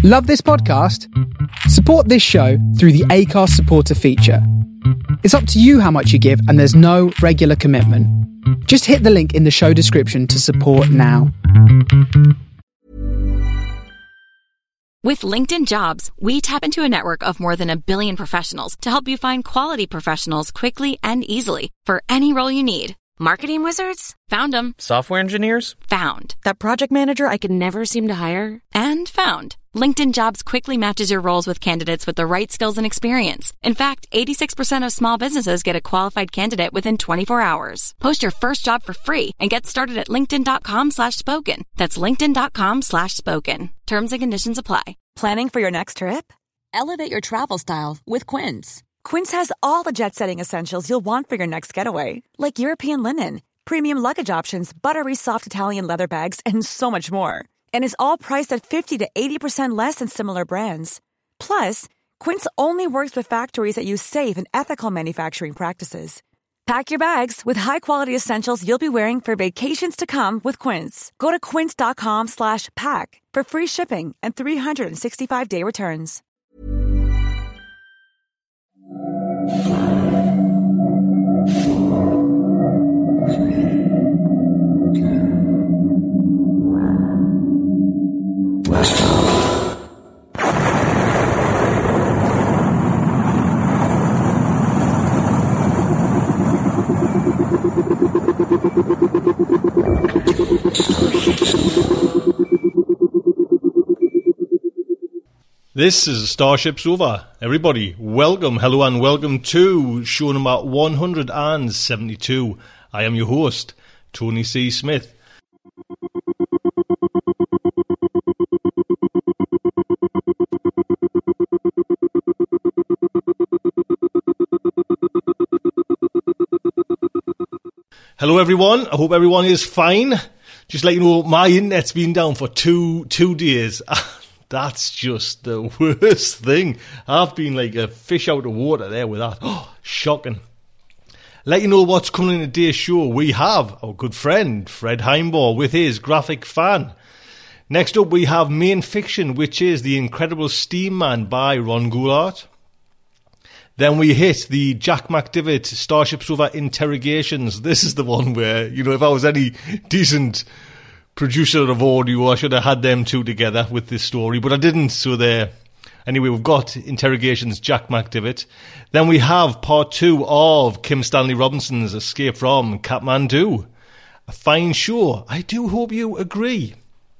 Love this podcast? Support this show through the Acast supporter feature. It's up to you how much you give, and there's no regular commitment. Just hit the link in the show description to support now. With LinkedIn Jobs, we tap into a network of more than 1 billion professionals to help you find quality professionals quickly and easily for any role you need. Marketing wizards? Found them. Software engineers? Found. That project manager I could never seem to hire? And found. LinkedIn Jobs quickly matches your roles with candidates with the right skills and experience. In fact, 86% of small businesses get a qualified candidate within 24 hours. Post your first job for free and get started at linkedin.com/spoken. That's linkedin.com/spoken. Terms and conditions apply. Planning for your next trip? Elevate your travel style with Quince. Quince has all the jet-setting essentials you'll want for your next getaway, like European linen, premium luggage options, buttery soft Italian leather bags, and so much more. And is all priced at 50 to 80% less than similar brands. Plus, Quince only works with factories that use safe and ethical manufacturing practices. Pack your bags with high-quality essentials you'll be wearing for vacations to come with Quince. Go to quince.com/pack for free shipping and 365-day returns. This is Starship Sofa. Everybody, welcome, hello and welcome to show number 172. I am your host, Tony C. Smith. Hello everyone, I hope everyone is fine. Just let you know, my internet's been down for two days. That's just the worst thing. I've been like a fish out of water there with that. Oh, shocking. Let you know what's coming in today's show. We have our good friend Fred Heimbaugh with his Graphic Fan. Next up we have Main Fiction, which is The Incredible Steam Man by Ron Goulart. Then we hit the Jack McDivitt Starship Sofa Interrogations. This is the one where, you know, if I was any decent producer of audio, I should have had them two together with this story, but I didn't, so there. Anyway, we've got Interrogations, Jack McDivitt. Then we have part 2 of Kim Stanley Robinson's Escape from Kathmandu. A fine show. I do hope you agree.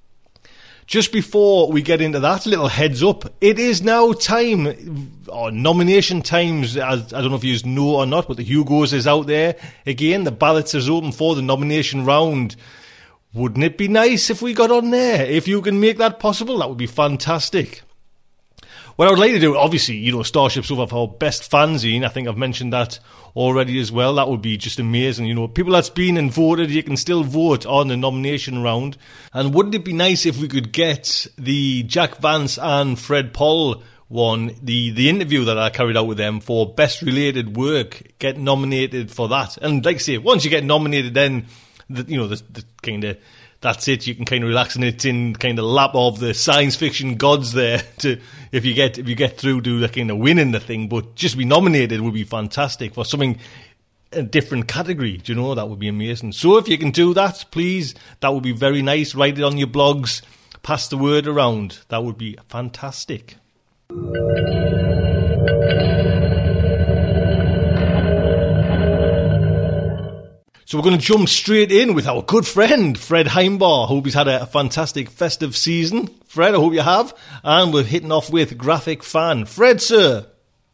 Just before we get into that, little heads up. It is now time, or nomination times, I don't know if you know or not, but the Hugos is out there. Again, the ballots is open for the nomination round. Wouldn't it be nice if we got on there? If you can make that possible, that would be fantastic. What I would like to do, obviously, you know, Starship Sofa for our best fanzine. I think I've mentioned that already as well. That would be just amazing. You know, people that's been and voted, you can still vote on the nomination round. And wouldn't it be nice if we could get the Jack Vance and Fred Poll one, the interview that I carried out with them for best related work, get nominated for that. And like I say, once you get nominated, then the kind of, that's it. You can kind of relax, and it's in kind of lap of the science fiction gods there. To if you get through to the kind of winning the thing, but just be nominated would be fantastic for something a different category. Do you know, that would be amazing. So if you can do that, please, that would be very nice. Write it on your blogs, pass the word around. That would be fantastic. So we're going to jump straight in with our good friend, Fred Heimbaugh. Hope he's had a fantastic festive season. Fred, I hope you have. And we're hitting off with Graphic Fan. Fred, sir.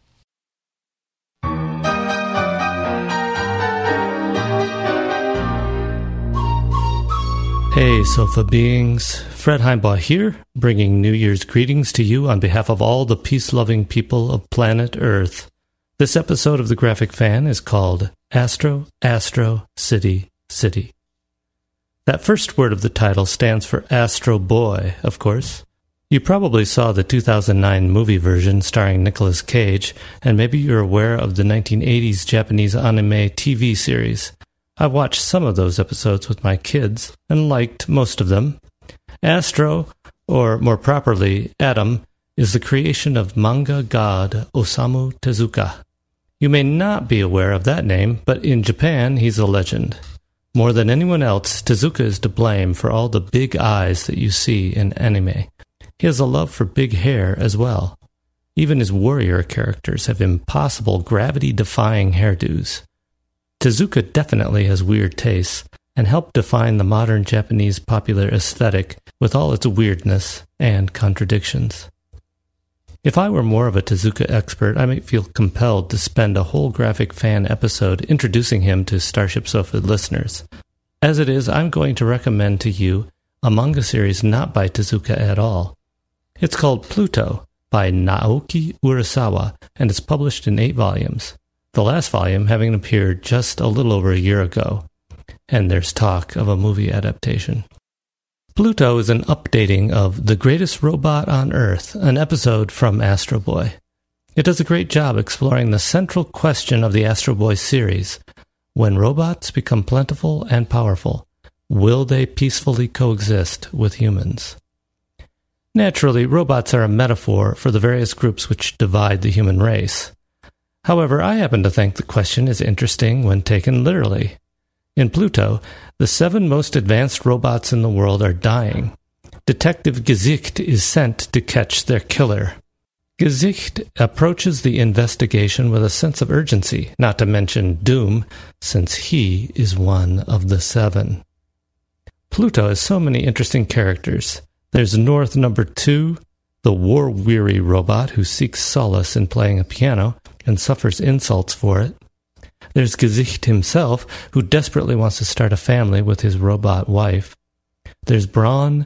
Hey, Sofa beings. Fred Heimbaugh here, bringing New Year's greetings to you on behalf of all the peace-loving people of planet Earth. This episode of The Graphic Fan is called Astro, Astro, City, City. That first word of the title stands for Astro Boy, of course. You probably saw the 2009 movie version starring Nicolas Cage, and maybe you're aware of the 1980s Japanese anime TV series. I watched some of those episodes with my kids, and liked most of them. Astro or more properly, Adam, is the creation of manga god Osamu Tezuka. You may not be aware of that name, but in Japan he's a legend. More than anyone else, Tezuka is to blame for all the big eyes that you see in anime. He has a love for big hair as well. Even his warrior characters have impossible gravity-defying hairdos. Tezuka definitely has weird tastes, and helped define the modern Japanese popular aesthetic with all its weirdness and contradictions. If I were more of a Tezuka expert, I might feel compelled to spend a whole Graphic Fan episode introducing him to Starship Sofa listeners. As it is, I'm going to recommend to you a manga series not by Tezuka at all. It's called Pluto by Naoki Urasawa, and it's published in 8 volumes, the last volume having appeared just a little over a year ago. And there's talk of a movie adaptation. Pluto is an updating of The Greatest Robot on Earth, an episode from Astro Boy. It does a great job exploring the central question of the Astro Boy series. When robots become plentiful and powerful, will they peacefully coexist with humans? Naturally, robots are a metaphor for the various groups which divide the human race. However, I happen to think the question is interesting when taken literally. In Pluto, the 7 most advanced robots in the world are dying. Detective Gesicht is sent to catch their killer. Gesicht approaches the investigation with a sense of urgency, not to mention doom, since he is one of the 7. Pluto has so many interesting characters. There's North number 2, the war-weary robot who seeks solace in playing a piano and suffers insults for it. There's Gesicht himself, who desperately wants to start a family with his robot wife. There's Braun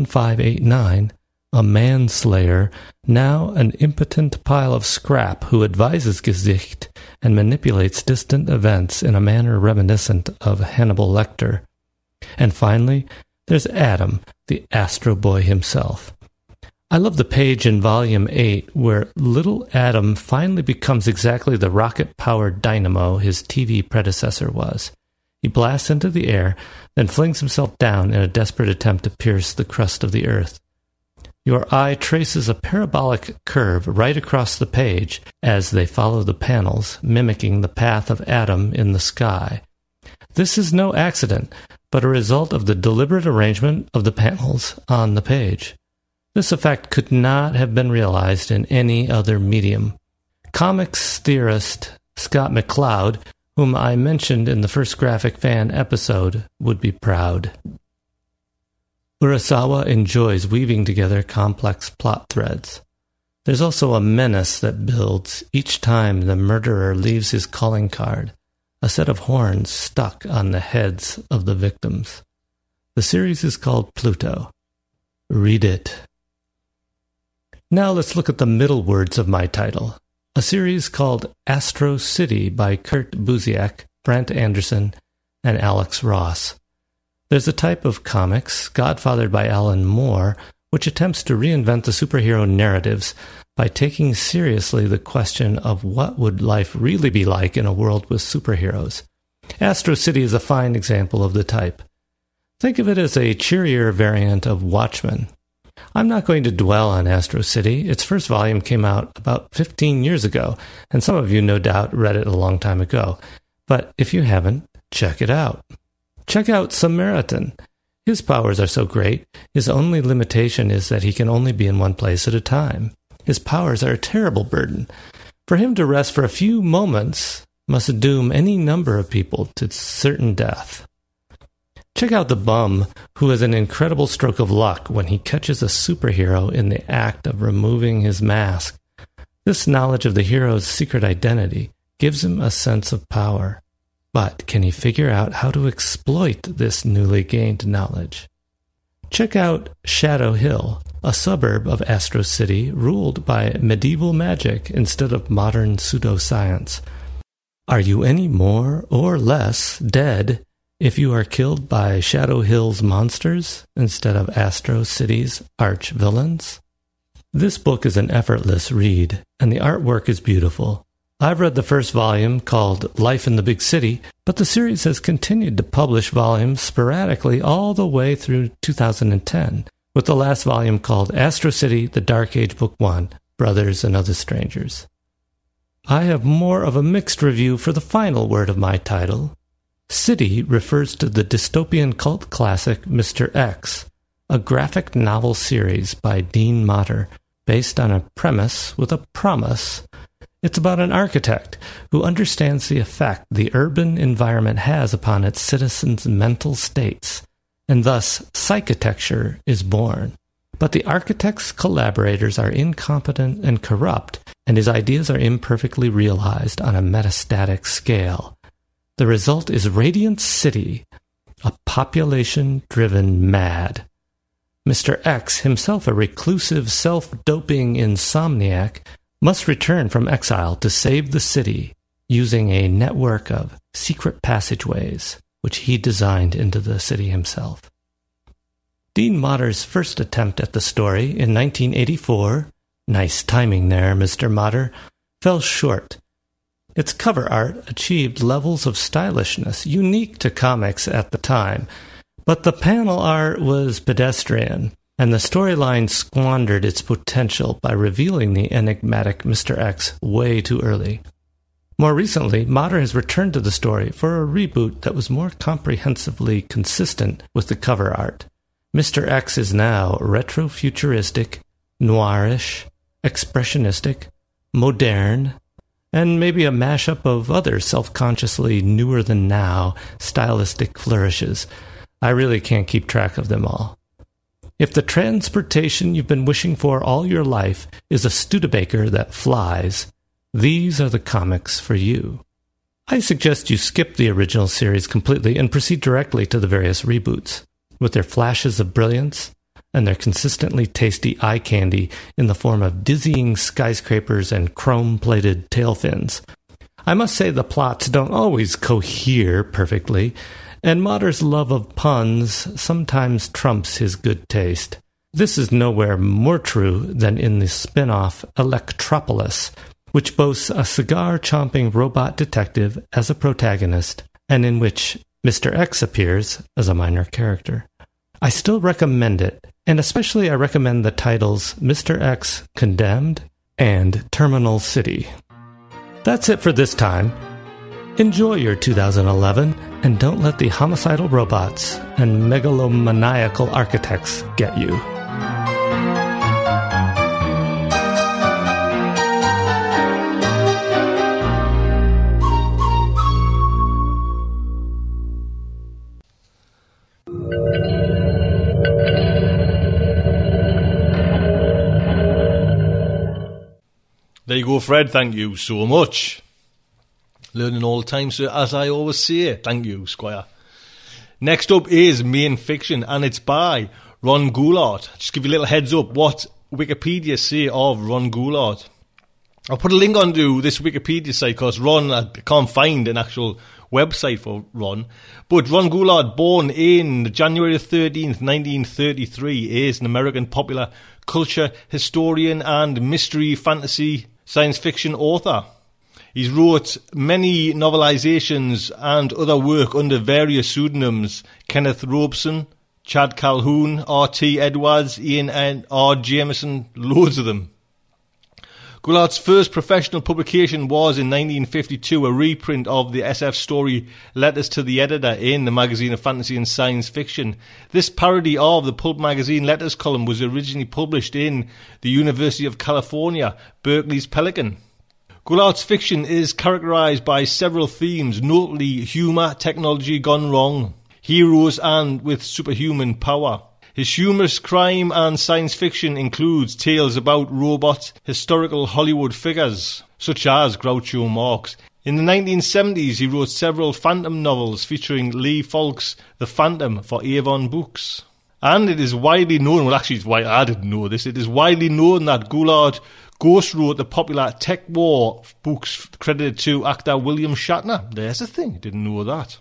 1589, a manslayer, now an impotent pile of scrap who advises Gesicht and manipulates distant events in a manner reminiscent of Hannibal Lecter. And finally, there's Adam, the Astro Boy himself. I love the page in Volume 8 where little Adam finally becomes exactly the rocket-powered dynamo his TV predecessor was. He blasts into the air, then flings himself down in a desperate attempt to pierce the crust of the Earth. Your eye traces a parabolic curve right across the page as they follow the panels, mimicking the path of Adam in the sky. This is no accident, but a result of the deliberate arrangement of the panels on the page. This effect could not have been realized in any other medium. Comics theorist Scott McCloud, whom I mentioned in the first Graphic Fan episode, would be proud. Urasawa enjoys weaving together complex plot threads. There's also a menace that builds each time the murderer leaves his calling card, a set of horns stuck on the heads of the victims. The series is called Pluto. Read it. Now let's look at the middle words of my title, a series called Astro City by Kurt Busiek, Brent Anderson, and Alex Ross. There's a type of comics, godfathered by Alan Moore, which attempts to reinvent the superhero narratives by taking seriously the question of what would life really be like in a world with superheroes. Astro City is a fine example of the type. Think of it as a cheerier variant of Watchmen. I'm not going to dwell on Astro City. Its first volume came out about 15 years ago, and some of you no doubt read it a long time ago. But if you haven't, check it out. Check out Samaritan. His powers are so great, his only limitation is that he can only be in one place at a time. His powers are a terrible burden. For him to rest for a few moments must doom any number of people to certain death. Check out The Bum, who has an incredible stroke of luck when he catches a superhero in the act of removing his mask. This knowledge of the hero's secret identity gives him a sense of power. But can he figure out how to exploit this newly gained knowledge? Check out Shadow Hill, a suburb of Astro City ruled by medieval magic instead of modern pseudoscience. Are you any more or less dead if you are killed by Shadow Hill's monsters instead of Astro City's arch-villains? This book is an effortless read, and the artwork is beautiful. I've read the first volume, called Life in the Big City, but the series has continued to publish volumes sporadically all the way through 2010, with the last volume called Astro City, The Dark Age Book 1, Brothers and Other Strangers. I have more of a mixed review for the final word of my title. City refers to the dystopian cult classic Mr. X, a graphic novel series by Dean Motter, based on a premise with a promise. It's about an architect who understands the effect the urban environment has upon its citizens' mental states, and thus psychitecture is born. But the architect's collaborators are incompetent and corrupt, and his ideas are imperfectly realized on a metastatic scale. The result is Radiant City, a population-driven mad. Mr. X, himself a reclusive, self-doping insomniac, must return from exile to save the city using a network of secret passageways, which he designed into the city himself. Dean Motter's first attempt at the story in 1984, nice timing there, Mr. Motter, fell short. Its cover art achieved levels of stylishness unique to comics at the time, but the panel art was pedestrian, and the storyline squandered its potential by revealing the enigmatic Mr. X way too early. More recently, Motter has returned to the story for a reboot that was more comprehensively consistent with the cover art. Mr. X is now retro-futuristic, noirish, expressionistic, modern, and maybe a mashup of other self-consciously newer-than-now stylistic flourishes. I really can't keep track of them all. If the transportation you've been wishing for all your life is a Studebaker that flies, these are the comics for you. I suggest you skip the original series completely and proceed directly to the various reboots, with their flashes of brilliance and their consistently tasty eye candy in the form of dizzying skyscrapers and chrome-plated tail fins. I must say the plots don't always cohere perfectly, and Motter's love of puns sometimes trumps his good taste. This is nowhere more true than in the spin-off Electropolis, which boasts a cigar-chomping robot detective as a protagonist, and in which Mr. X appears as a minor character. I still recommend it, and especially I recommend the titles Mr. X Condemned and Terminal City. That's it for this time. Enjoy your 2011, and don't let the homicidal robots and megalomaniacal architects get you. There you go, Fred. Thank you so much. Learning all the time, sir, as I always say. Thank you, Squire. Next up is Main Fiction, and it's by Ron Goulart. Just give you a little heads up what Wikipedia say of Ron Goulart. I'll put a link onto this Wikipedia site because I can't find an actual website for Ron. But Ron Goulart, born in January 13th, 1933, is an American popular culture historian and mystery fantasy science fiction author. He's wrote many novelizations and other work under various pseudonyms: Kenneth Robeson, Chad Calhoun, R.T. Edwards, Ian and R. Jameson, loads of them. Goulart's first professional publication was in 1952, a reprint of the SF story Letters to the Editor in the Magazine of Fantasy and Science Fiction. This parody of the pulp magazine Letters column was originally published in the University of California, Berkeley's Pelican. Goulart's fiction is characterized by several themes, notably humor, technology gone wrong, heroes and with superhuman power. His humorous crime and science fiction includes tales about robots, historical Hollywood figures, such as Groucho Marx. In the 1970s, he wrote several Phantom novels featuring Lee Falk's The Phantom for Avon Books. And it is widely known, well actually it's why I didn't know this, it is widely known that Goulart ghost wrote the popular Tech War books credited to actor William Shatner. There's a thing, didn't know that.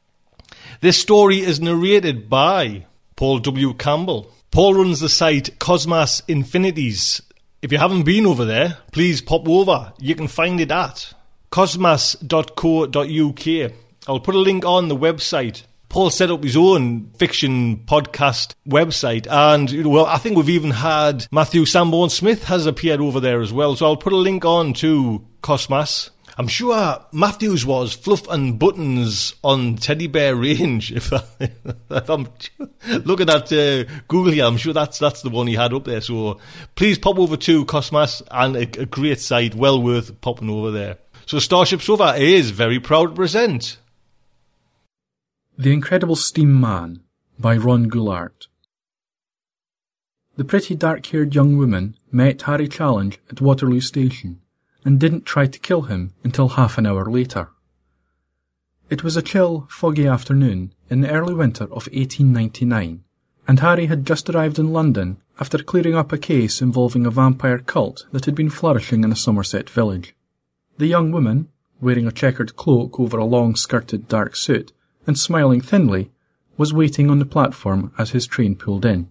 This story is narrated by Paul W. Campbell. Paul runs the site Cosmos Infinities. If you haven't been over there, please pop over. You can find it at cosmos.co.uk. I'll put a link on the website. Paul set up his own fiction podcast website, and I think we've even had Matthew Sanborn Smith has appeared over there as well. So I'll put a link on to Cosmas. I'm sure Matthews was Fluff and Buttons on Teddy Bear Range. If I'm looking at Google here, I'm sure that's the one he had up there. So please pop over to Cosmas, and a great site, well worth popping over there. So Starship Sofa is very proud to present The Incredible Steam Man by Ron Goulart. The pretty dark-haired young woman met Harry Challenge at Waterloo Station and didn't try to kill him until half an hour later. It was a chill, foggy afternoon in the early winter of 1899, and Harry had just arrived in London after clearing up a case involving a vampire cult that had been flourishing in a Somerset village. The young woman, wearing a checkered cloak over a long-skirted dark suit and smiling thinly, was waiting on the platform as his train pulled in.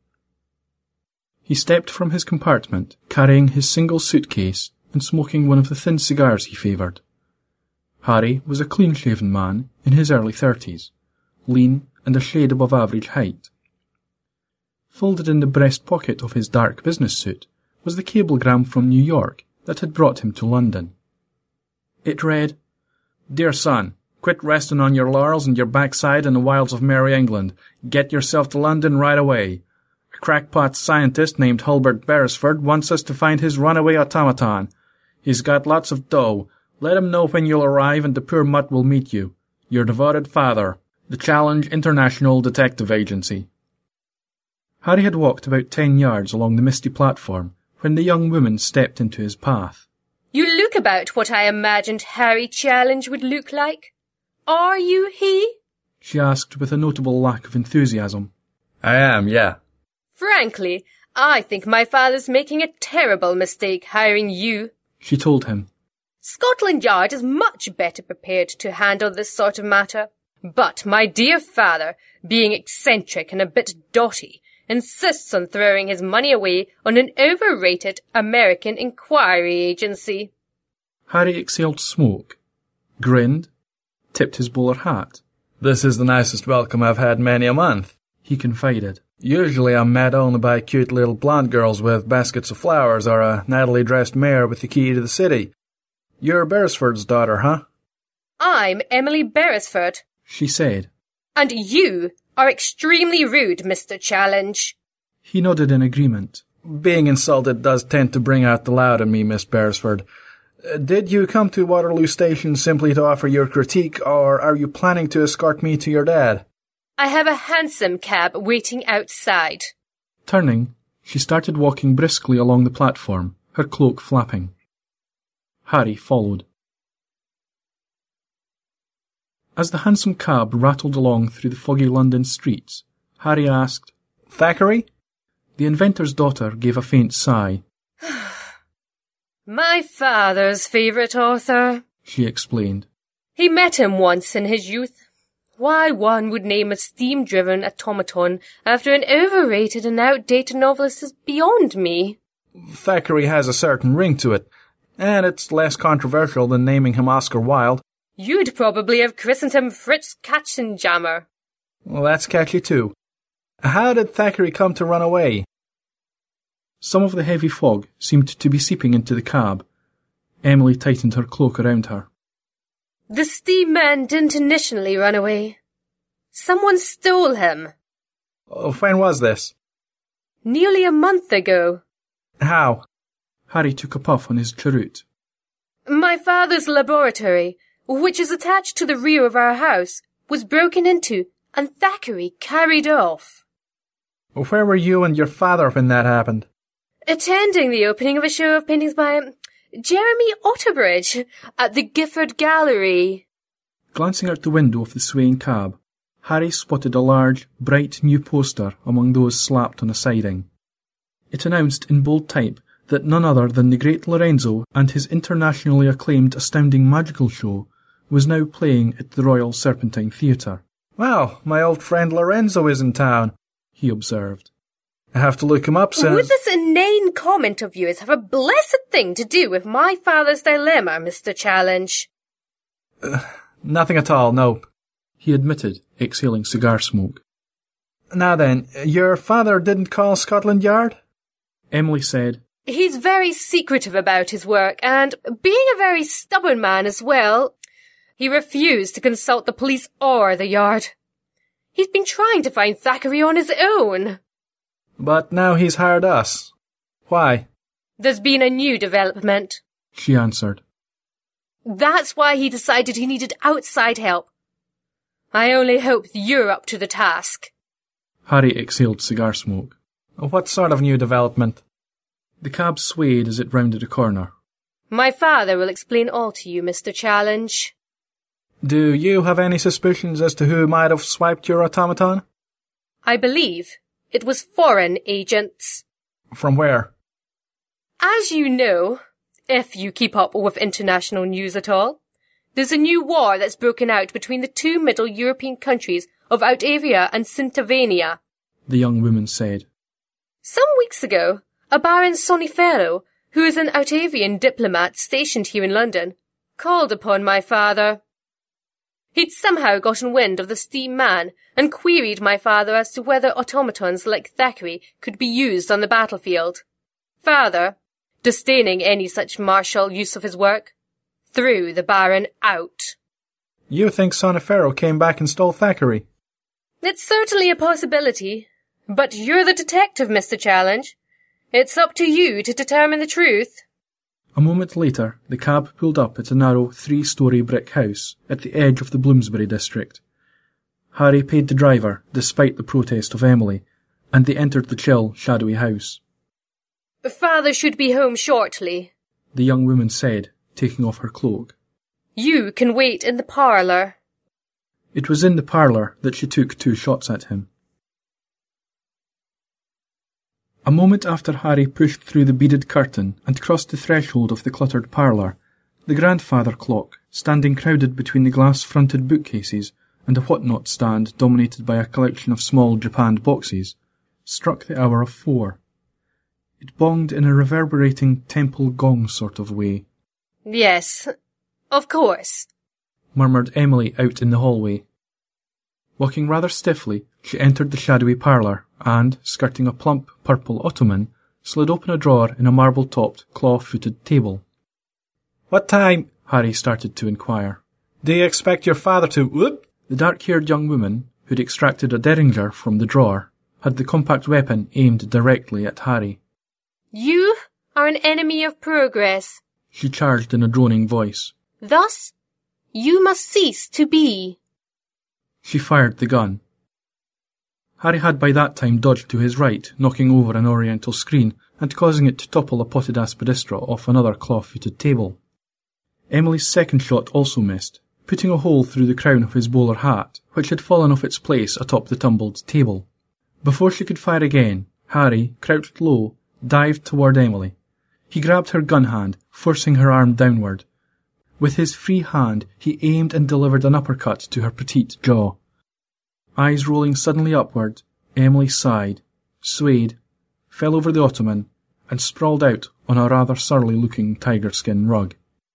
He stepped from his compartment, carrying his single suitcase and smoking one of the thin cigars he favoured. Harry was a clean-shaven man in his early 30s, lean and a shade above average height. Folded in the breast pocket of his dark business suit was the cablegram from New York that had brought him to London. It read, "Dear son, quit resting on your laurels and your backside in the wilds of Merry England. Get yourself to London right away. A crackpot scientist named Hulbert Beresford wants us to find his runaway automaton. He's got lots of dough. Let him know when you'll arrive and the poor mutt will meet you. Your devoted father, The Challenge International Detective Agency." Harry had walked about 10 yards along the misty platform when the young woman stepped into his path. "You look about what I imagined Harry Challenge would look like. Are you he?" she asked with a notable lack of enthusiasm. "I am, yeah." "Frankly, I think my father's making a terrible mistake hiring you," she told him. "Scotland Yard is much better prepared to handle this sort of matter. But my dear father, being eccentric and a bit dotty, insists on throwing his money away on an overrated American inquiry agency." Harry exhaled smoke, grinned, tipped his bowler hat. "This is the nicest welcome I've had many a month," he confided. "Usually I'm met only by cute little blonde girls with baskets of flowers or a nattily dressed mare with the key to the city. You're Beresford's daughter, huh?" "I'm Emily Beresford," she said. "And you are extremely rude, Mr. Challenge." He nodded in agreement. "Being insulted does tend to bring out the loud in me, Miss Beresford. Did you come to Waterloo Station simply to offer your critique, or are you planning to escort me to your dad?" "I have a hansom cab waiting outside." Turning, she started walking briskly along the platform, her cloak flapping. Harry followed. As the hansom cab rattled along through the foggy London streets, Harry asked, "Thackeray?" The inventor's daughter gave a faint sigh. "My father's favourite author," she explained. "He met him once in his youth. Why one would name a steam-driven automaton after an overrated and outdated novelist is beyond me." "Thackeray has a certain ring to it, and it's less controversial than naming him Oscar Wilde." "You'd probably have christened him Fritz Katzenjammer." "Well, that's catchy too. How did Thackeray come to run away?" Some of the heavy fog seemed to be seeping into the cab. Emily tightened her cloak around her. "The steam man didn't initially run away. Someone stole him." "When was this?" "Nearly a month ago." "How?" Harry took a puff on his cheroot. "My father's laboratory, which is attached to the rear of our house, was broken into, and Thackeray carried off." "Where were you and your father when that happened?" "Attending the opening of a show of paintings by Jeremy Otterbridge at the Gifford Gallery." Glancing out the window of the swaying cab, Harry spotted a large, bright new poster among those slapped on a siding. It announced in bold type that none other than the great Lorenzo and his internationally acclaimed Astounding Magical Show was now playing at the Royal Serpentine Theatre. "Well, my old friend Lorenzo is in town," he observed. "I have to look him up since—" "Would this inane comment of yours have a blessed thing to do with my father's dilemma, Mr. Challenge?" Nothing at all, nope." he admitted, exhaling cigar smoke. Now then, your father didn't call Scotland Yard? Emily said, He's very secretive about his work, and being a very stubborn man as well, he refused to consult the police or the Yard. He's been trying to find Thackeray on his own. But now he's hired us. Why? There's been a new development, she answered. That's why he decided he needed outside help. I only hope you're up to the task. Harry exhaled cigar smoke. What sort of new development? The cab swayed as it rounded a corner. My father will explain all to you, Mr. Challenge. Do you have any suspicions as to who might have swiped your automaton? I believe it was foreign agents. From where? As you know, if you keep up with international news at all, there's a new war that's broken out between the two Middle European countries of Outavia and Sintavania, the young woman said. Some weeks ago, a Baron Sonifero, who is an Outavian diplomat stationed here in London, called upon my father. He'd somehow gotten wind of the Steam Man and queried my father as to whether automatons like Thackeray could be used on the battlefield. Father, disdaining any such martial use of his work, threw the Baron out. You think Sonifero came back and stole Thackeray? It's certainly a possibility, but you're the detective, Mr. Challenge. It's up to you to determine the truth. A moment later, the cab pulled up at a narrow 3-storey brick house at the edge of the Bloomsbury district. Harry paid the driver, despite the protest of Emily, and they entered the chill, shadowy house. Father should be home shortly, the young woman said, taking off her cloak. You can wait in the parlour. It was in the parlour that she took 2 shots at him. A moment after Harry pushed through the beaded curtain and crossed the threshold of the cluttered parlour, the grandfather clock, standing crowded between the glass-fronted bookcases and a whatnot stand dominated by a collection of small japanned boxes, struck the hour of 4. It bonged in a reverberating temple gong sort of way. Yes, of course, murmured Emily out in the hallway. Walking rather stiffly, she entered the shadowy parlour and, skirting a plump purple ottoman, slid open a drawer in a marble-topped, claw-footed table. What time? Harry started to inquire. Do you expect your father to... Whoop? The dark-haired young woman, who'd extracted a derringer from the drawer, had the compact weapon aimed directly at Harry. You are an enemy of progress, she charged in a droning voice. Thus, you must cease to be. She fired the gun. Harry had by that time dodged to his right, knocking over an oriental screen and causing it to topple a potted aspidistra off another claw-footed table. Emily's second shot also missed, putting a hole through the crown of his bowler hat, which had fallen off its place atop the tumbled table. Before she could fire again, Harry, crouched low, dived toward Emily. He grabbed her gun hand, forcing her arm downward. With his free hand, he aimed and delivered an uppercut to her petite jaw. Eyes rolling suddenly upward, Emily sighed, swayed, fell over the ottoman, and sprawled out on a rather surly-looking tiger-skin rug.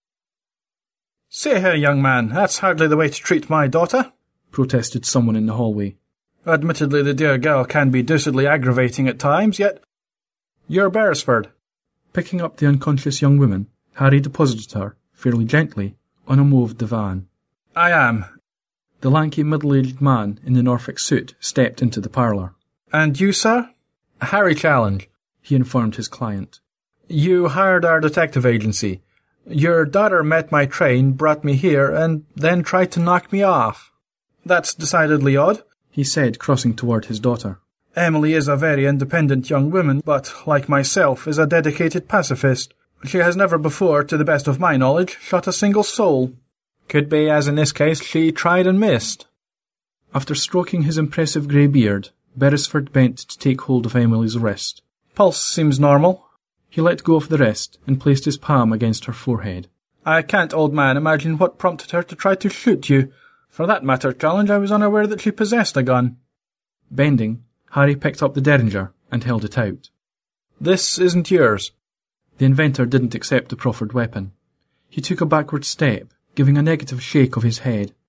"See here, young man, that's hardly the way to treat my daughter," protested someone in the hallway. "Admittedly, the dear girl can be deucedly aggravating at times, yet... You're Beresford." Picking up the unconscious young woman, Harry deposited her, fairly gently, on a mauve divan. "I am." The lanky middle-aged man in the Norfolk suit stepped into the parlour. "And you, sir?" "Harry Challenge," he informed his client. "You hired our detective agency. Your daughter met my train, brought me here, and then tried to knock me off. That's decidedly odd," he said, crossing toward his daughter. "Emily is a very independent young woman, but, like myself, is a dedicated pacifist. She has never before, to the best of my knowledge, shot a single soul. Could be, as in this case, she tried and missed." After stroking his impressive grey beard, Beresford bent to take hold of Emily's wrist. "Pulse seems normal." He let go of the wrist and placed his palm against her forehead. "I can't, old man, imagine what prompted her to try to shoot you. For that matter, Challenge, I was unaware that she possessed a gun." Bending, Harry picked up the derringer and held it out. "This isn't yours." The inventor didn't accept the proffered weapon. He took a backward step, giving a negative shake of his head.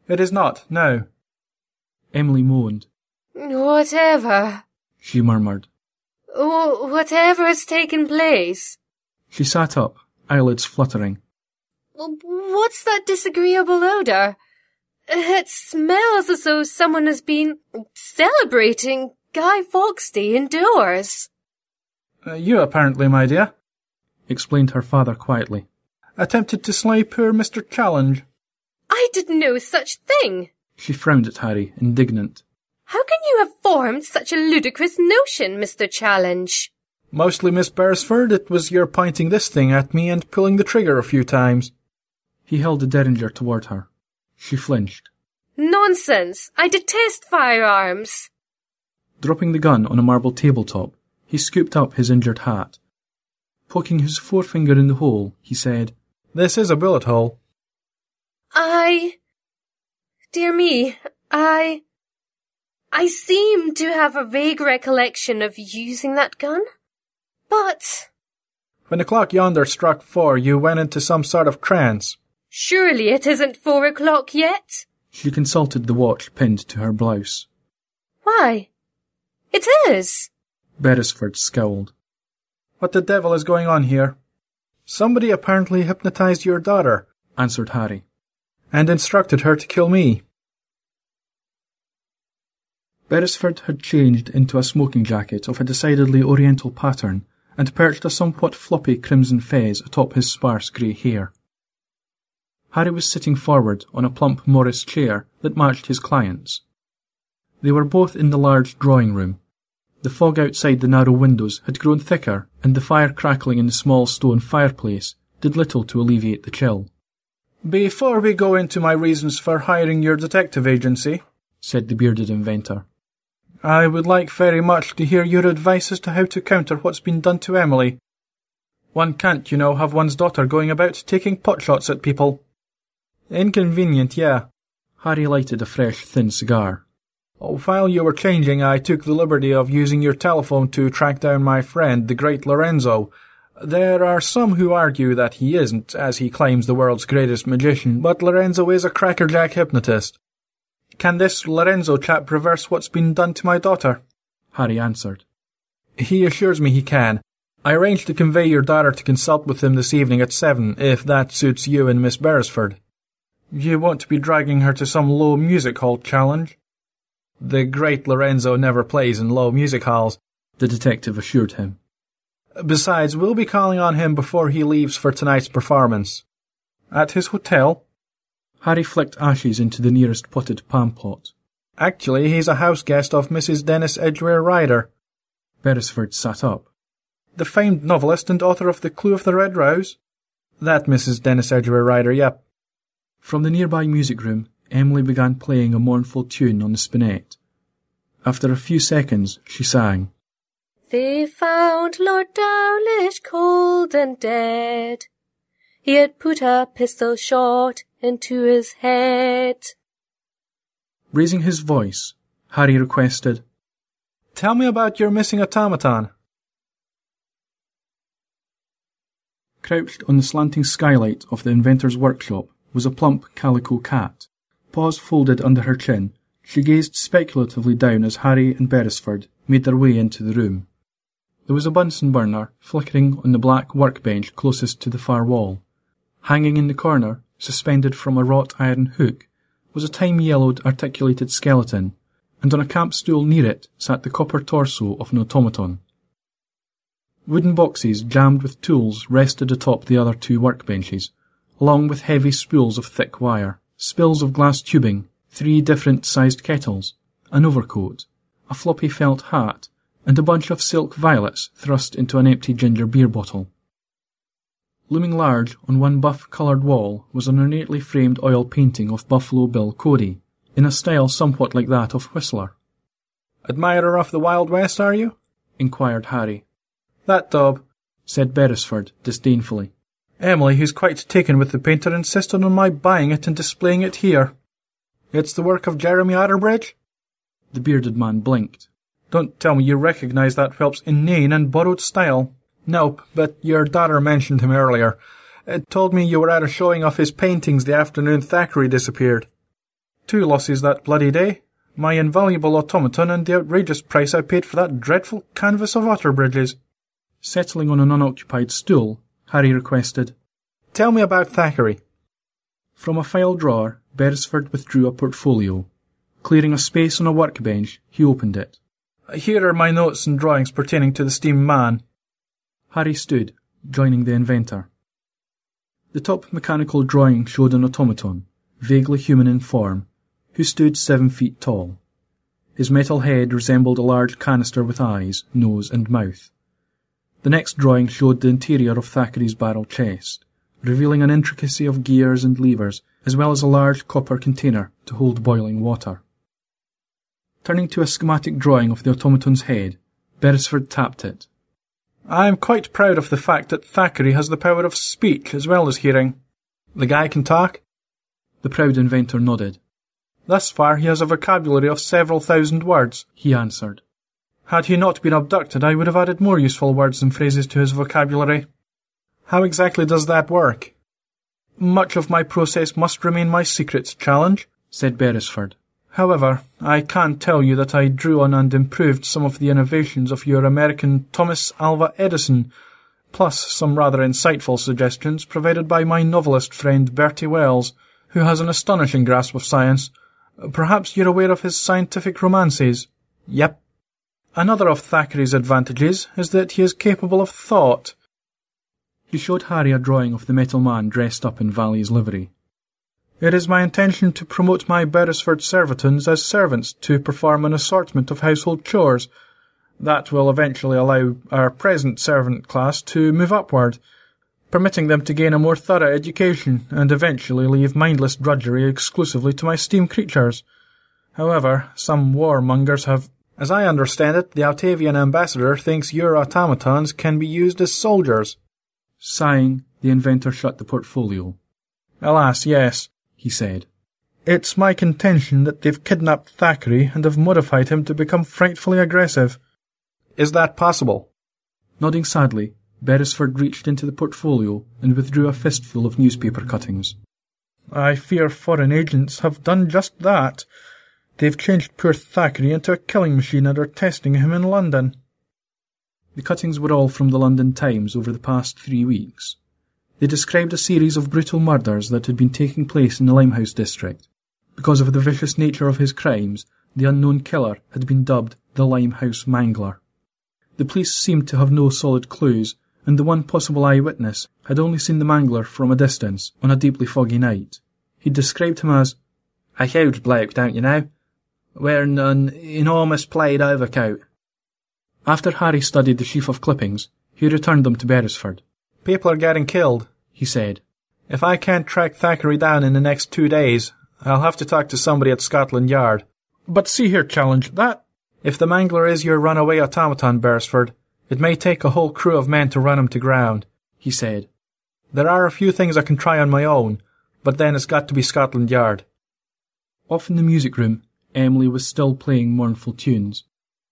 It is not, no. Emily moaned. Whatever. She murmured. Whatever has taken place. She sat up, eyelids fluttering. What's that disagreeable odour? It smells as though someone has been celebrating Guy Fawkes Day indoors. You apparently, my dear, explained her father quietly. Attempted to slay poor Mr. Challenge. I did no such thing. She frowned at Harry, indignant. How can you have formed such a ludicrous notion, Mr. Challenge? Mostly, Miss Beresford, it was your pointing this thing at me and pulling the trigger a few times. He held the derringer toward her. She flinched. Nonsense! I detest firearms! Dropping the gun on a marble tabletop, he scooped up his injured hat. Poking his forefinger in the hole, he said, This is a bullet hole. Dear me, I seem to have a vague recollection of using that gun, but... When the clock yonder struck 4, you went into some sort of trance. Surely it isn't 4 o'clock yet? She consulted the watch pinned to her blouse. Why? It is. Beresford scowled. What the devil is going on here? Somebody apparently hypnotized your daughter, answered Harry, and instructed her to kill me. Beresford had changed into a smoking jacket of a decidedly oriental pattern and perched a somewhat floppy crimson fez atop his sparse grey hair. Harry was sitting forward on a plump Morris chair that matched his client's. They were both in the large drawing room. The fog outside the narrow windows had grown thicker, and the fire crackling in the small stone fireplace did little to alleviate the chill. Before we go into my reasons for hiring your detective agency, said the bearded inventor, I would like very much to hear your advice as to how to counter what's been done to Emily. One can't, have one's daughter going about taking potshots at people. Inconvenient, yeah. Harry lighted a fresh, thin cigar. While you were changing, I took the liberty of using your telephone to track down my friend, the great Lorenzo. There are some who argue that he isn't, as he claims the world's greatest magician, but Lorenzo is a crackerjack hypnotist. Can this Lorenzo chap reverse what's been done to my daughter? Harry answered. He assures me he can. I arranged to convey your daughter to consult with him this evening at 7, if that suits you and Miss Beresford. You won't be dragging her to some low music hall challenge? The great Lorenzo never plays in low music halls, the detective assured him. Besides, we'll be calling on him before he leaves for tonight's performance. At his hotel? Harry flicked ashes into the nearest potted palm pot. Actually, he's a house guest of Mrs. Dennis Edgware Ryder. Beresford sat up. The famed novelist and author of The Clue of the Red Rose? That Mrs. Dennis Edgware Ryder, yep. From the nearby music room, Emily began playing a mournful tune on the spinet. After a few seconds, she sang, They found Lord Dowlish cold and dead. He had put a pistol shot into his head. Raising his voice, Harry requested, Tell me about your missing automaton. Crouched on the slanting skylight of the inventor's workshop was a plump calico cat. Paws folded under her chin, she gazed speculatively down as Harry and Beresford made their way into the room. There was a Bunsen burner flickering on the black workbench closest to the far wall. Hanging in the corner, suspended from a wrought iron hook, was a time-yellowed articulated skeleton, and on a camp stool near it sat the copper torso of an automaton. Wooden boxes jammed with tools rested atop the other 2 workbenches, along with heavy spools of thick wire, spills of glass tubing, 3 different-sized kettles, an overcoat, a floppy felt hat, and a bunch of silk violets thrust into an empty ginger beer bottle. Looming large on one buff-coloured wall was an ornately framed oil painting of Buffalo Bill Cody, in a style somewhat like that of Whistler. Admirer of the Wild West, are you? Inquired Harry. That daub, said Beresford disdainfully. Emily, who's quite taken with the painter, insisted on my buying it and displaying it here. It's the work of Jeremy Otterbridge? The bearded man blinked. Don't tell me you recognise that Phelps' inane and borrowed style. Nope, but your daughter mentioned him earlier. It told me you were at a showing of his paintings the afternoon Thackeray disappeared. two losses that bloody day. My invaluable automaton and the outrageous price I paid for that dreadful canvas of water bridges. Settling on an unoccupied stool, Harry requested, Tell me about Thackeray. From a file drawer, Beresford withdrew a portfolio. Clearing a space on a workbench, he opened it. Here are my notes and drawings pertaining to the steam man. Harry stood, joining the inventor. The top mechanical drawing showed an automaton, vaguely human in form, who stood 7 feet tall. His metal head resembled a large canister with eyes, nose and mouth. The next drawing showed the interior of Thackeray's barrel chest, revealing an intricacy of gears and levers, as well as a large copper container to hold boiling water. Turning to a schematic drawing of the automaton's head, Beresford tapped it. I am quite proud of the fact that Thackeray has the power of speech as well as hearing. The guy can talk? The proud inventor nodded. Thus far he has a vocabulary of several thousand words, he answered. Had he not been abducted, I would have added more useful words and phrases to his vocabulary. How exactly does that work? Much of my process must remain my secret, Challenge, said Beresford. However, I can tell you that I drew on and improved some of the innovations of your American Thomas Alva Edison, plus some rather insightful suggestions provided by my novelist friend Bertie Wells, who has an astonishing grasp of science. Perhaps you're aware of his scientific romances? Yep. Another of Thackeray's advantages is that he is capable of thought. He showed Harry a drawing of the metal man dressed up in Valley's livery. It is my intention to promote my Beresford servitons as servants to perform an assortment of household chores. That will eventually allow our present servant class to move upward, permitting them to gain a more thorough education and eventually leave mindless drudgery exclusively to my steam creatures. However, some warmongers have... As I understand it, the Octavian ambassador thinks your automatons can be used as soldiers. Sighing, the inventor shut the portfolio. Alas, yes, he said. It's my contention that they've kidnapped Thackeray and have modified him to become frightfully aggressive. Is that possible? Nodding sadly, Beresford reached into the portfolio and withdrew a fistful of newspaper cuttings. I fear foreign agents have done just that. They've changed poor Thackeray into a killing machine and are testing him in London. The cuttings were all from the London Times over the past 3 weeks. They described a series of brutal murders that had been taking place in the Limehouse district. Because of the vicious nature of his crimes, the unknown killer had been dubbed the Limehouse Mangler. The police seemed to have no solid clues, and the one possible eyewitness had only seen the mangler from a distance on a deeply foggy night. He described him as a huge bloke, don't you know, wearing an enormous plaid overcoat. After Harry studied the sheaf of clippings, he returned them to Beresford. People are getting killed, he said. If I can't track Thackeray down in the next 2 days, I'll have to talk to somebody at Scotland Yard. But see here, Challenge, that... If the mangler is your runaway automaton, Beresford, it may take a whole crew of men to run him to ground, he said. There are a few things I can try on my own, but then it's got to be Scotland Yard. Off in the music room, Emily was still playing mournful tunes.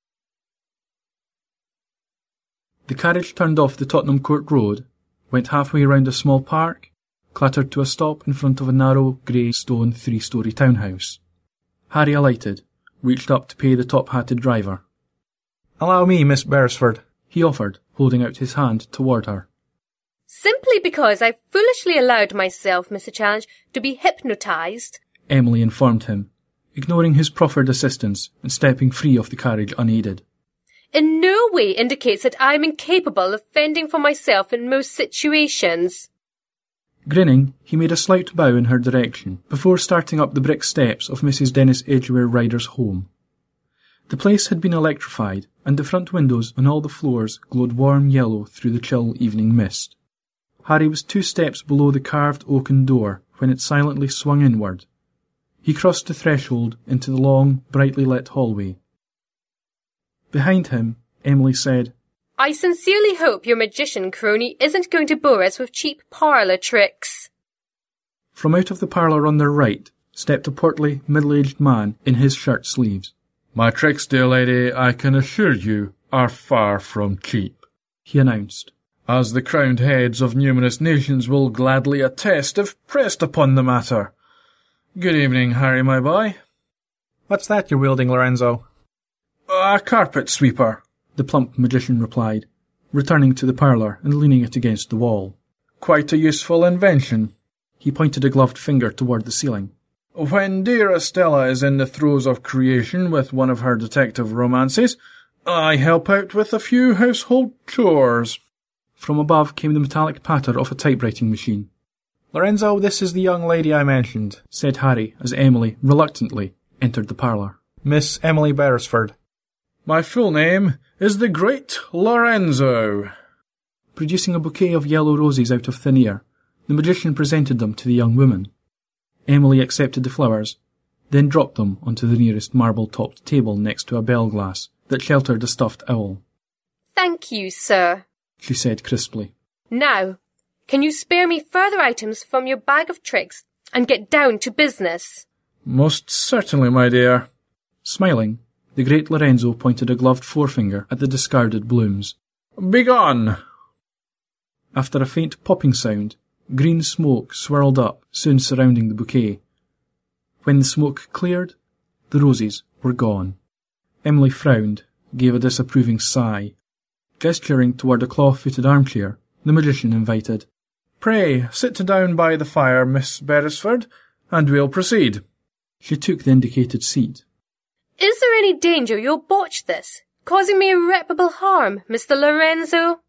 The carriage turned off the Tottenham Court Road, went halfway round a small park, clattered to a stop in front of a narrow, grey stone 3-storey townhouse. Harry alighted, reached up to pay the top-hatted driver. Allow me, Miss Beresford, he offered, holding out his hand toward her. Simply because I foolishly allowed myself, Mr. Challenge, to be hypnotised, Emily informed him, ignoring his proffered assistance and stepping free of the carriage unaided. In no way indicates that I am incapable of fending for myself in most situations. Grinning, he made a slight bow in her direction before starting up the brick steps of Mrs. Dennis Edgware Ryder's home. The place had been electrified, and the front windows on all the floors glowed warm yellow through the chill evening mist. Harry was 2 steps below the carved oaken door when it silently swung inward. He crossed the threshold into the long, brightly lit hallway. Behind him, Emily said, I sincerely hope your magician crony isn't going to bore us with cheap parlour tricks. From out of the parlour on their right stepped a portly, middle-aged man in his shirt sleeves. My tricks, dear lady, I can assure you, are far from cheap, he announced, as the crowned heads of numerous nations will gladly attest if pressed upon the matter. Good evening, Harry, my boy. What's that you're wielding, Lorenzo? A carpet sweeper, the plump magician replied, returning to the parlour and leaning it against the wall. Quite a useful invention. He pointed a gloved finger toward the ceiling. When dear Estella is in the throes of creation with one of her detective romances, I help out with a few household chores. From above came the metallic patter of a typewriting machine. Lorenzo, this is the young lady I mentioned, said Harry as Emily, reluctantly, entered the parlour. Miss Emily Beresford. My full name is the Great Lorenzo. Producing a bouquet of yellow roses out of thin air, the magician presented them to the young woman. Emily accepted the flowers, then dropped them onto the nearest marble-topped table next to a bell glass that sheltered a stuffed owl. Thank you, sir, she said crisply. Now, can you spare me further items from your bag of tricks and get down to business? Most certainly, my dear. Smiling, the great Lorenzo pointed a gloved forefinger at the discarded blooms. Begone! After a faint popping sound, green smoke swirled up, soon surrounding the bouquet. When the smoke cleared, the roses were gone. Emily frowned, gave a disapproving sigh. Gesturing toward a claw-footed armchair, the magician invited, Pray, sit down by the fire, Miss Beresford, and we'll proceed. She took the indicated seat. Is there any danger you'll botch this, causing me irreparable harm, Mr. Lorenzo?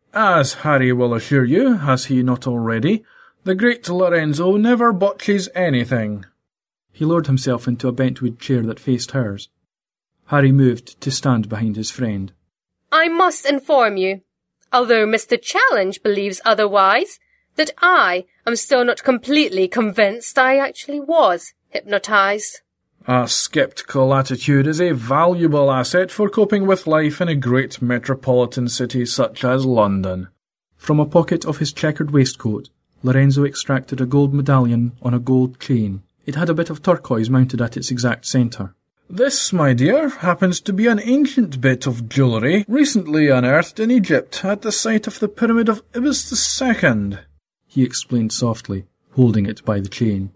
As Harry will assure you, has he not already, the great Lorenzo never botches anything. He lowered himself into a bentwood chair that faced hers. Harry moved to stand behind his friend. I must inform you, although Mr. Challenge believes otherwise, that I am still not completely convinced I actually was hypnotized. A sceptical attitude is a valuable asset for coping with life in a great metropolitan city such as London. From a pocket of his checkered waistcoat, Lorenzo extracted a gold medallion on a gold chain. It had a bit of turquoise mounted at its exact centre. This, my dear, happens to be an ancient bit of jewellery recently unearthed in Egypt at the site of the Pyramid of Ibis II, he explained softly, holding it by the chain.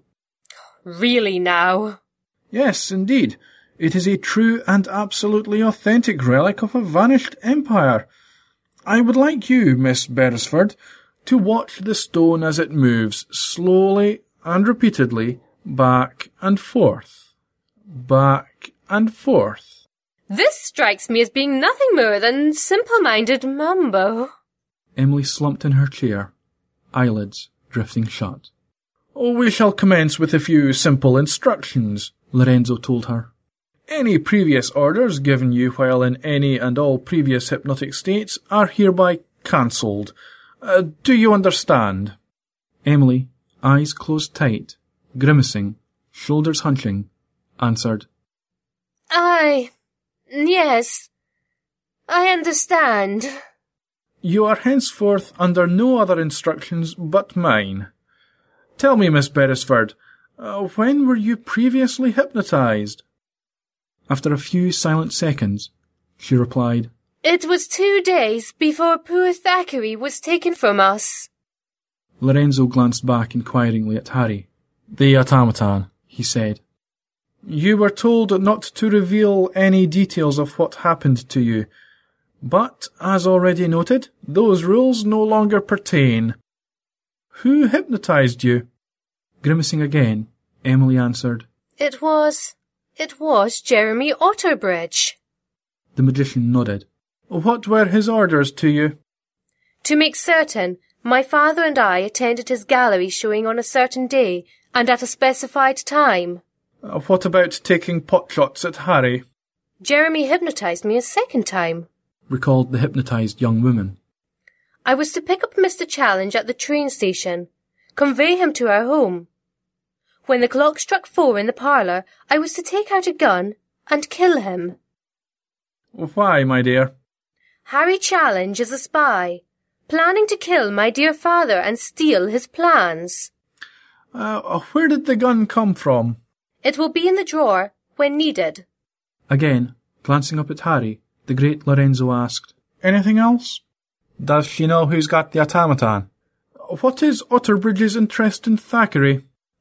Really now? Yes, indeed. It is a true and absolutely authentic relic of a vanished empire. I would like you, Miss Beresford, to watch the stone as it moves slowly and repeatedly back and forth. Back and forth. This strikes me as being nothing more than simple-minded mumbo. Emily slumped in her chair, eyelids drifting shut. We shall commence with a few simple instructions, Lorenzo told her. Any previous orders given you while in any and all previous hypnotic states are hereby cancelled. Do you understand? Emily, eyes closed tight, grimacing, shoulders hunching, answered, Yes, I understand. You are henceforth under no other instructions but mine. Tell me, Miss Beresford, when were you previously hypnotized? After a few silent seconds, she replied, It was 2 days before poor Thackeray was taken from us. Lorenzo glanced back inquiringly at Harry. The automaton, he said. You were told not to reveal any details of what happened to you, but, as already noted, those rules no longer pertain. Who hypnotized you? Grimacing again, Emily answered, It was Jeremy Otterbridge. The magician nodded. What were his orders to you? To make certain, my father and I attended his gallery showing on a certain day and at a specified time. What about taking potshots at Harry? Jeremy hypnotized me a second time, recalled the hypnotized young woman. I was to pick up Mr. Challenge at the train station, convey him to our home. When the clock struck 4 in the parlour, I was to take out a gun and kill him. Why, my dear? Harry Challenge is a spy, planning to kill my dear father and steal his plans. Where did the gun come from? It will be in the drawer when needed. Again, glancing up at Harry, the great Lorenzo asked, Anything else? Does she know who's got the automaton? What is Otterbridge's interest in Thackeray?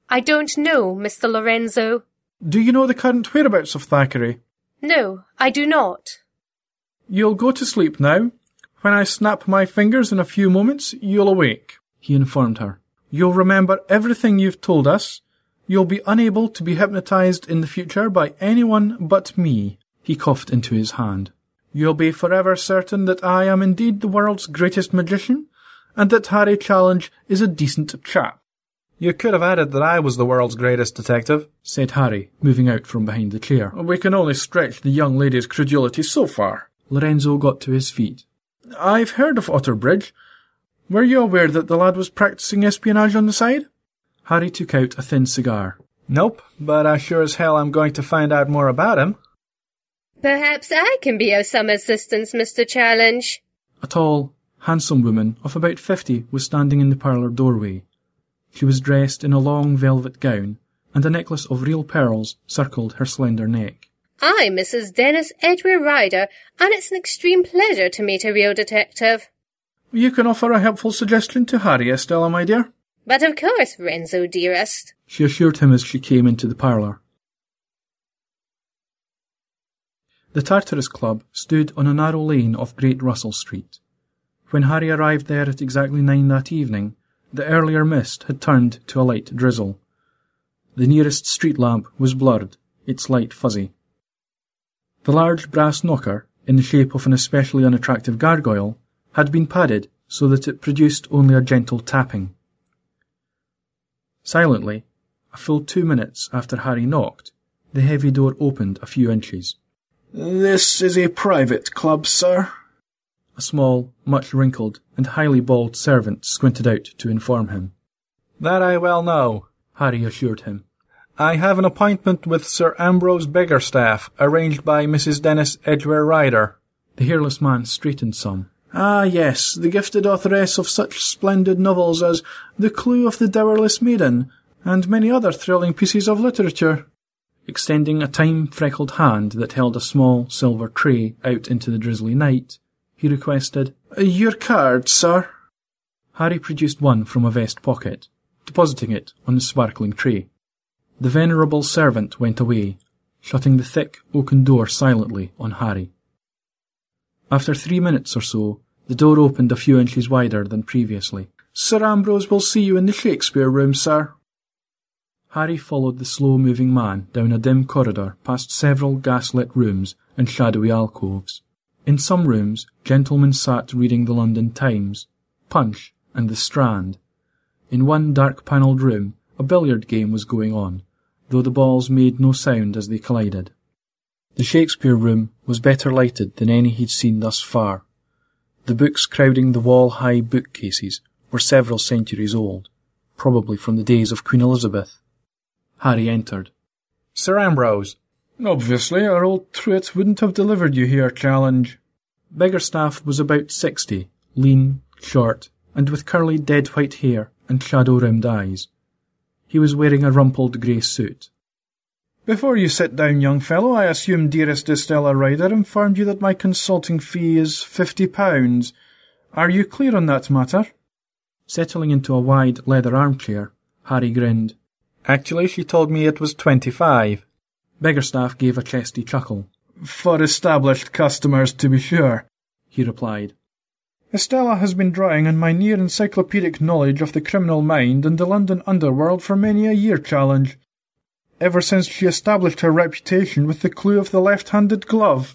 I don't know, Mr. Lorenzo. Do you know the current whereabouts of Thackeray? No, I do not. You'll go to sleep now. When I snap my fingers in a few moments, you'll awake, he informed her. You'll remember everything you've told us. You'll be unable to be hypnotized in the future by anyone but me. He coughed into his hand. You'll be forever certain that I am indeed the world's greatest magician, and that Harry Challenge is a decent chap. You could have added that I was the world's greatest detective, said Harry, moving out from behind the chair. We can only stretch the young lady's credulity so far. Lorenzo got to his feet. I've heard of Otterbridge. Were you aware that the lad was practising espionage on the side? Harry took out a thin cigar. Nope, but I sure as hell am going to find out more about him. Perhaps I can be of some assistance, Mr. Challenge. A tall, handsome woman of about 50 was standing in the parlour doorway. She was dressed in a long velvet gown, and a necklace of real pearls circled her slender neck. I'm Mrs. Dennis Edgware Ryder, and it's an extreme pleasure to meet a real detective. You can offer a helpful suggestion to Harry, Estella, my dear. But of course, Renzo, dearest, she assured him as she came into the parlour. The Tartarus Club stood on a narrow lane off Great Russell Street. When Harry arrived there at exactly 9 that evening, the earlier mist had turned to a light drizzle. The nearest street lamp was blurred, its light fuzzy. The large brass knocker, in the shape of an especially unattractive gargoyle, had been padded so that it produced only a gentle tapping. Silently, a full 2 minutes after Harry knocked, the heavy door opened a few inches. This is a private club, sir. A small, much wrinkled, and highly bald servant squinted out to inform him. That I well know, Harry assured him. I have an appointment with Sir Ambrose Biggerstaff, arranged by Mrs. Dennis Edgware Ryder. The hairless man straightened some. Ah, yes, the gifted authoress of such splendid novels as The Clue of the Dowerless Maiden, and many other thrilling pieces of literature. Extending a time-freckled hand that held a small silver tray out into the drizzly night, he requested, Your card, sir. Harry produced one from a vest pocket, depositing it on the sparkling tray. The venerable servant went away, shutting the thick oaken door silently on Harry. After 3 minutes or so, the door opened a few inches wider than previously. Sir Ambrose will see you in the Shakespeare room, sir. Harry followed the slow-moving man down a dim corridor past several gas-lit rooms and shadowy alcoves. In some rooms, gentlemen sat reading the London Times, Punch, and The Strand. In one dark-panelled room, a billiard game was going on, though the balls made no sound as they collided. The Shakespeare room was better lighted than any he'd seen thus far. The books crowding the wall-high bookcases were several centuries old, probably from the days of Queen Elizabeth. Harry entered. Sir Ambrose. Obviously, our old Truett wouldn't have delivered you here, Challenge. Biggerstaff was about 60, lean, short, and with curly dead-white hair and shadow-rimmed eyes. He was wearing a rumpled grey suit. Before you sit down, young fellow, I assume dearest Estella Ryder informed you that my consulting fee is £50. Are you clear on that matter? Settling into a wide leather armchair, Harry grinned. Actually, she told me it was 25. Biggerstaff gave a chesty chuckle. For established customers, to be sure, he replied. Estella has been drawing on my near-encyclopedic knowledge of the criminal mind and the London underworld for many a year, Challenge. Ever since she established her reputation with the clue of the left-handed glove.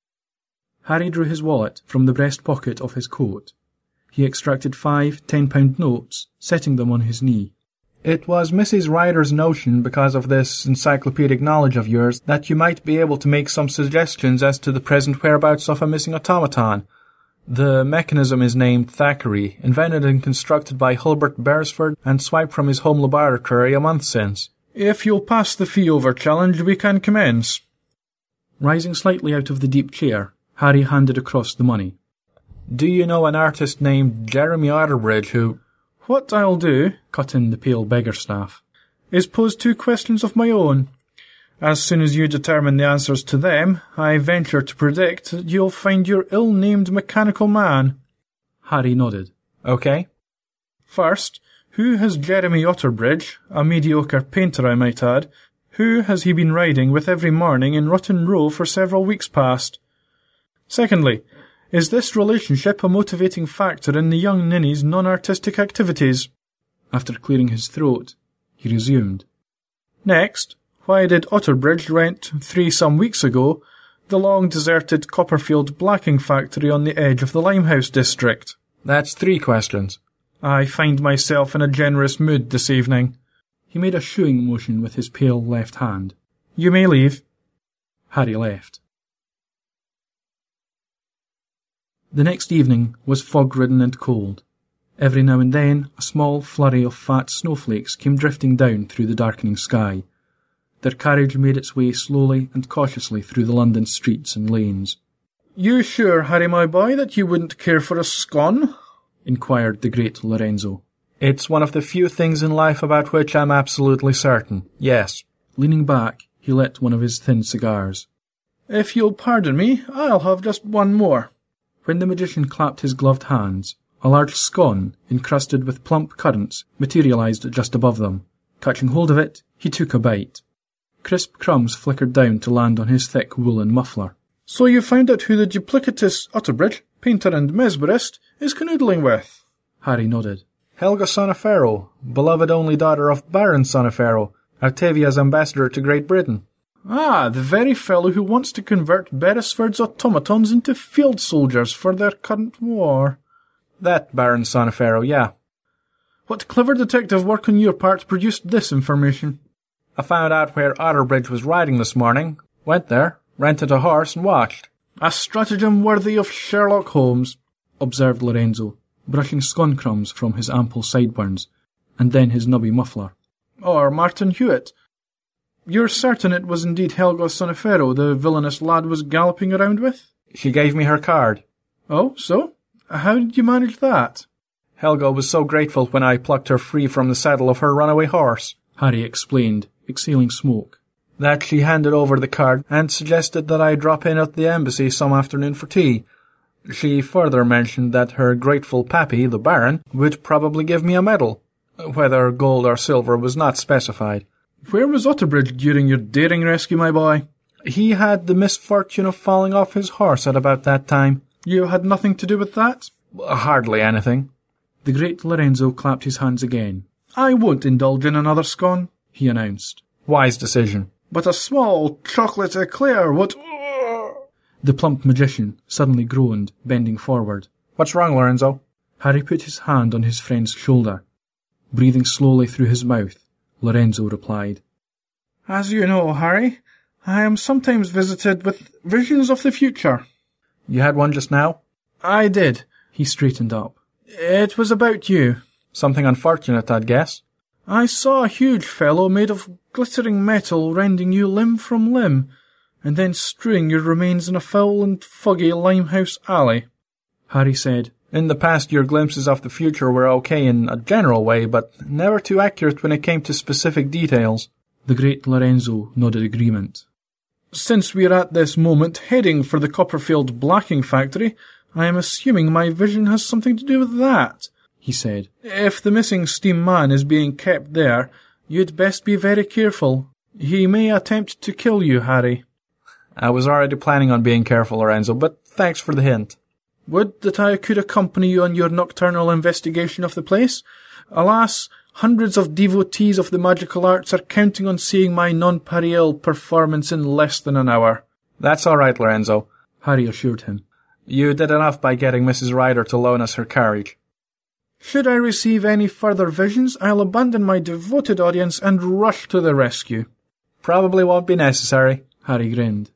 Harry drew his wallet from the breast pocket of his coat. He extracted 5 £10 notes, setting them on his knee. It was Mrs. Ryder's notion, because of this encyclopedic knowledge of yours, that you might be able to make some suggestions as to the present whereabouts of a missing automaton. The mechanism is named Thackeray, invented and constructed by Hulbert Beresford and swiped from his home laboratory a month since. If you'll pass the fee over, Challenge, we can commence. Rising slightly out of the deep chair, Harry handed across the money. Do you know an artist named Jeremy Otterbridge who... What I'll do, cut in the pale Biggerstaff, is pose 2 questions of my own. As soon as you determine the answers to them, I venture to predict that you'll find your ill-named mechanical man. Harry nodded. Okay. First, who has Jeremy Otterbridge, a mediocre painter I might add, who has he been riding with every morning in Rotten Row for several weeks past? Secondly, is this relationship a motivating factor in the young ninny's non-artistic activities? After clearing his throat, he resumed. Next, why did Otterbridge rent, 3 some weeks ago, the long-deserted Copperfield blacking factory on the edge of the Limehouse district? That's 3 questions. I find myself in a generous mood this evening. He made a shooing motion with his pale left hand. You may leave. Harry left. The next evening was fog-ridden and cold. Every now and then, a small flurry of fat snowflakes came drifting down through the darkening sky. Their carriage made its way slowly and cautiously through the London streets and lanes. You sure, Harry, my boy, that you wouldn't care for a scone? Inquired the great Lorenzo. It's one of the few things in life about which I'm absolutely certain. Yes. Leaning back, he lit one of his thin cigars. If you'll pardon me, I'll have just one more. When the magician clapped his gloved hands, a large scone, encrusted with plump currants, materialized just above them. Catching hold of it, he took a bite. Crisp crumbs flickered down to land on his thick woolen muffler. So you found out who the duplicitous Otterbridge, painter and mesmerist, is canoodling with? Harry nodded. Helga Sonifero, beloved only daughter of Baron Sonifero, Octavia's ambassador to Great Britain. Ah, the very fellow who wants to convert Beresford's automatons into field soldiers for their current war. That Baron Sonifero, yeah. What clever detective work on your part produced this information? I found out where Otterbridge was riding this morning, went there, rented a horse and watched. A stratagem worthy of Sherlock Holmes, observed Lorenzo, brushing scone crumbs from his ample sideburns, and then his nubby muffler. Or Martin Hewitt. You're certain it was indeed Helga Sonifero the villainous lad was galloping around with? She gave me her card. Oh, so? How did you manage that? Helga was so grateful when I plucked her free from the saddle of her runaway horse, Harry explained, exhaling smoke, that she handed over the card and suggested that I drop in at the embassy some afternoon for tea. She further mentioned that her grateful pappy, the Baron, would probably give me a medal. Whether gold or silver was not specified. Where was Otterbridge during your daring rescue, my boy? He had the misfortune of falling off his horse at about that time. You had nothing to do with that? Hardly anything. The great Lorenzo clapped his hands again. I won't indulge in another scone, he announced. Wise decision. But a small chocolate eclair would... The plump magician suddenly groaned, bending forward. What's wrong, Lorenzo? Harry put his hand on his friend's shoulder. Breathing slowly through his mouth, Lorenzo replied, As you know, Harry, I am sometimes visited with visions of the future. You had one just now? I did. He straightened up. It was about you. Something unfortunate, I'd guess. I saw a huge fellow made of glittering metal rending you limb from limb, and then strewing your remains in a foul and foggy Limehouse alley. Harry said, In the past, your glimpses of the future were okay in a general way, but never too accurate when it came to specific details. The great Lorenzo nodded agreement. Since we're at this moment heading for the Copperfield blacking factory, I am assuming my vision has something to do with that, he said. If the missing steam man is being kept there, you'd best be very careful. He may attempt to kill you, Harry. I was already planning on being careful, Lorenzo, but thanks for the hint. Would that I could accompany you on your nocturnal investigation of the place? Alas, hundreds of devotees of the magical arts are counting on seeing my nonpareil performance in less than an hour. That's all right, Lorenzo, Harry assured him. You did enough by getting Mrs. Ryder to loan us her carriage. Should I receive any further visions, I'll abandon my devoted audience and rush to the rescue. Probably won't be necessary, Harry grinned.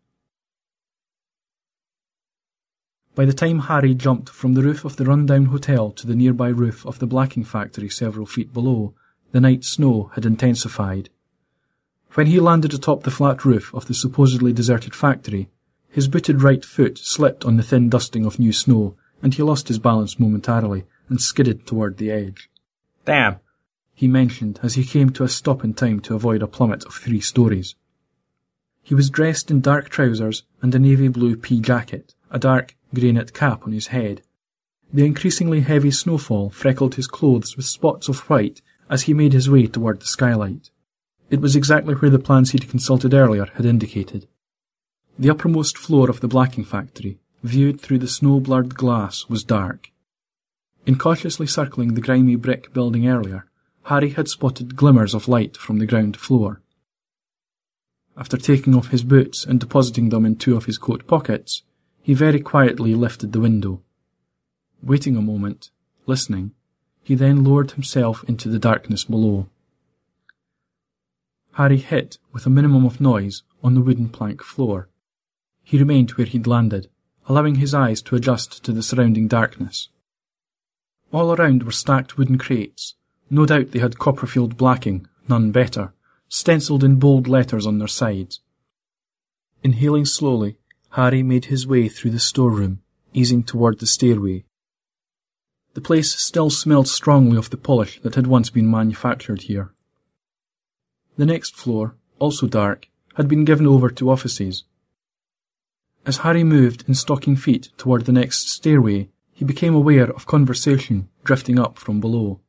By the time Harry jumped from the roof of the run-down hotel to the nearby roof of the blacking factory several feet below, the night snow had intensified. When he landed atop the flat roof of the supposedly deserted factory, his booted right foot slipped on the thin dusting of new snow, and he lost his balance momentarily and skidded toward the edge. Damn, he mentioned as he came to a stop in time to avoid a plummet of 3 stories. He was dressed in dark trousers and a navy blue pea jacket, a dark grey knit cap on his head. The increasingly heavy snowfall freckled his clothes with spots of white as he made his way toward the skylight. It was exactly where the plans he'd consulted earlier had indicated. The uppermost floor of the blacking factory, viewed through the snow-blurred glass, was dark. In cautiously circling the grimy brick building earlier, Harry had spotted glimmers of light from the ground floor. After taking off his boots and depositing them in two of his coat pockets, he very quietly lifted the window. Waiting a moment, listening, he then lowered himself into the darkness below. Harry hit, with a minimum of noise, on the wooden plank floor. He remained where he'd landed, allowing his eyes to adjust to the surrounding darkness. All around were stacked wooden crates. No doubt they had Copperfield blacking, none better, stenciled in bold letters on their sides. Inhaling slowly, Harry made his way through the storeroom, easing toward the stairway. The place still smelled strongly of the polish that had once been manufactured here. The next floor, also dark, had been given over to offices. As Harry moved in stocking feet toward the next stairway, he became aware of conversation drifting up from below.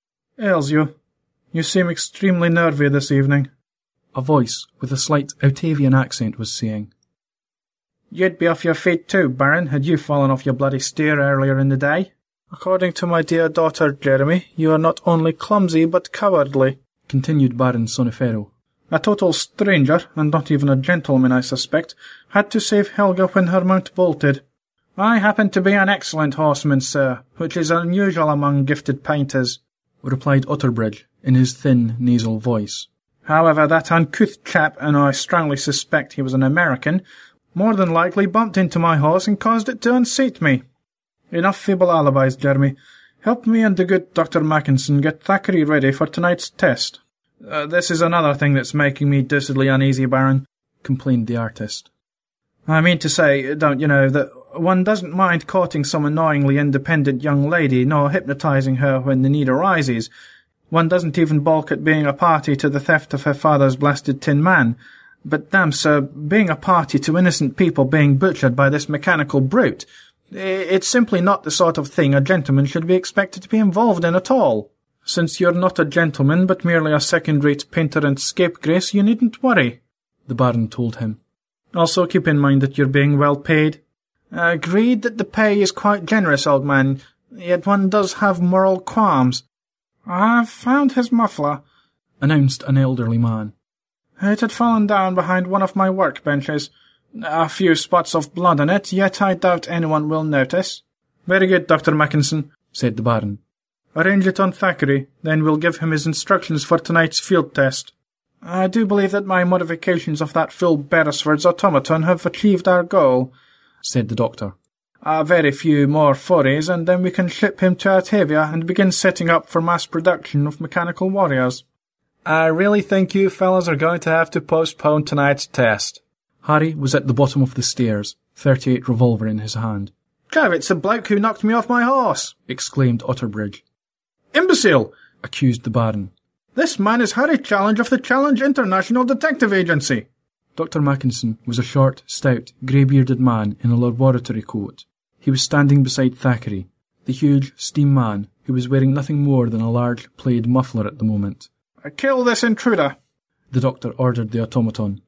"Ails you? You seem extremely nervy this evening," a voice with a slight Octavian accent was saying. "You'd be off your feet too, Baron, had you fallen off your bloody stair earlier in the day. According to my dear daughter, Jeremy, you are not only clumsy but cowardly," continued Baron Sonifero. "A total stranger, and not even a gentleman, I suspect, had to save Helga when her mount bolted. I happen to be an excellent horseman, sir, which is unusual among gifted painters," replied Utterbridge in his thin, nasal voice. "However, that uncouth chap, and I strongly suspect he was an American, more than likely bumped into my horse and caused it to unseat me. Enough feeble alibis, Jeremy. Help me and the good Dr. Mackinson get Thackeray ready for tonight's test. This is another thing that's making me deucedly uneasy, Baron," complained the artist. "I mean to say, don't you know, that one doesn't mind courting some annoyingly independent young lady, nor hypnotizing her when the need arises. One doesn't even balk at being a party to the theft of her father's blasted tin man. But damn, sir, being a party to innocent people being butchered by this mechanical brute, it's simply not the sort of thing a gentleman should be expected to be involved in at all. Since you're not a gentleman, but merely a second-rate painter and scapegrace, you needn't worry," the Baron told him. "Also keep in mind that you're being well paid." "Agreed that the pay is quite generous, old man, yet one does have moral qualms." "I've found his muffler," announced an elderly man. "It had fallen down behind one of my workbenches. A few spots of blood on it, yet I doubt anyone will notice." "Very good, Dr. Mackinson," said the Baron. "Arrange it on Thackeray, then we'll give him his instructions for tonight's field test. I do believe that my modifications of that fool Beresford's automaton have achieved our goal," said the doctor. "A very few more forays, and then we can ship him to Altavia and begin setting up for mass production of mechanical warriors." "I really think you fellas are going to have to postpone tonight's test." Harry was at the bottom of the stairs, 38 revolver in his hand. "Jove, it's the bloke who knocked me off my horse!" exclaimed Utterbridge. "Imbecile!" accused the Baron. "This man is Harry Challenge of the Challenge International Detective Agency." Dr. Mackinson was a short, stout, grey-bearded man in a laboratory coat. He was standing beside Thackeray, the huge steam man who was wearing nothing more than a large plaid muffler at the moment. "Kill this intruder," the doctor ordered the automaton.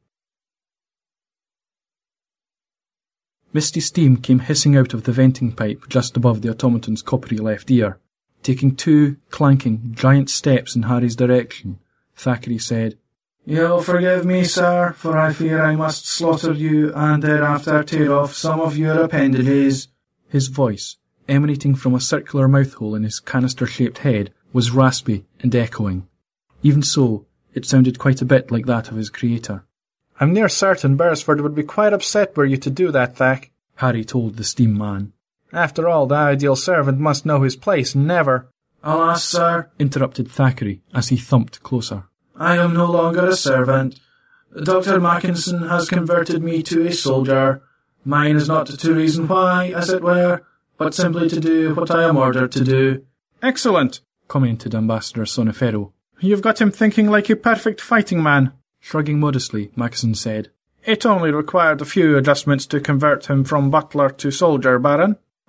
Misty steam came hissing out of the venting pipe just above the automaton's coppery left ear. Taking 2 clanking, giant steps in Harry's direction, Thackeray said, "You'll forgive me, sir, for I fear I must slaughter you and thereafter tear off some of your appendages." His voice, emanating from a circular mouthhole in his canister-shaped head, was raspy and echoing. Even so, it sounded quite a bit like that of his creator. "I'm near certain Beresford would be quite upset were you to do that, Thack," Harry told the steam man. "After all, the ideal servant must know his place, never—" "Alas, sir," interrupted Thackeray as he thumped closer, "I am no longer a servant. Dr. Mackinson has converted me to a soldier. Mine is not to reason why, as it were, but simply to do what I am ordered to do." "Excellent," commented Ambassador Sonifero. "You've got him thinking like a perfect fighting man." Shrugging modestly, Mackinson said, "It only required a few adjustments to convert him from butler to soldier, Baron."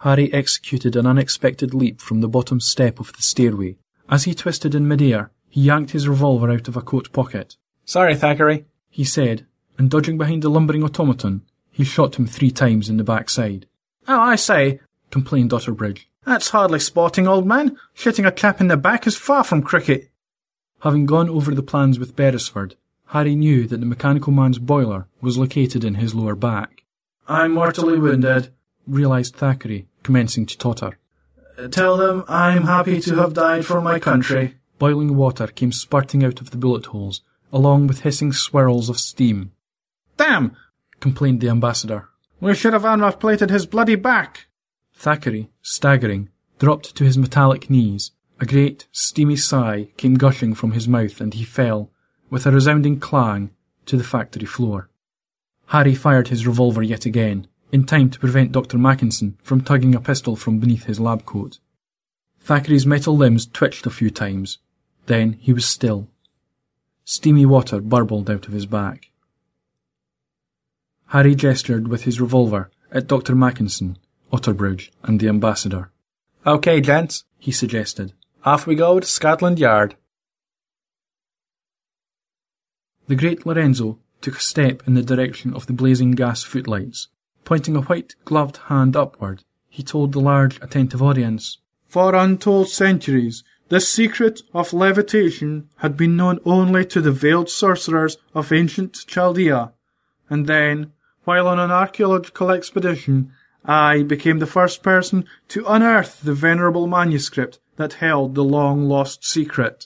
Harry executed an unexpected leap from the bottom step of the stairway. As he twisted in midair, he yanked his revolver out of a coat pocket. "Sorry, Thackeray," he said, and dodging behind the lumbering automaton, he shot him 3 times in the backside. "Oh, I say," complained Otterbridge. "That's hardly sporting, old man. Shooting a chap in the back is far from cricket." Having gone over the plans with Beresford, Harry knew that the mechanical man's boiler was located in his lower back. "I'm mortally wounded," realised Thackeray, commencing to totter. "Tell them I'm happy to have died for my country." Boiling water came spurting out of the bullet holes, along with hissing swirls of steam. "Damn!" complained the ambassador. "We should have armour-plated his bloody back." Thackeray, staggering, dropped to his metallic knees. A great, steamy sigh came gushing from his mouth, and he fell, with a resounding clang, to the factory floor. Harry fired his revolver yet again, in time to prevent Dr. Mackinson from tugging a pistol from beneath his lab coat. Thackeray's metal limbs twitched a few times. Then he was still. Steamy water burbled out of his back. Harry gestured with his revolver at Dr. Mackinson, Otterbridge, and the ambassador. "Okay, gents," he suggested. "Off we go to Scotland Yard." The great Lorenzo took a step in the direction of the blazing gas footlights. Pointing a white-gloved hand upward, he told the large, attentive audience, "For untold centuries, the secret of levitation had been known only to the veiled sorcerers of ancient Chaldea. And then, while on an archaeological expedition, I became the first person to unearth the venerable manuscript that held the long-lost secret."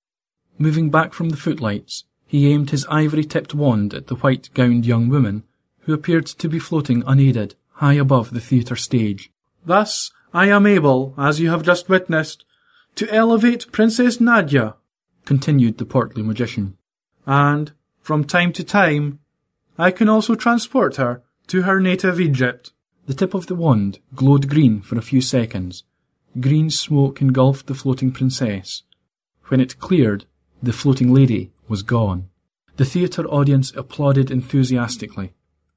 Moving back from the footlights, he aimed his ivory-tipped wand at the white-gowned young woman, who appeared to be floating unaided, high above the theatre stage. "Thus, I am able, as you have just witnessed, to elevate Princess Nadia," continued the portly magician. "And, from time to time, I can also transport her to her native Egypt." The tip of the wand glowed green for a few seconds. Green smoke engulfed the floating princess. When it cleared, the floating lady was gone. The theatre audience applauded enthusiastically.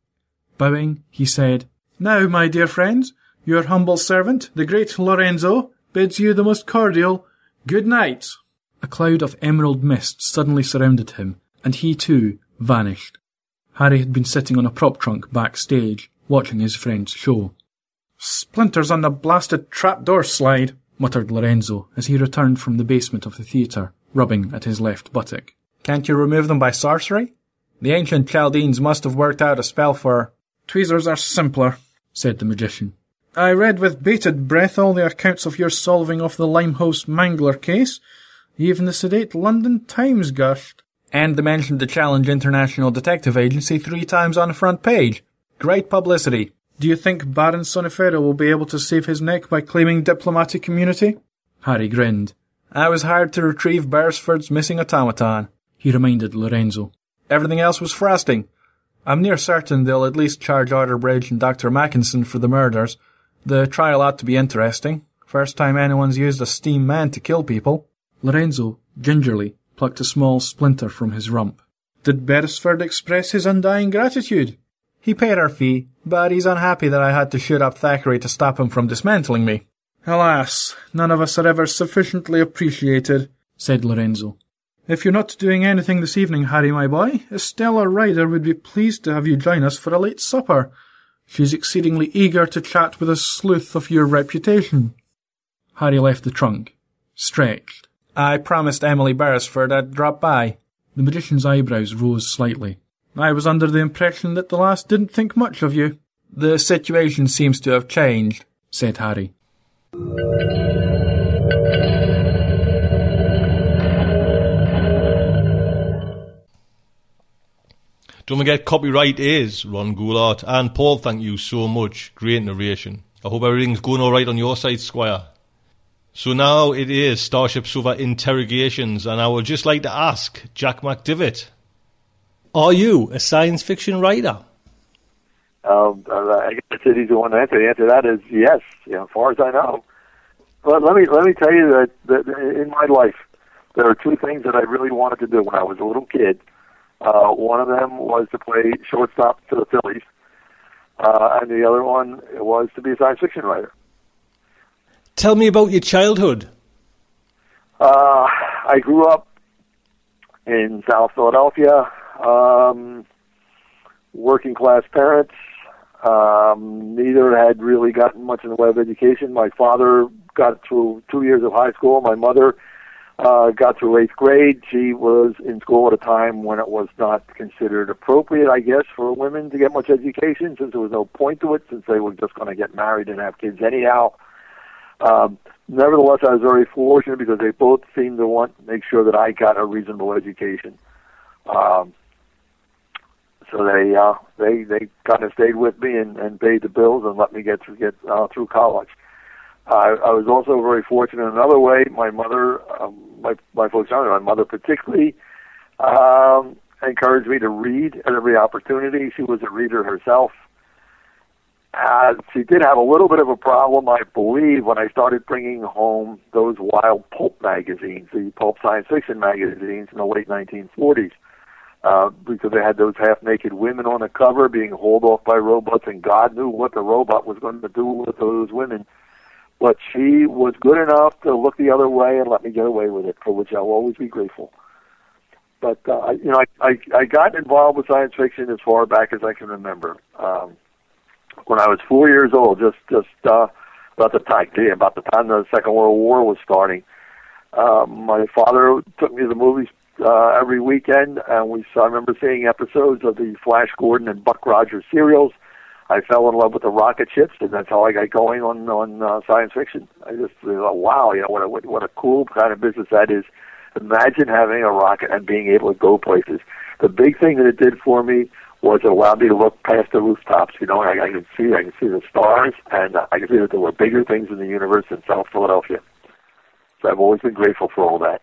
Bowing, he said, "Now, my dear friends, your humble servant, the great Lorenzo, bids you the most cordial good night." A cloud of emerald mist suddenly surrounded him, and he too vanished. Harry had been sitting on a prop trunk backstage, watching his friend's show. "Splinters on the blasted trapdoor slide," muttered Lorenzo as he returned from the basement of the theatre, rubbing at his left buttock. "Can't you remove them by sorcery? The ancient Chaldeans must have worked out a spell for—" "Tweezers are simpler," said the magician. "I read with bated breath all the accounts of your solving of the Limehouse Mangler case. Even the sedate London Times gushed. And they mentioned the Challenge International Detective Agency 3 times on the front page. Great publicity. Do you think Baron Sonifero will be able to save his neck by claiming diplomatic immunity?" Harry grinned. "I was hired to retrieve Beresford's missing automaton," he reminded Lorenzo. "Everything else was frosting. I'm near certain they'll at least charge Otterbridge and Dr. Mackinson for the murders. The trial ought to be interesting. First time anyone's used a steam man to kill people." Lorenzo, gingerly, plucked a small splinter from his rump. "Did Beresford express his undying gratitude?" "He paid our fee, but he's unhappy that I had to shoot up Thackeray to stop him from dismantling me." "Alas, none of us are ever sufficiently appreciated," said Lorenzo. "If you're not doing anything this evening, Harry, my boy, Estella Ryder would be pleased to have you join us for a late supper. She's exceedingly eager to chat with a sleuth of your reputation." Harry left the trunk, stretched. "I promised Emily Beresford I'd drop by." The magician's eyebrows rose slightly. "I was under the impression that the lass didn't think much of you." "The situation seems to have changed," said Harry. Don't forget, copyright is Ron Goulart. And Paul, thank you so much. Great narration. I hope everything's going all right on your side, Squire. So now it is Starship Sofa Interrogations, and I would just like to ask Jack McDivitt, are you a science fiction writer? I guess it's easy one to answer. The answer to that is yes, as far as I know. But let me tell you that in my life, there are 2 things that I really wanted to do when I was a little kid. One of them was to play shortstop for the Phillies, and the other one was to be a science fiction writer. Tell me about your childhood. I grew up in South Philadelphia, working class parents. Neither had really gotten much in the way of education. My father got through 2 years of high school. My mother got through 8th grade. She was in school at a time when it was not considered appropriate, I guess, for women to get much education, since there was no point to it, since they were just going to get married and have kids anyhow. Nevertheless, I was very fortunate because they both seemed to want to make sure that I got a reasonable education. So they kind of stayed with me and paid the bills and let me get through college. I was also very fortunate in another way. My mother, my folks, my mother particularly, encouraged me to read at every opportunity. She was a reader herself. She did have a little bit of a problem, I believe, when I started bringing home those wild pulp magazines, the pulp science fiction magazines in the late 1940s, because they had those half-naked women on the cover being hauled off by robots, and God knew what the robot was going to do with those women. But she was good enough to look the other way and let me get away with it, for which I'll always be grateful. But, I got involved with science fiction as far back as I can remember. When I was 4 years old, just about the time the Second World War was starting, my father took me to the movies every weekend, and I remember seeing episodes of the Flash Gordon and Buck Rogers serials. I fell in love with the rocket ships, and that's how I got going on science fiction. I just thought, wow, what a cool kind of business that is. Imagine having a rocket and being able to go places. The big thing that it did for me was it allowed me to look past the rooftops. I can see the stars, and I can see that there were bigger things in the universe than South Philadelphia. So I've always been grateful for all that.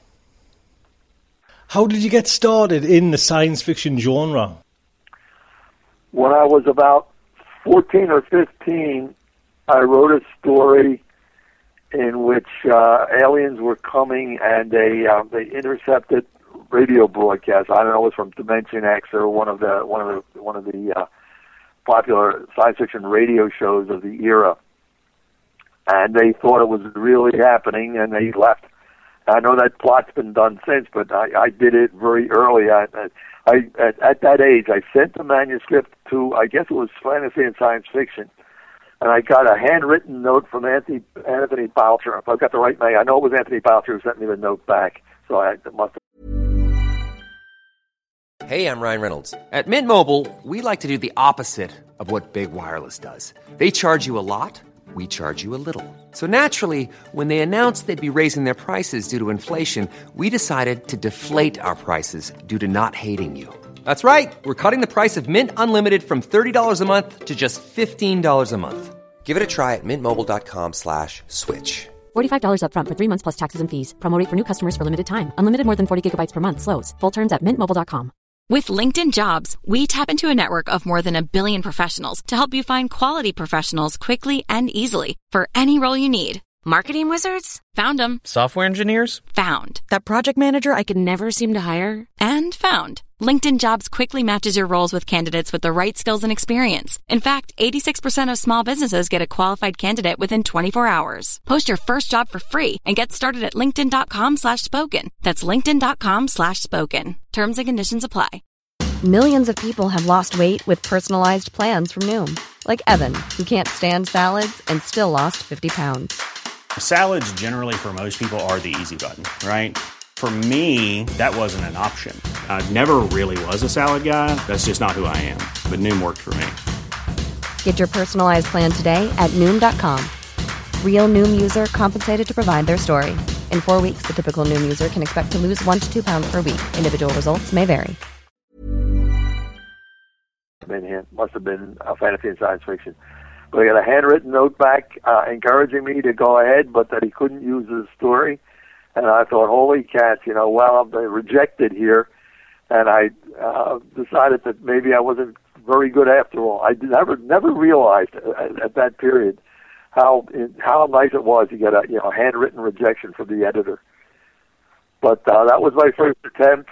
How did you get started in the science fiction genre? When I was about 14 or 15, I wrote a story in which aliens were coming and they intercepted radio broadcast. I don't know, it was from Dimension X or one of the popular science fiction radio shows of the era. And they thought it was really happening, and they left. I know that plot's been done since, but I did it very early. At that age, I sent the manuscript to, I guess it was Fantasy and Science Fiction, and I got a handwritten note from Anthony Boucher. If I've got the right name, I know it was Anthony Boucher who sent me the note back. So I must have. Hey, I'm Ryan Reynolds. At Mint Mobile, we like to do the opposite of what Big Wireless does. They charge you a lot, we charge you a little. So naturally, when they announced they'd be raising their prices due to inflation, we decided to deflate our prices due to not hating you. That's right. We're cutting the price of Mint Unlimited from $30 a month to just $15 a month. Give it a try at mintmobile.com/switch. $45 up front for 3 months plus taxes and fees. Promo rate for new customers for limited time. Unlimited more than 40 gigabytes per month slows. Full terms at mintmobile.com. With LinkedIn Jobs, we tap into a network of more than 1 billion professionals to help you find quality professionals quickly and easily for any role you need. Marketing wizards? Found them. Software engineers? Found. That project manager I could never seem to hire? And found. LinkedIn Jobs quickly matches your roles with candidates with the right skills and experience. In fact, 86% of small businesses get a qualified candidate within 24 hours. Post your first job for free and get started at linkedin.com/spoken. That's linkedin.com/spoken. Terms and conditions apply. Millions of people have lost weight with personalized plans from Noom. Like Evan, who can't stand salads and still lost 50 pounds. Salads generally for most people are the easy button, right? For me, that wasn't an option. I never really was a salad guy. That's just not who I am. But Noom worked for me. Get your personalized plan today at Noom.com. Real Noom user compensated to provide their story. In 4 weeks, the typical Noom user can expect to lose 1 to 2 pounds per week. Individual results may vary. Must have been Fantasy and Science Fiction. But I got a handwritten note back encouraging me to go ahead, but that he couldn't use the story. And I thought, holy cats, I'm rejected here. And I decided that maybe I wasn't very good after all. I never realized at that period how nice it was to get a handwritten rejection from the editor. But that was my first attempt.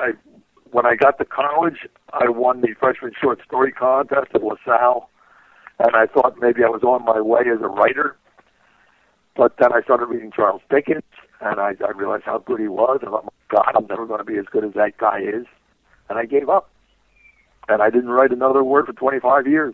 When I got to college, I won the freshman short story contest at LaSalle, and I thought maybe I was on my way as a writer. But then I started reading Charles Dickens, and I realized how good he was, and I thought, my God, I'm never going to be as good as that guy is. And I gave up. And I didn't write another word for 25 years.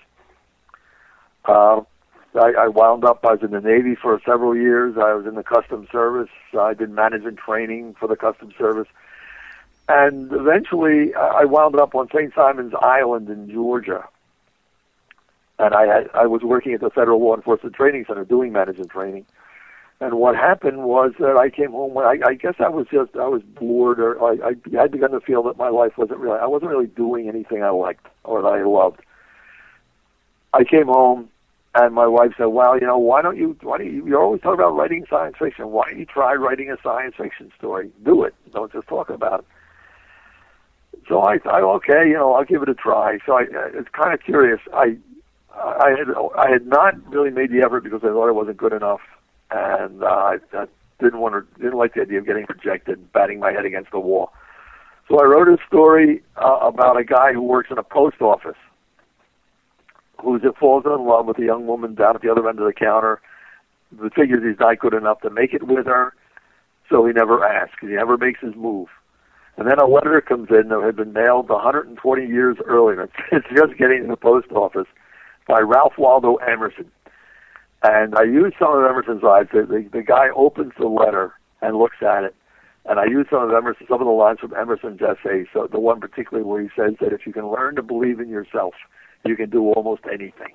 I wound up, I was in the Navy for several years. I was in the Customs Service. I did management training for the Customs Service. And eventually, I wound up on St. Simon's Island in Georgia. And I was working at the Federal Law Enforcement Training Center doing management training. And what happened was that I came home. I guess I was bored, or I had begun to feel that my life I wasn't really doing anything I liked or that I loved. I came home, and my wife said, "Well, why don't you? You're always talking about writing science fiction. Why don't you try writing a science fiction story? Do it. Don't just talk about it." So I thought, okay, I'll give it a try. So it's kind of curious. I had not really made the effort because I thought it wasn't good enough. And I didn't like the idea of getting rejected, batting my head against the wall. So I wrote a story about a guy who works in a post office, who falls in love with a young woman down at the other end of the counter. The figures he's not good enough to make it with her, so he never asks. He never makes his move. And then a letter comes in that had been mailed 120 years earlier. It's just getting to the post office, by Ralph Waldo Emerson. And I used some of Emerson's lines. The guy opens the letter and looks at it, and I used some of the lines from Emerson's essay. So the one particularly where he says that if you can learn to believe in yourself, you can do almost anything.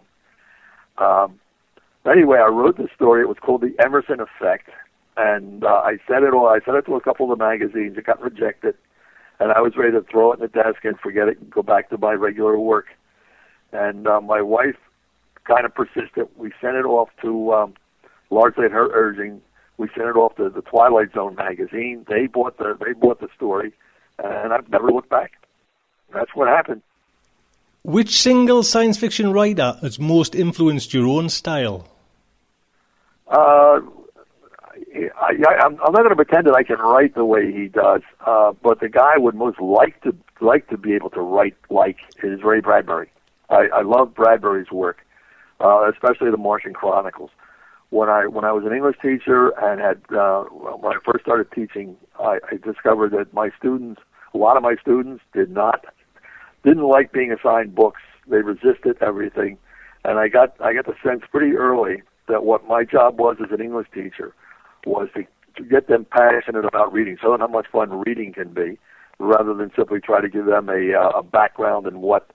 Anyway, I wrote this story. It was called The Emerson Effect, and I sent it to a couple of the magazines. It got rejected, and I was ready to throw it in the desk and forget it and go back to my regular work. And my wife kind of persisted. We sent it off to, largely at her urging, we sent it off to the Twilight Zone magazine. They bought the story, and I've never looked back. That's what happened. Which single science fiction writer has most influenced your own style? I'm not going to pretend that I can write the way he does, but the guy I would most like to be able to write like is Ray Bradbury. I love Bradbury's work, especially the Martian Chronicles. When I was an English teacher and when I first started teaching, I discovered that a lot of my students didn't like being assigned books. They resisted everything, and I got the sense pretty early that what my job was as an English teacher was to get them passionate about reading, so how much fun reading can be, rather than simply try to give them a background in what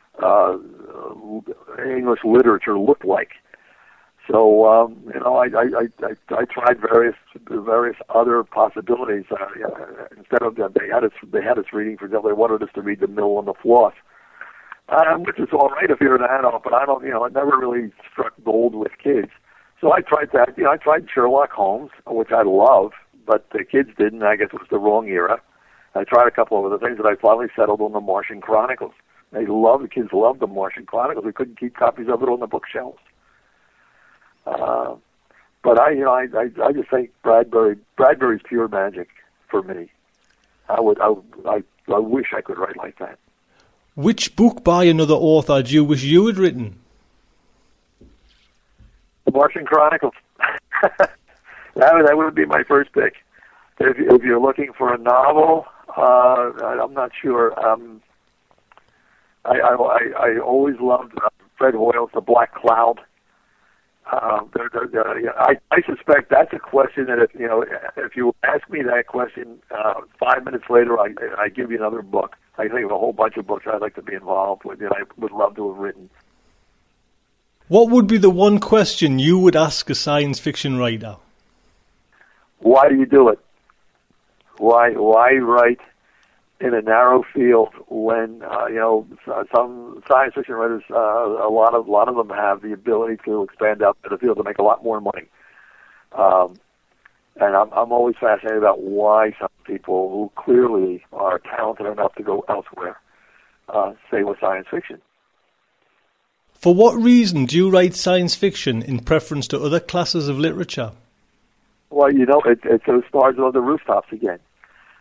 English literature looked like. So I tried various other possibilities. Instead of that, they had us reading. For example, they wanted us to read The Mill on the Floss, which is all right if you're an adult, but it never really struck gold with kids. So I tried that. I tried Sherlock Holmes, which I love, but the kids didn't. I guess it was the wrong era. I tried a couple of other things, and I finally settled on the Martian Chronicles. The kids loved the Martian Chronicles. We couldn't keep copies of it on the bookshelves. But I just think Bradbury's pure magic for me. I wish I could write like that. Which book by another author do you wish you had written? The Martian Chronicles. That would be my first pick. If you're looking for a novel, I'm not sure. I always loved Fred Hoyle's The Black Cloud. I suspect that's a question that if you ask me that question 5 minutes later, I give you another book. I think of a whole bunch of books I'd like to be involved with that I would love to have written. What would be the one question you would ask a science fiction writer? Why do you do it? Why write in a narrow field when some science fiction writers, a lot of them have the ability to expand out to the field to make a lot more money. And I'm always fascinated about why some people who clearly are talented enough to go elsewhere stay with science fiction. For what reason do you write science fiction in preference to other classes of literature? Well, it's those stars on the rooftops again.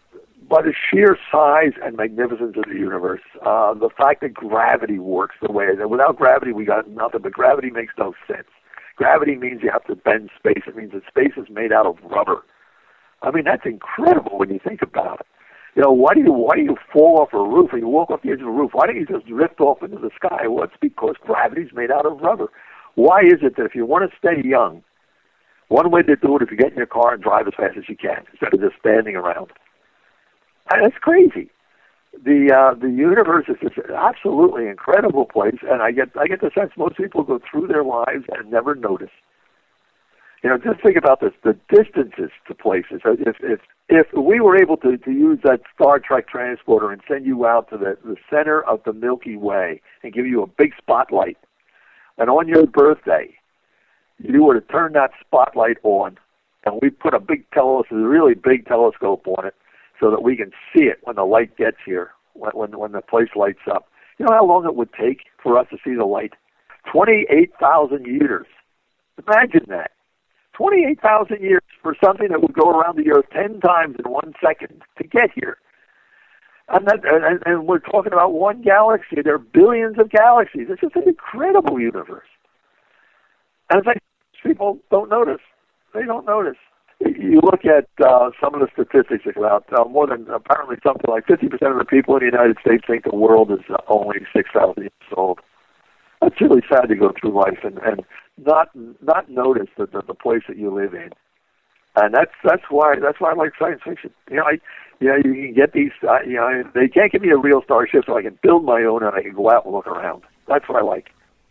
by the sheer size and magnificence of the universe. The fact that gravity works the way that without gravity we got nothing, but gravity makes no sense. Gravity means you have to bend space. It means that space is made out of rubber. I mean, that's incredible when you think about it. You know, why do you fall off a roof and you walk off the edge of a roof? Why don't you just drift off into the sky? Well, it's because gravity's made out of rubber. Why is it that if you want to stay young, one way to do it is to get in your car and drive as fast as you can instead of just standing around? And that's crazy. The universe is just an absolutely incredible place, and I get the sense most people go through their lives and never notice. You know, just think about this: the distances to places. If we were able to use that Star Trek transporter and send you out to the center of the Milky Way and give you a big spotlight, and on your birthday, you were to turn that spotlight on, and we put a really big telescope on it, so that we can see it when the light gets here, when the place lights up. You know how long it would take for us to see the light? 28,000 years. Imagine that. 28,000 years for something that would go around the Earth 10 times in 1 second to get here. And we're talking about one galaxy. There are billions of galaxies. It's just an incredible universe. And it's like people don't notice. They don't notice. You look at some of the statistics about more than apparently something like 50% of the people in the United States think the world is only 6,000 years old. That's really sad to go through life and not notice the place that you live in. And that's why I like science fiction. You can get these. They can't give me a real starship, so I can build my own and I can go out and look around. That's what I like.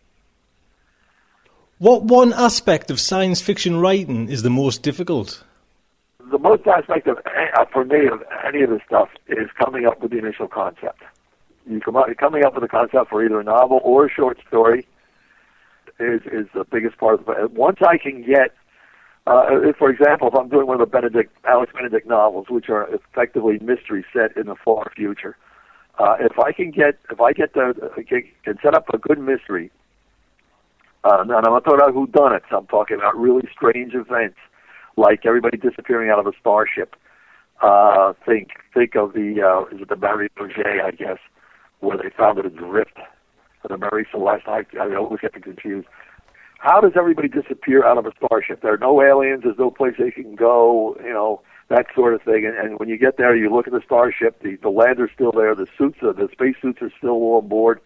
What one aspect of science fiction writing is the most difficult? The most aspect for me of any of this stuff is coming up with the initial concept. Coming up with a concept for either a novel or a short story is the biggest part of it. Once I can get, for example, if I'm doing one of the Alex Benedict novels, which are effectively mysteries set in the far future, if I can set up a good mystery. And I'm not talking about whodunits. I'm talking about really strange events, like everybody disappearing out of a starship. Think of the Marie Roget, I guess, where they found it adrift, or the Marie Celeste. I always get confused. How does everybody disappear out of a starship? There are no aliens. There's no place they can go. You know, that sort of thing. And when you get there, you look at the starship. The lander's still there. The space suits are still on board.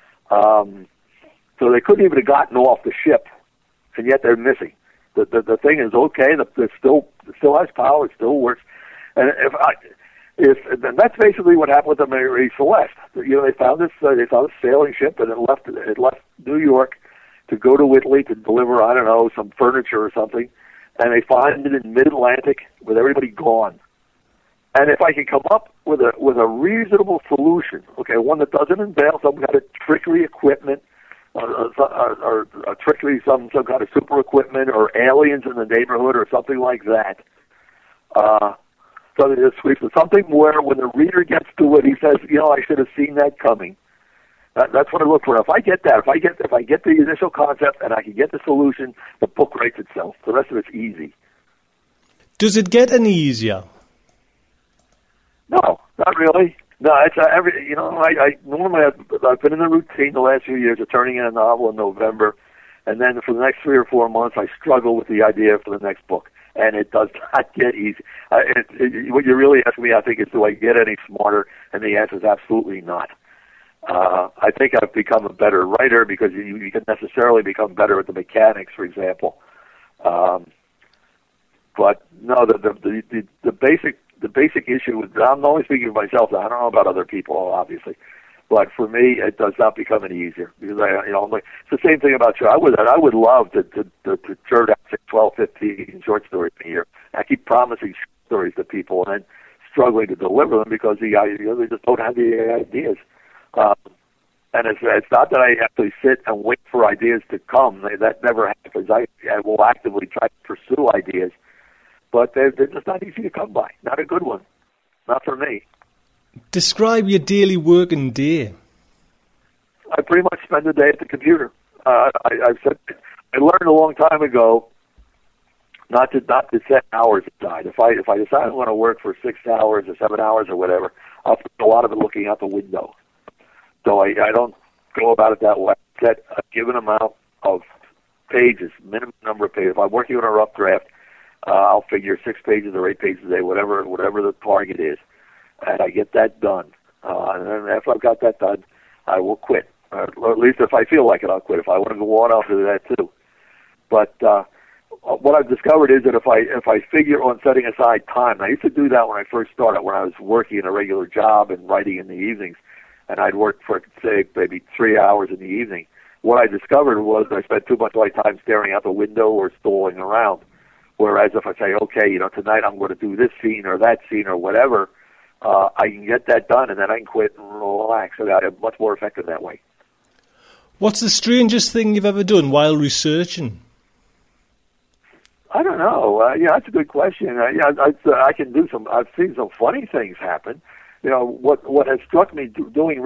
So they couldn't even have gotten off the ship, and yet they're missing. The thing is okay. It still has power. It still works. And then that's basically what happened with the Marie Celeste. You know, they found a sailing ship, and it left New York to go to Italy to deliver, I don't know, some furniture or something, and they find it in mid-Atlantic with everybody gone. And if I can come up with a reasonable solution, okay, one that doesn't involve some kind of trickery equipment, or trickery, some kind of super equipment, or aliens in the neighborhood, or something like that. Something where when the reader gets to it, he says, I should have seen that coming. That's what I look for. If I get that, if I get the initial concept and I can get the solution, the book writes itself. The rest of it's easy. Does it get any easier? No, not really. No, it's normally I've been in the routine the last few years of turning in a novel in November, and then for the next 3 or 4 months I struggle with the idea for the next book, and it does not get easy. What you really ask me, I think, is do I get any smarter? And the answer is absolutely not. I think I've become a better writer because you can necessarily become better at the mechanics, for example. But no, the basic issue is, I'm only speaking for myself. I don't know about other people, obviously, but for me, it does not become any easier because it's the same thing about you. I would love to churn out 12, 15 short stories a year. I keep promising stories to people and then struggling to deliver them because they just don't have the ideas. And it's not that I actually sit and wait for ideas to come. That never happens. I will actively try to pursue ideas, but they're just not easy to come by. Not a good one. Not for me. Describe your daily working day. I pretty much spend the day at the computer. I learned a long time ago not to set hours aside. If I decide I'm going to work for 6 hours or 7 hours or whatever, I'll spend a lot of it looking out the window. So I don't go about it that way. Set a given amount of pages, minimum number of pages. If I'm working on a rough draft, I'll figure 6 pages or 8 pages a day, whatever the target is, and I get that done. And then after I've got that done, I will quit. Or at least if I feel like it, I'll quit. If I want to go on, I'll do that too. But what I've discovered is that if I figure on setting aside time, I used to do that when I first started, when I was working in a regular job and writing in the evenings, and I'd work for, say, maybe 3 hours in the evening. What I discovered was I spent too much of my time staring out the window or stalling around. Whereas if I say, okay, tonight I'm going to do this scene or that scene or whatever, I can get that done, and then I can quit and relax. So I'm much more effective that way. What's the strangest thing you've ever done while researching? I don't know. That's a good question. I can do some. I've seen some funny things happen. What has struck me doing.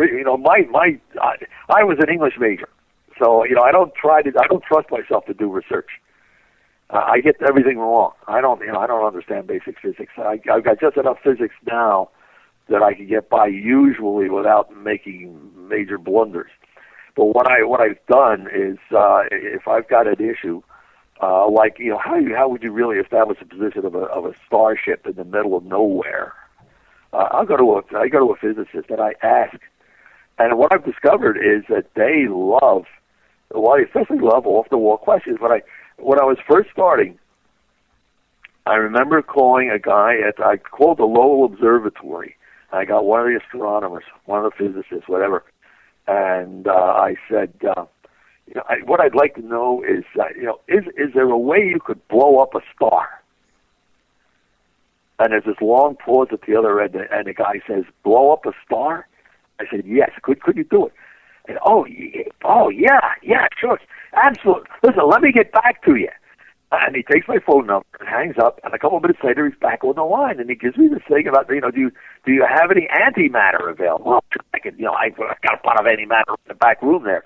I was an English major, so I don't trust myself to do research. I get everything wrong. I don't understand basic physics. I've got just enough physics now that I can get by usually without making major blunders. But what I've done is, if I've got an issue, how would you really establish a position of a starship in the middle of nowhere? I go to a physicist and I ask, and what I've discovered is that they especially love off the wall questions. When I was first starting, I remember calling a guy I called the Lowell Observatory. I got one of the astronomers, one of the physicists, whatever, and I said, what I'd like to know is, is there a way you could blow up a star? And there's this long pause at the other end, and the guy says, blow up a star? I said, yes. Could you do it? And, yeah, sure, absolutely. Listen, let me get back to you. And he takes my phone number and hangs up, and a couple of minutes later he's back on the line, and he gives me this thing about, do you have any antimatter available? Well, I've got a pot of antimatter in the back room there.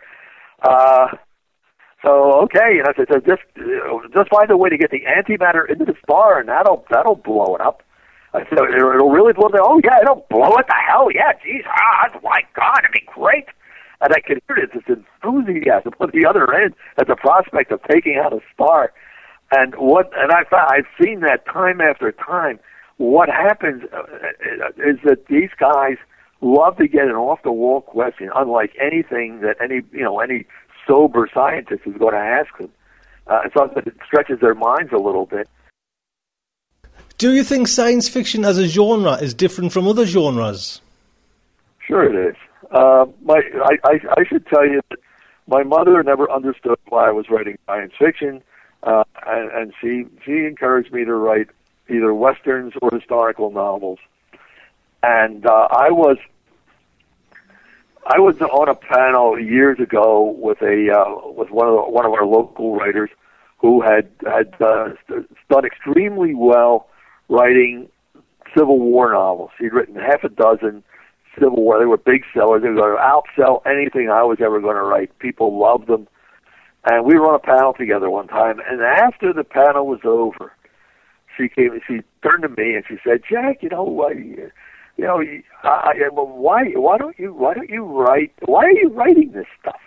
So okay, I said, so just find a way to get the antimatter into the star, and that'll blow it up. I said, it'll really blow it up. Oh yeah, it'll blow it. The hell yeah, geez, my God, it'd be great. And I could hear this enthusiasm on the other end at the prospect of taking out a star. And I've seen that time after time. What happens is that these guys love to get an off-the-wall question, unlike anything that any sober scientist is going to ask them. Something that stretches their minds a little bit. Do you think science fiction as a genre is different from other genres? Sure it is. I should tell you that my mother never understood why I was writing science fiction, and she encouraged me to write either westerns or historical novels. And I was on a panel years ago with one of our local writers who had done extremely well writing Civil War novels. He'd written half a dozen Civil War. They were big sellers. They were going to outsell anything I was ever going to write. People loved them. And we were on a panel together one time, and after the panel was over, she turned to me and she said, "Jack, why don't you write? Why are you writing this stuff?"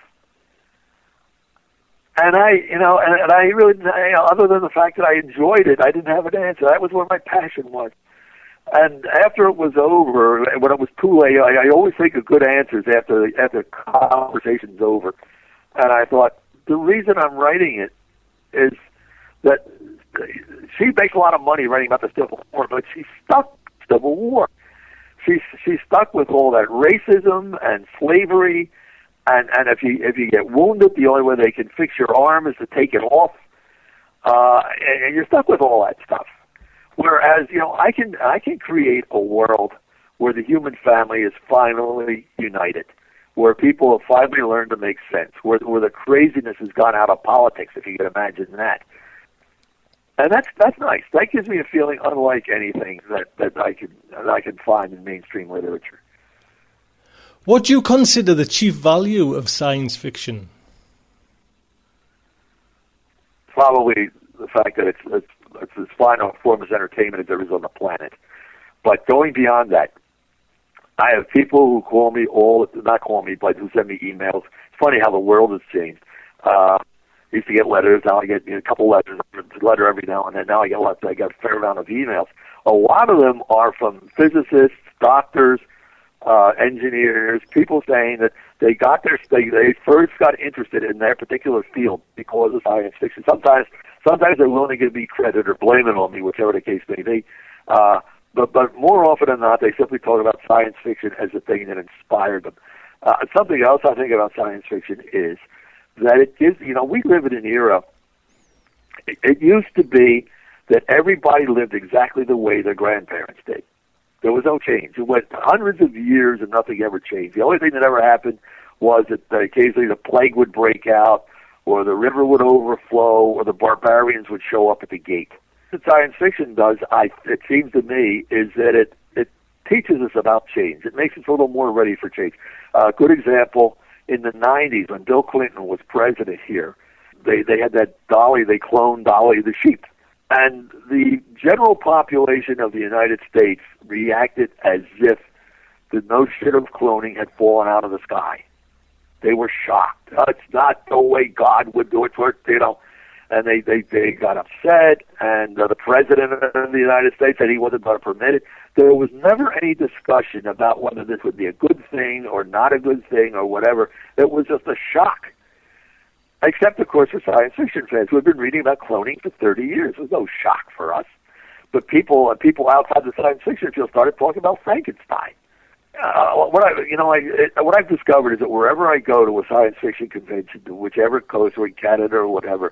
And I really, other than the fact that I enjoyed it, I didn't have an answer. That was where my passion was. And after it was over, when it was too late, I always think of good answers after the conversation's over. And I thought, the reason I'm writing it is that she makes a lot of money writing about the Civil War, but she's stuck with Civil War. She's stuck with all that racism and slavery, and if you get wounded, the only way they can fix your arm is to take it off, and you're stuck with all that stuff. Whereas I can create a world where the human family is finally united, where people have finally learned to make sense, where the craziness has gone out of politics, if you can imagine that. And that's nice. That gives me a feeling unlike anything that I can find in mainstream literature. What do you consider the chief value of science fiction? Probably the fact that it's it's as fine a form of entertainment as there is on the planet. But going beyond that, I have people who call me not call me, but who send me emails. It's funny how the world has changed. I used to get letters. Now I get a couple letters, a letter every now and then. Now I get a fair amount of emails. A lot of them are from physicists, doctors, engineers, people saying that they first got interested in their particular field because of science fiction. Sometimes they're willing to give me credit or blame it on me, whichever the case may be. But more often than not, they simply talk about science fiction as a thing that inspired them. Something else I think about science fiction is that it gives, we live in an era, it used to be that everybody lived exactly the way their grandparents did. There was no change. It went hundreds of years and nothing ever changed. The only thing that ever happened was that occasionally the plague would break out, or the river would overflow, or the barbarians would show up at the gate. What science fiction does, it seems to me, is that it teaches us about change. It makes us a little more ready for change. A good example, in the 90s, when Bill Clinton was president here, they had that Dolly, they cloned Dolly the sheep. And the general population of the United States reacted as if the notion of cloning had fallen out of the sky. They were shocked. It's not the way God would do it, and they got upset, and the president of the United States said he wasn't going to permit it. There was never any discussion about whether this would be a good thing or not a good thing or whatever. It was just a shock. Except, of course, for science fiction fans who have been reading about cloning for 30 years. It was no shock for us. But people outside the science fiction field started talking about Frankenstein. What I've discovered is that wherever I go to a science fiction convention, to whichever coast or in Canada or whatever,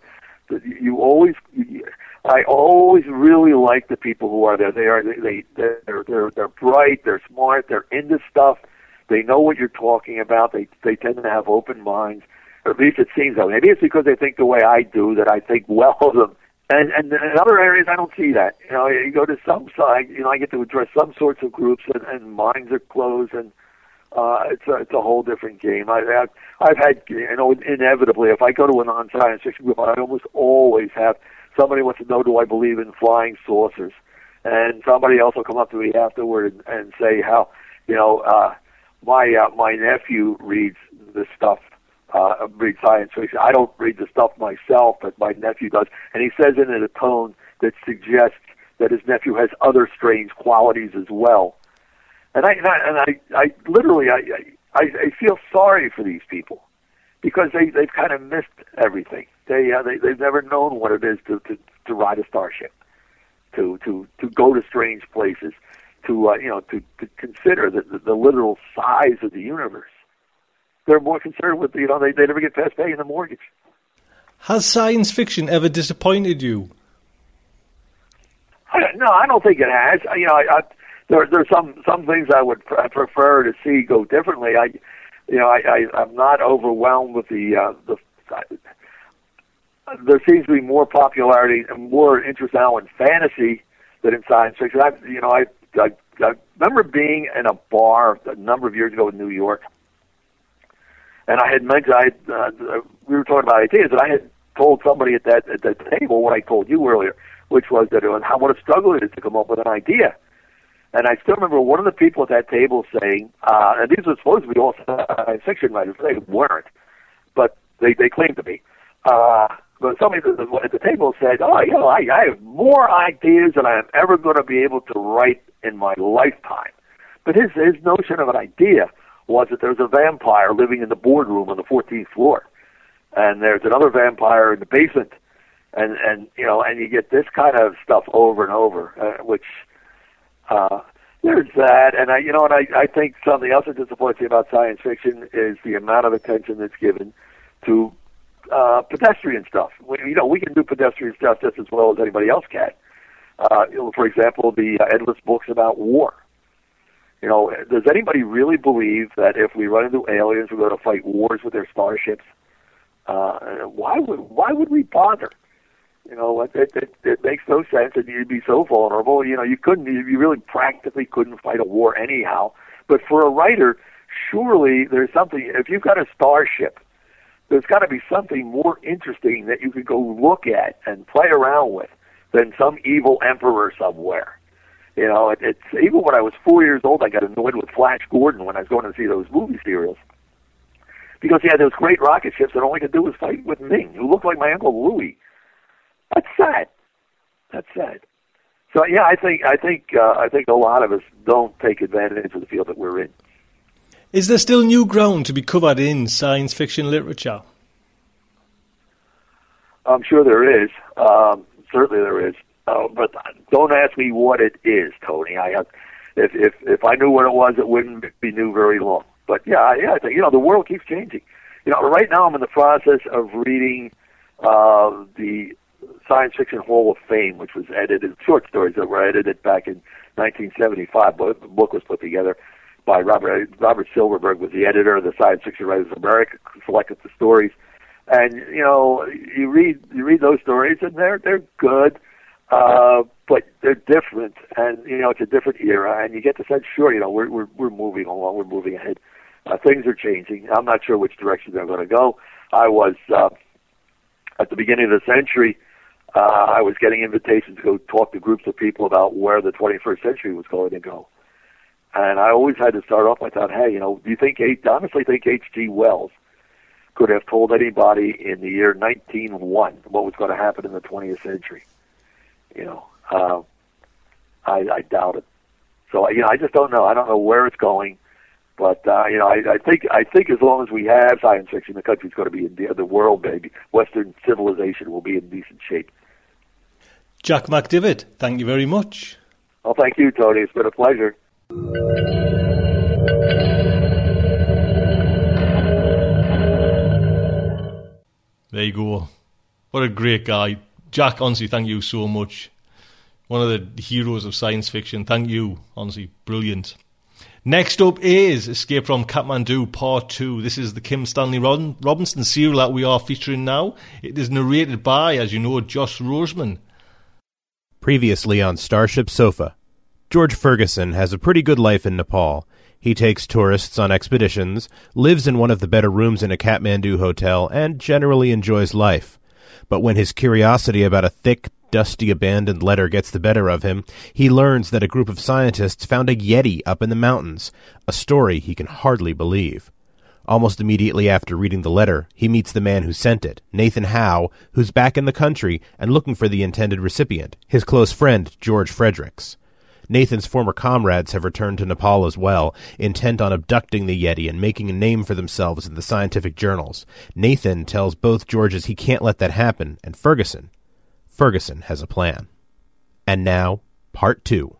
I always really like the people who are there. They're bright, they're smart, they're into stuff. They know what you're talking about. They tend to have open minds. Or at least it seems that way. Maybe it's because they think the way I do, that I think well of them. And in other areas, I don't see that. You go to some side, I get to address some sorts of groups, and minds are closed, and it's a whole different game. I've had, inevitably, if I go to a non-science fiction group, I almost always have somebody wants to know, do I believe in flying saucers? And somebody else will come up to me afterward and say how, my nephew reads this stuff. Read science fiction. I don't read the stuff myself, but my nephew does, and he says it in a tone that suggests that his nephew has other strange qualities as well. And I literally feel sorry for these people because they've kind of missed everything. They've never known what it is to ride a starship, to go to strange places, to consider the literal size of the universe. They're more concerned with, they never get past paying the mortgage. Has science fiction ever disappointed you? No, I don't think it has. There's some things I would prefer to see go differently. I'm not overwhelmed with the. There seems to be more popularity and more interest now in fantasy than in science fiction. I remember being in a bar a number of years ago in New York. And I had mentioned, we were talking about ideas, and I had told somebody at that table what I told you earlier, which was that what a struggle it is to come up with an idea. And I still remember one of the people at that table saying, and these were supposed to be all science fiction writers, they weren't, but they claimed to be. But somebody at the table said, I have more ideas than I am ever going to be able to write in my lifetime. But his notion of an idea was that there's a vampire living in the boardroom on the 14th floor, and there's another vampire in the basement, and you get this kind of stuff over and over, which there's that, and I think something else that disappoints me about science fiction is the amount of attention that's given to pedestrian stuff. We can do pedestrian stuff just as well as anybody else can. For example, the endless books about war. Does anybody really believe that if we run into aliens, we're going to fight wars with their starships? Why would we bother? It makes no sense, and you'd be so vulnerable. You really practically couldn't fight a war anyhow. But for a writer, surely there's something. If you've got a starship, there's got to be something more interesting that you could go look at and play around with than some evil emperor somewhere. You know, it's even when I was 4 years old, I got annoyed with Flash Gordon when I was going to see those movie serials, because he had those great rocket ships that all he could do was fight with Ming, who looked like my Uncle Louis. That's sad. That's sad. So yeah, I think a lot of us don't take advantage of the field that we're in. Is there still new ground to be covered in science fiction literature? I'm sure there is. Certainly there is. But don't ask me what it is, Tony. If I knew what it was, it wouldn't be new very long. But yeah, I think, the world keeps changing. Right now I'm in the process of reading the Science Fiction Hall of Fame, which was edited, short stories that were edited back in 1975. The book was put together by Robert Silverberg, was the editor of the Science Fiction Writers of America, selected the stories. And, you read those stories, and they're good, but they're different, and, it's a different era, and you get the sense, sure, we're moving along, we're moving ahead. Things are changing. I'm not sure which direction they're going to go. I was, at the beginning of the century, I was getting invitations to go talk to groups of people about where the 21st century was going to go. And I always had to start off, I thought, hey, do you honestly think H.G. Wells could have told anybody in the year 1901 what was going to happen in the 20th century? I doubt it. So, I just don't know. I don't know where it's going. But, I think as long as we have science fiction, the country's going to be in the world, baby. Western civilization will be in decent shape. Jack McDivitt, thank you very much. Well, thank you, Tony. It's been a pleasure. There you go. What a great guy. Jack, honestly, thank you so much. One of the heroes of science fiction. Thank you. Honestly, brilliant. Next up is Escape from Kathmandu Part 2. This is the Kim Stanley Robinson serial that we are featuring now. It is narrated by, as you know, Josh Roseman. Previously on Starship Sofa, George Ferguson has a pretty good life in Nepal. He takes tourists on expeditions, lives in one of the better rooms in a Kathmandu hotel, and generally enjoys life. But when his curiosity about a thick, dusty, abandoned letter gets the better of him, he learns that a group of scientists found a Yeti up in the mountains, a story he can hardly believe. Almost immediately after reading the letter, he meets the man who sent it, Nathan Howe, who's back in the country and looking for the intended recipient, his close friend, George Fredericks. Nathan's former comrades have returned to Nepal as well, intent on abducting the Yeti and making a name for themselves in the scientific journals. Nathan tells both Georges he can't let that happen, and Ferguson has a plan. And now, Part 2.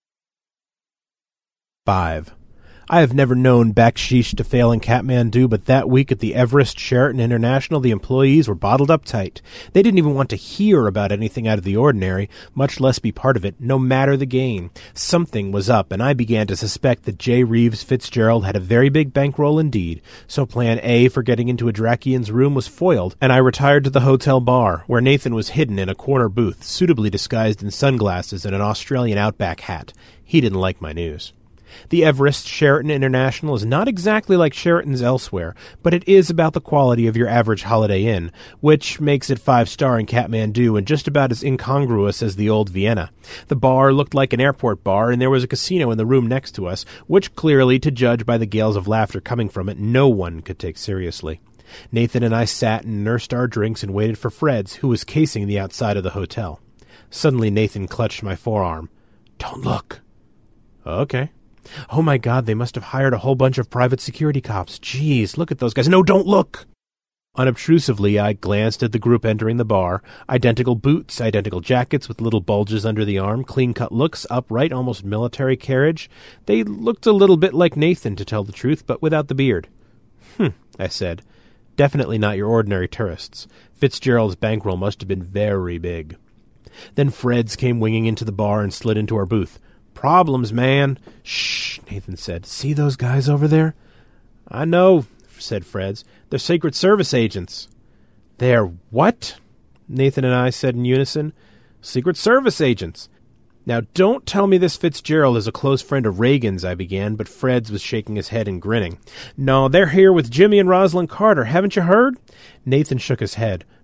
5. I have never known backsheesh to fail in Kathmandu, but that week at the Everest Sheraton International, the employees were bottled up tight. They didn't even want to hear about anything out of the ordinary, much less be part of it, no matter the gain. Something was up, and I began to suspect that J. Reeves Fitzgerald had a very big bankroll indeed. So Plan A for getting into a Drakian's room was foiled, and I retired to the hotel bar, where Nathan was hidden in a corner booth, suitably disguised in sunglasses and an Australian Outback hat. He didn't like my news. The Everest Sheraton International is not exactly like Sheratons elsewhere, but it is about the quality of your average Holiday Inn, which makes it 5-star in Kathmandu and just about as incongruous as the old Vienna. The bar looked like an airport bar, and there was a casino in the room next to us, which clearly, to judge by the gales of laughter coming from it, no one could take seriously. Nathan and I sat and nursed our drinks and waited for Freds, who was casing the outside of the hotel. Suddenly Nathan clutched my forearm. "Don't look." "Okay." "Oh my God, they must have hired a whole bunch of private security cops. Jeez, look at those guys. No, don't look!" Unobtrusively, I glanced at the group entering the bar. Identical boots, identical jackets with little bulges under the arm, clean-cut looks, upright, almost military carriage. They looked a little bit like Nathan, to tell the truth, but without the beard. I said. Definitely not your ordinary tourists. Fitzgerald's bankroll must have been very big. Then Freds came winging into the bar and slid into our booth. "Problems, man." "Shh," Nathan said. "See those guys over there?" "I know," said Freds. "They're Secret Service agents." "They're what?" Nathan and I said in unison. "Secret Service agents." "Now, don't tell me this Fitzgerald is a close friend of Reagan's," I began, but Freds was shaking his head and grinning. "No, they're here with Jimmy and Rosalind Carter. Haven't you heard?" Nathan shook his head.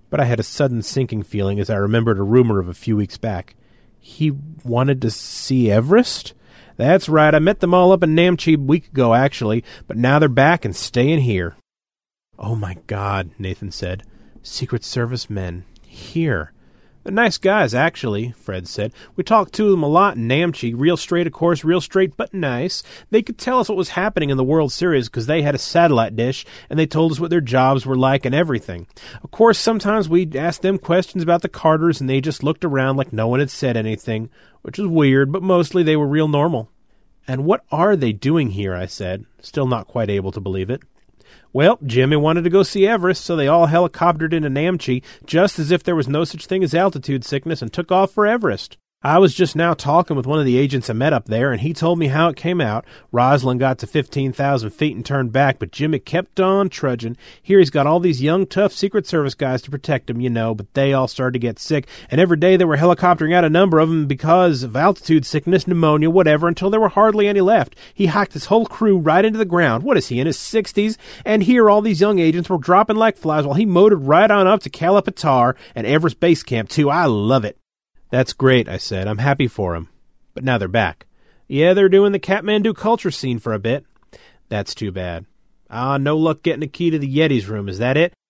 But I had a sudden sinking feeling as I remembered a rumor of a few weeks back. He wanted to see Everest? That's right, I met them all up in Namche a week ago, actually, but now they're back and staying here. Oh my God, Nathan said. Secret Service men. Here. They're nice guys, actually, Fred said. We talked to them a lot in Namche. Real straight, of course, real straight, but nice. They could tell us what was happening in the World Series because they had a satellite dish, and they told us what their jobs were like and everything. Of course, sometimes we'd ask them questions about the Carters, and they just looked around like no one had said anything, which was weird, but mostly they were real normal. And what are they doing here, I said, still not quite able to believe it. Well, Jimmy wanted to go see Everest, so they all helicoptered into Namche, just as if there was no such thing as altitude sickness, and took off for Everest. I was just now talking with one of the agents I met up there, and he told me how it came out. Rosalind got to 15,000 feet and turned back, but Jimmy kept on trudging. Here he's got all these young, tough Secret Service guys to protect him, you know, but they all started to get sick, and every day they were helicoptering out a number of them because of altitude sickness, pneumonia, whatever, until there were hardly any left. He hiked his whole crew right into the ground. What is he, in his 60s? And here all these young agents were dropping like flies while he motored right on up to Kalapatar and Everest Base Camp, too. I love it. That's great, I said. I'm happy for him. But now they're back. Yeah, they're doing the Kathmandu culture scene for a bit. That's too bad. No luck getting a key to the Yeti's room, is that it?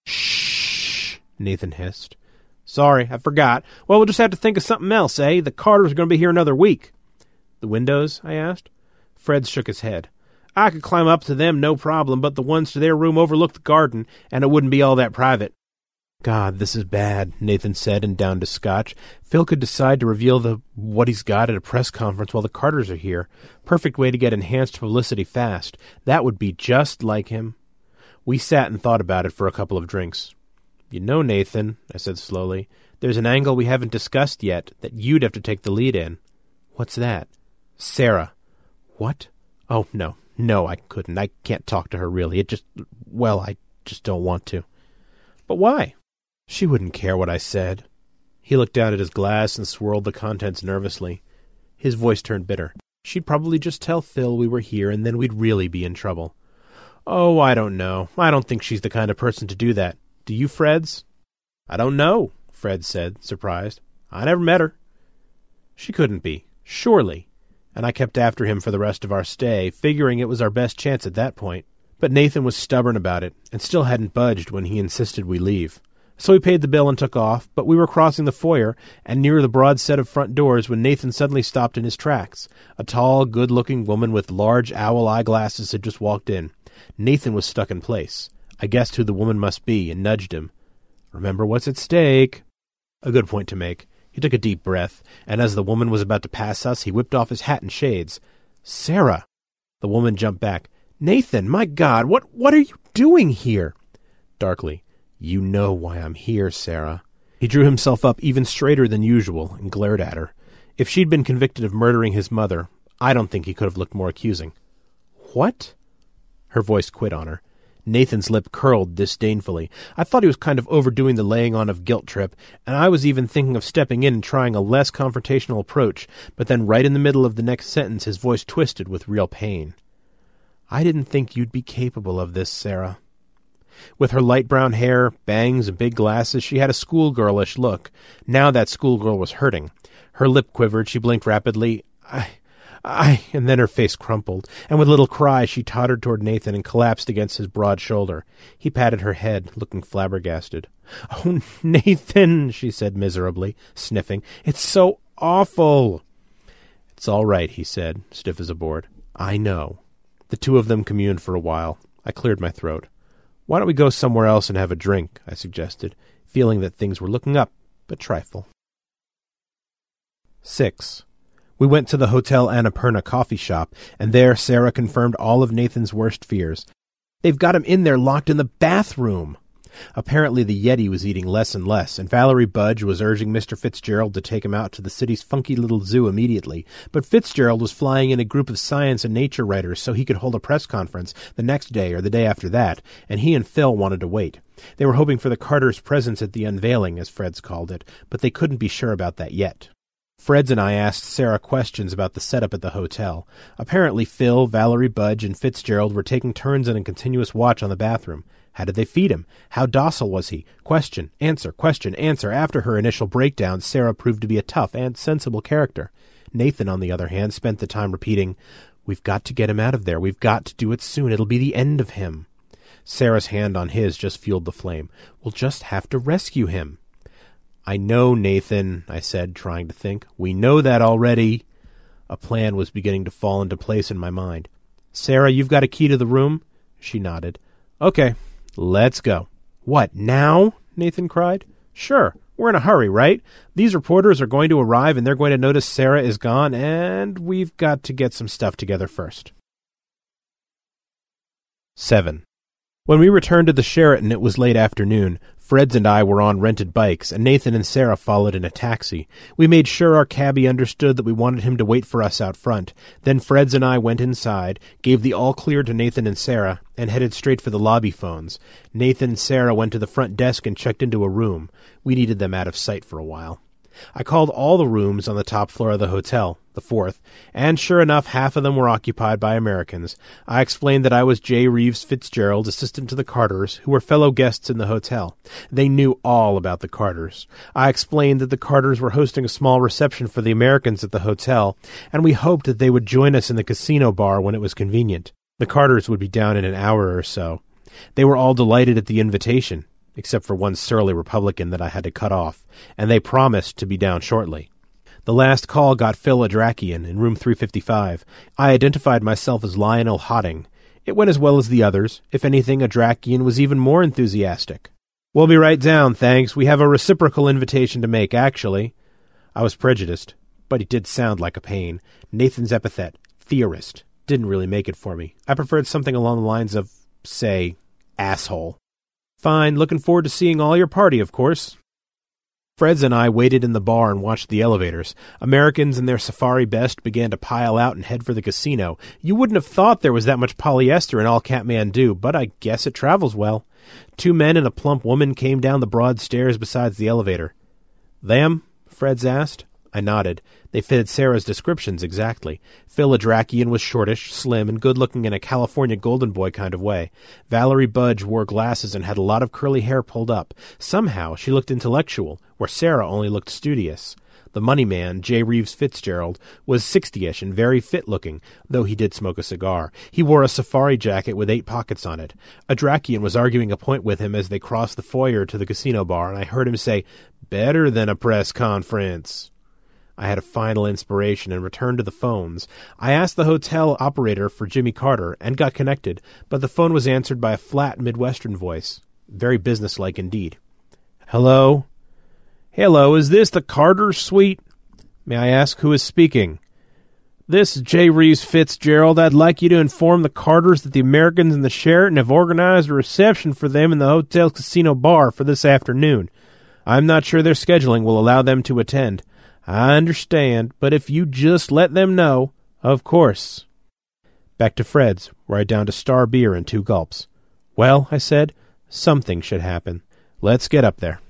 Shh, Nathan hissed. Sorry, I forgot. Well, we'll just have to think of something else, eh? The Carters are going to be here another week. The windows? I asked. Fred shook his head. I could climb up to them, no problem, but the ones to their room overlook the garden, and it wouldn't be all that private. God, this is bad, Nathan said and downed his scotch. Phil could decide to reveal what he's got at a press conference while the Carters are here. Perfect way to get enhanced publicity fast. That would be just like him. We sat and thought about it for a couple of drinks. You know, Nathan, I said slowly, there's an angle we haven't discussed yet that you'd have to take the lead in. What's that? Sarah. What? Oh, no, I couldn't. I can't talk to her, really. I just don't want to. But why? She wouldn't care what I said. He looked down at his glass and swirled the contents nervously. His voice turned bitter. She'd probably just tell Phil we were here, and then we'd really be in trouble. Oh, I don't know. I don't think she's the kind of person to do that. Do you, Freds? I don't know, Fred said, surprised. I never met her. She couldn't be. Surely. And I kept after him for the rest of our stay, figuring it was our best chance at that point. But Nathan was stubborn about it, and still hadn't budged when he insisted we leave. So we paid the bill and took off, but we were crossing the foyer and near the broad set of front doors when Nathan suddenly stopped in his tracks. A tall, good-looking woman with large owl eyeglasses had just walked in. Nathan was stuck in place. I guessed who the woman must be and nudged him. Remember what's at stake. A good point to make. He took a deep breath, and as the woman was about to pass us, he whipped off his hat and shades. Sarah! The woman jumped back. Nathan, my God, what are you doing here? Darkly. You know why I'm here, Sarah. He drew himself up even straighter than usual and glared at her. If she'd been convicted of murdering his mother, I don't think he could have looked more accusing. What? Her voice quit on her. Nathan's lip curled disdainfully. I thought he was kind of overdoing the laying on of guilt trip, and I was even thinking of stepping in and trying a less confrontational approach, but then right in the middle of the next sentence his voice twisted with real pain. I didn't think you'd be capable of this, Sarah. With her light brown hair, bangs, and big glasses, she had a schoolgirlish look. Now that schoolgirl was hurting. Her lip quivered, she blinked rapidly. And then her face crumpled, and with a little cry she tottered toward Nathan and collapsed against his broad shoulder. He patted her head, looking flabbergasted. Oh, Nathan, she said miserably, sniffing. It's so awful. It's all right, he said, stiff as a board. I know. The two of them communed for a while. I cleared my throat. Why don't we go somewhere else and have a drink, I suggested, feeling that things were looking up, but trifle. 6. We went to the Hotel Annapurna coffee shop, and there Sarah confirmed all of Nathan's worst fears. They've got him in there locked in the bathroom. Apparently the Yeti was eating less and less, and Valerie Budge was urging Mr. Fitzgerald to take him out to the city's funky little zoo immediately. But Fitzgerald was flying in a group of science and nature writers so he could hold a press conference the next day or the day after that, and he and Phil wanted to wait. They were hoping for the Carters' presence at the unveiling, as Fred's called it, but they couldn't be sure about that yet. Freds and I asked Sarah questions about the setup at the hotel. Apparently Phil, Valerie, Budge, and Fitzgerald were taking turns in a continuous watch on the bathroom. How did they feed him? How docile was he? Question, answer. After her initial breakdown, Sarah proved to be a tough and sensible character. Nathan, on the other hand, spent the time repeating, "We've got to get him out of there. We've got to do it soon. It'll be the end of him." Sarah's hand on his just fueled the flame. "We'll just have to rescue him." "I know, Nathan," I said, trying to think. "We know that already." A plan was beginning to fall into place in my mind. "Sarah, you've got a key to the room?" She nodded. "Okay, let's go." "What, now?" Nathan cried. "Sure. We're in a hurry, right? These reporters are going to arrive and they're going to notice Sarah is gone, and we've got to get some stuff together first." 7. When we returned to the Sheraton, it was late afternoon. Freds and I were on rented bikes, and Nathan and Sarah followed in a taxi. We made sure our cabbie understood that we wanted him to wait for us out front. Then Freds and I went inside, gave the all-clear to Nathan and Sarah, and headed straight for the lobby phones. Nathan and Sarah went to the front desk and checked into a room. We needed them out of sight for a while. I called all the rooms on the top floor of the hotel, the 4th, and sure enough, half of them were occupied by Americans. I explained that I was J. Reeves Fitzgerald, assistant to the Carters, who were fellow guests in the hotel. They knew all about the Carters. I explained that the Carters were hosting a small reception for the Americans at the hotel, and we hoped that they would join us in the casino bar when it was convenient. The Carters would be down in an hour or so. They were all delighted at the invitation, except for one surly Republican that I had to cut off, and they promised to be down shortly. The last call got Phil Adrakian in room 355. I identified myself as Lionel Hotting. It went as well as the others. If anything, Adrakian was even more enthusiastic. "We'll be right down, thanks. We have a reciprocal invitation to make, actually." I was prejudiced, but he did sound like a pain. Nathan's epithet, theorist, didn't really make it for me. I preferred something along the lines of, say, asshole. "Fine, looking forward to seeing all your party, of course." Freds and I waited in the bar and watched the elevators. Americans in their safari best began to pile out and head for the casino. You wouldn't have thought there was that much polyester in all Kathmandu, but I guess it travels well. 2 men and a plump woman came down the broad stairs beside the elevator. "Them?" Freds asked. I nodded. They fitted Sarah's descriptions exactly. Phil Adrakian was shortish, slim, and good-looking in a California golden boy kind of way. Valerie Budge wore glasses and had a lot of curly hair pulled up. Somehow she looked intellectual, where Sarah only looked studious. The money man, J. Reeves Fitzgerald, was 60-ish and very fit-looking, though he did smoke a cigar. He wore a safari jacket with 8 pockets on it. Adrakian was arguing a point with him as they crossed the foyer to the casino bar, and I heard him say, "Better than a press conference." I had a final inspiration and returned to the phones. I asked the hotel operator for Jimmy Carter and got connected, but the phone was answered by a flat Midwestern voice. Very businesslike indeed. "Hello? Hello, is this the Carter suite? May I ask who is speaking?" "This is J. Reeves Fitzgerald. I'd like you to inform the Carters that the Americans in the Sheraton have organized a reception for them in the hotel casino bar for this afternoon. I'm not sure their scheduling will allow them to attend. I understand, but if you just let them know, of course." Back to Fred's, where I downed a Star beer in 2 gulps. "Well," I said, "something should happen. Let's get up there."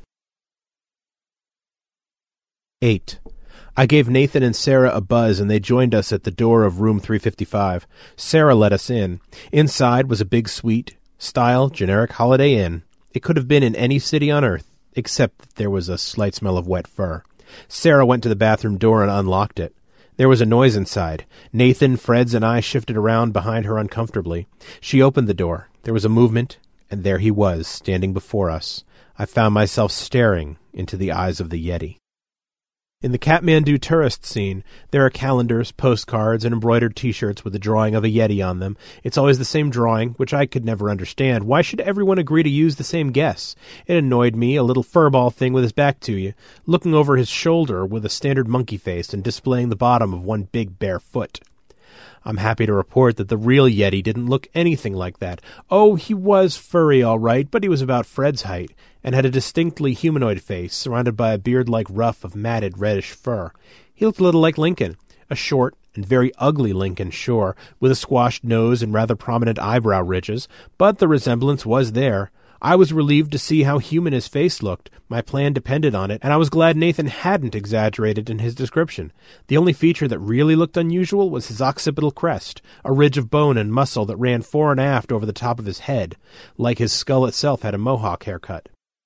8. I gave Nathan and Sarah a buzz, and they joined us at the door of room 355. Sarah let us in. Inside was a big suite, style generic Holiday Inn. It could have been in any city on earth, except that there was a slight smell of wet fur. Sarah went to the bathroom door and unlocked it. There was a noise inside. Nathan, Freds, and I shifted around behind her uncomfortably. She opened the door. There was a movement, and there he was, standing before us. I found myself staring into the eyes of the Yeti. In the Kathmandu tourist scene, there are calendars, postcards, and embroidered T-shirts with a drawing of a Yeti on them. It's always the same drawing, which I could never understand. Why should everyone agree to use the same guess? It annoyed me, a little furball thing with his back to you, looking over his shoulder with a standard monkey face and displaying the bottom of one big bare foot. I'm happy to report that the real Yeti didn't look anything like that. Oh, he was furry all right, but he was about Fred's height, and had a distinctly humanoid face surrounded by a beard-like ruff of matted reddish fur. He looked a little like Lincoln, a short and very ugly Lincoln, sure, with a squashed nose and rather prominent eyebrow ridges, but the resemblance was there. I was relieved to see how human his face looked. My plan depended on it, and I was glad Nathan hadn't exaggerated in his description. The only feature that really looked unusual was his occipital crest, a ridge of bone and muscle that ran fore and aft over the top of his head, like his skull itself had a mohawk haircut.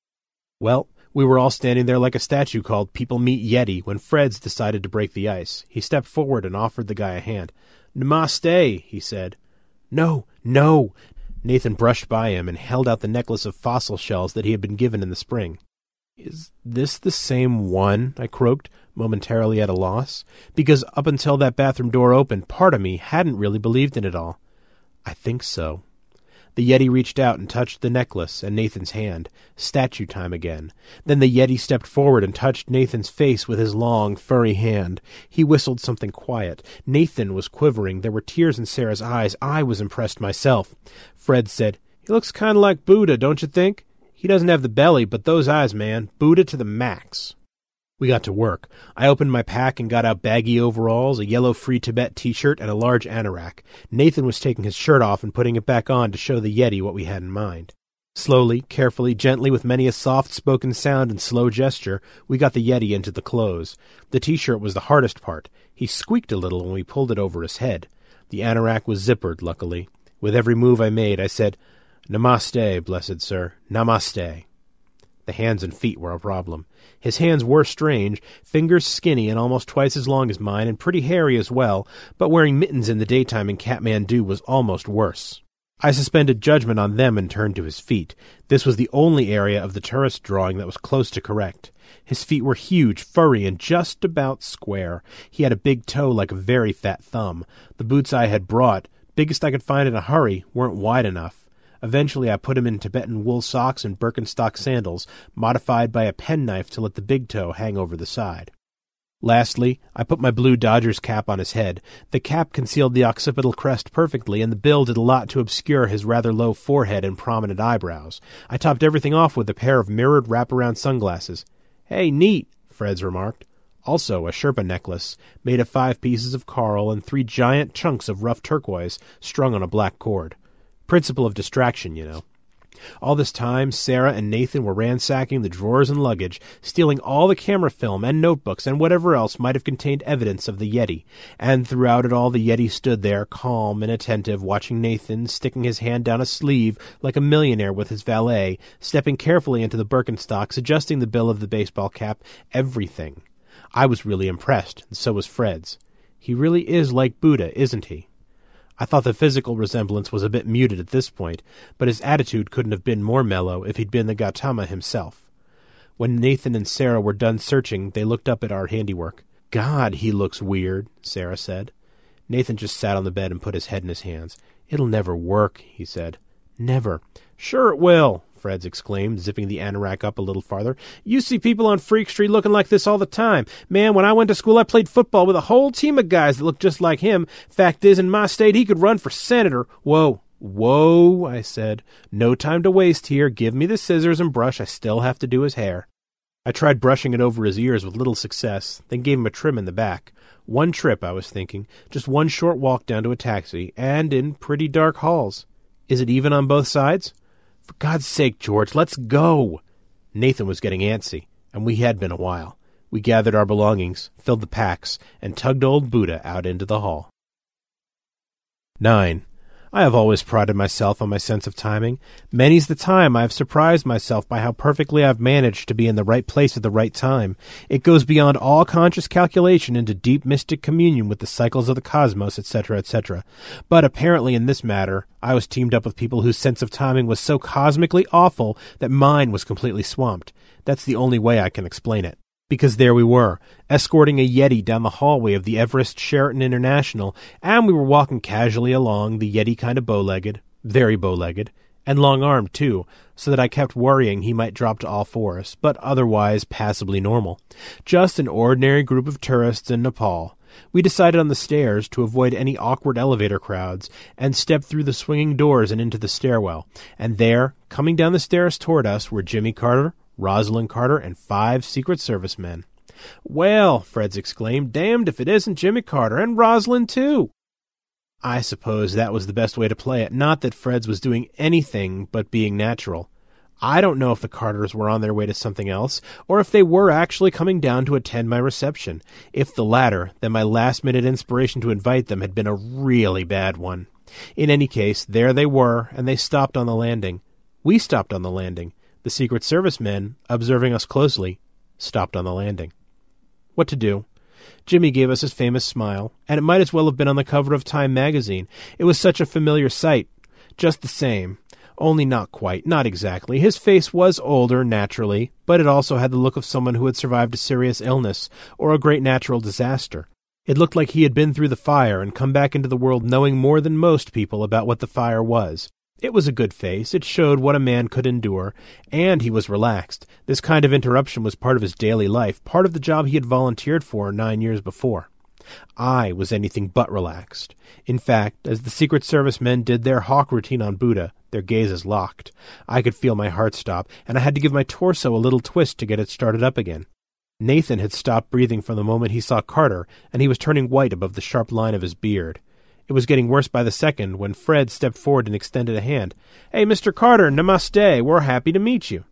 Well, we were all standing there like a statue called People Meet Yeti when Freds decided to break the ice. He stepped forward and offered the guy a hand. "Namaste," he said. "No, no." Nathan brushed by him and held out the necklace of fossil shells that he had been given in the spring. "Is this the same one?" I croaked, momentarily at a loss, because up until that bathroom door opened, part of me hadn't really believed in it all. "I think so." The Yeti reached out and touched the necklace and Nathan's hand. Statue time again. Then the Yeti stepped forward and touched Nathan's face with his long, furry hand. He whistled something quiet. Nathan was quivering. There were tears in Sarah's eyes. I was impressed myself. Fred said, "He looks kind of like Buddha, don't you think? He doesn't have the belly, but those eyes, man. Buddha to the max." We got to work. I opened my pack and got out baggy overalls, a yellow Free Tibet t-shirt, and a large anorak. Nathan was taking his shirt off and putting it back on to show the Yeti what we had in mind. Slowly, carefully, gently, with many a soft-spoken sound and slow gesture, we got the Yeti into the clothes. The t-shirt was the hardest part. He squeaked a little when we pulled it over his head. The anorak was zippered, luckily. With every move I made, I said, "Namaste, blessed sir, namaste." The hands and feet were a problem. His hands were strange, fingers skinny and almost twice as long as mine, and pretty hairy as well, but wearing mittens in the daytime in Kathmandu was almost worse. I suspended judgment on them and turned to his feet. This was the only area of the tourist drawing that was close to correct. His feet were huge, furry, and just about square. He had a big toe like a very fat thumb. The boots I had brought, biggest I could find in a hurry, weren't wide enough. Eventually I put him in Tibetan wool socks and Birkenstock sandals, modified by a penknife to let the big toe hang over the side. Lastly, I put my blue Dodgers cap on his head. The cap concealed the occipital crest perfectly, and the bill did a lot to obscure his rather low forehead and prominent eyebrows. I topped everything off with a pair of mirrored wraparound sunglasses. "Hey, neat," Freds remarked. Also a Sherpa necklace, made of 5 pieces of coral and 3 giant chunks of rough turquoise strung on a black cord. Principle of distraction, you know. All this time, Sarah and Nathan were ransacking the drawers and luggage, stealing all the camera film and notebooks and whatever else might have contained evidence of the Yeti. And throughout it all, the Yeti stood there, calm and attentive, watching Nathan, sticking his hand down a sleeve like a millionaire with his valet, stepping carefully into the Birkenstocks, adjusting the bill of the baseball cap, everything. I was really impressed, and so was Freds. He really is like Buddha, isn't he? I thought the physical resemblance was a bit muted at this point, but his attitude couldn't have been more mellow if he'd been the Gautama himself. When Nathan and Sarah were done searching, they looked up at our handiwork. "God, he looks weird," Sarah said. Nathan just sat on the bed and put his head in his hands. "It'll never work," he said. "Never." "Sure it will," Freds exclaimed, zipping the anorak up a little farther. "You see people on Freak Street looking like this all the time. Man, when I went to school, I played football with a whole team of guys that looked just like him. Fact is, in my state, he could run for senator." "Whoa, whoa," I said. "No time to waste here. Give me the scissors and brush. I still have to do his hair." I tried brushing it over his ears with little success, then gave him a trim in the back. One trip, I was thinking, just one short walk down to a taxi, and in pretty dark halls. Is it even on both sides? "For God's sake, George, let's go!" Nathan was getting antsy, and we had been a while. We gathered our belongings, filled the packs, and tugged old Buddha out into the hall. 9. I have always prided myself on my sense of timing. Many's the time I have surprised myself by how perfectly I have managed to be in the right place at the right time. It goes beyond all conscious calculation into deep mystic communion with the cycles of the cosmos, etc., etc. But apparently in this matter, I was teamed up with people whose sense of timing was so cosmically awful that mine was completely swamped. That's the only way I can explain it. Because there we were, escorting a Yeti down the hallway of the Everest Sheraton International, and we were walking casually along, the Yeti kind of bow-legged, very bow-legged, and long-armed too, so that I kept worrying he might drop to all fours, but otherwise passably normal. Just an ordinary group of tourists in Nepal. We decided on the stairs to avoid any awkward elevator crowds, and stepped through the swinging doors and into the stairwell, and there, coming down the stairs toward us, were Jimmy Carter, Rosalind Carter, and 5 Secret Service men. "Well," Freds exclaimed, "damned if it isn't Jimmy Carter, and Rosalind too." I suppose that was the best way to play it, not that Freds was doing anything but being natural. I don't know if the Carters were on their way to something else, or if they were actually coming down to attend my reception. If the latter, then my last-minute inspiration to invite them had been a really bad one. In any case, there they were, and they stopped on the landing. We stopped on the landing. The Secret Service men, observing us closely, stopped on the landing. What to do? Jimmy gave us his famous smile, and it might as well have been on the cover of Time magazine. It was such a familiar sight. Just the same. Only not quite, not exactly. His face was older, naturally, but it also had the look of someone who had survived a serious illness or a great natural disaster. It looked like he had been through the fire and come back into the world knowing more than most people about what the fire was. It was a good face. It showed what a man could endure, and he was relaxed. This kind of interruption was part of his daily life, part of the job he had volunteered for 9 years before. I was anything but relaxed. In fact, as the Secret Service men did their hawk routine on Buddha, their gazes locked. I could feel my heart stop, and I had to give my torso a little twist to get it started up again. Nathan had stopped breathing from the moment he saw Carter, and he was turning white above the sharp line of his beard. It was getting worse by the second when Fred stepped forward and extended a hand. "Hey, Mr. Carter, namaste. We're happy to meet you."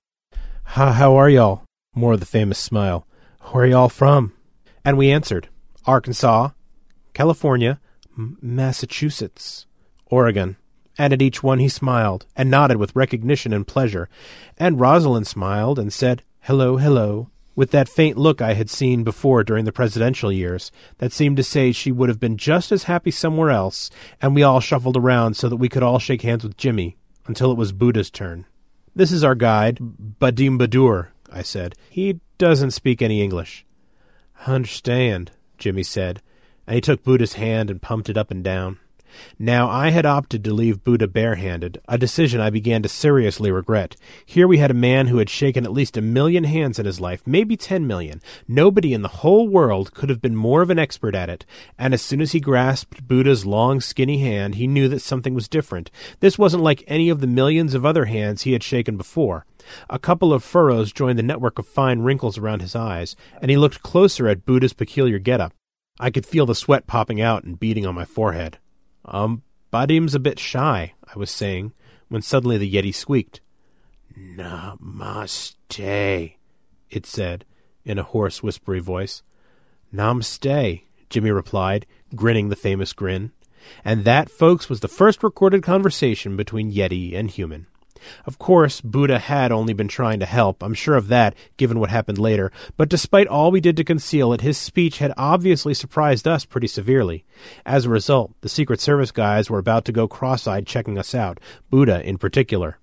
How are y'all?" More of the famous smile. "Where are y'all from?" And we answered. Arkansas, California, Massachusetts, Oregon. And at each one he smiled, and nodded with recognition and pleasure. And Rosalind smiled and said, "Hello, hello," with that faint look I had seen before during the presidential years, that seemed to say she would have been just as happy somewhere else, and we all shuffled around so that we could all shake hands with Jimmy, until it was Buddha's turn. "This is our guide, Badim Badur," I said. "He doesn't speak any English." "Understand," Jimmy said, and he took Buddha's hand and pumped it up and down. Now, I had opted to leave Buddha barehanded, a decision I began to seriously regret. Here we had a man who had shaken at least 1 million hands in his life, maybe 10 million. Nobody in the whole world could have been more of an expert at it, and as soon as he grasped Buddha's long, skinny hand, he knew that something was different. This wasn't like any of the millions of other hands he had shaken before. A couple of furrows joined the network of fine wrinkles around his eyes, and he looked closer at Buddha's peculiar get-up. I could feel the sweat popping out and beating on my forehead. Badim's a bit shy," I was saying, when suddenly the Yeti squeaked. "Namaste," it said, in a hoarse, whispery voice. "Namaste," Jimmy replied, grinning the famous grin. And that, folks, was the first recorded conversation between Yeti and human. Of course, Buddha had only been trying to help, I'm sure of that, given what happened later, but despite all we did to conceal it, his speech had obviously surprised us pretty severely. As a result, the Secret Service guys were about to go cross-eyed checking us out, Buddha in particular.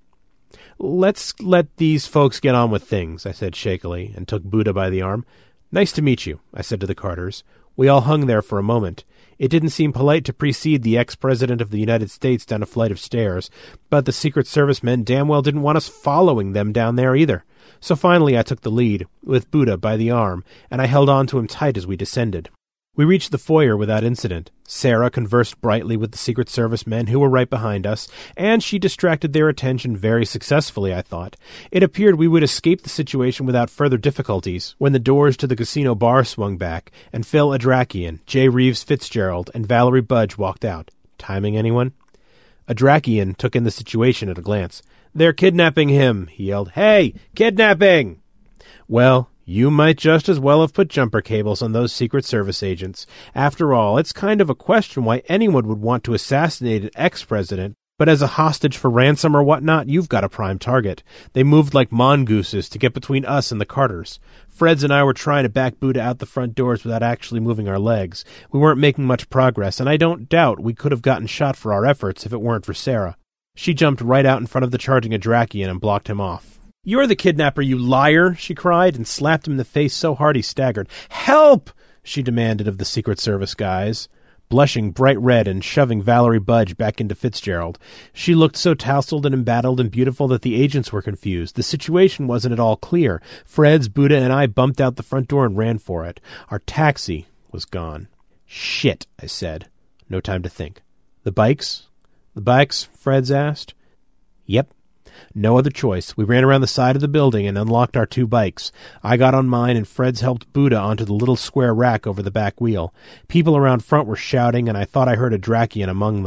"Let's let these folks get on with things," I said shakily, and took Buddha by the arm. "Nice to meet you," I said to the Carters. We all hung there for a moment. It didn't seem polite to precede the ex-president of the United States down a flight of stairs, but the Secret Service men damn well didn't want us following them down there either. So finally I took the lead, with Buddha by the arm, and I held on to him tight as we descended. We reached the foyer without incident. Sarah conversed brightly with the Secret Service men who were right behind us, and she distracted their attention very successfully, I thought. It appeared we would escape the situation without further difficulties when the doors to the casino bar swung back, and Phil Adrakian, J. Reeves Fitzgerald, and Valerie Budge walked out. Timing, anyone? Adrakian took in the situation at a glance. "They're kidnapping him," he yelled. "Hey, kidnapping!" Well, you might just as well have put jumper cables on those Secret Service agents. After all, it's kind of a question why anyone would want to assassinate an ex-president, but as a hostage for ransom or whatnot, you've got a prime target. They moved like mongooses to get between us and the Carters. Freds and I were trying to back Buddha out the front doors without actually moving our legs. We weren't making much progress, and I don't doubt we could have gotten shot for our efforts if it weren't for Sarah. She jumped right out in front of the charging Adrakian and blocked him off. "You're the kidnapper, you liar!" she cried, and slapped him in the face so hard he staggered. "Help!" she demanded of the Secret Service guys, blushing bright red and shoving Valerie Budge back into Fitzgerald. She looked so tousled and embattled and beautiful that the agents were confused. The situation wasn't at all clear. Freds, Buddha, and I bumped out the front door and ran for it. Our taxi was gone. "Shit," I said. No time to think. "The bikes?" "The bikes?" Freds asked. "Yep. No other choice. We ran around the side of the building and unlocked our 2 bikes. I got on mine, and Freds helped Buddha onto the little square rack over the back wheel. People around front were shouting, and I thought I heard Adrakian among them.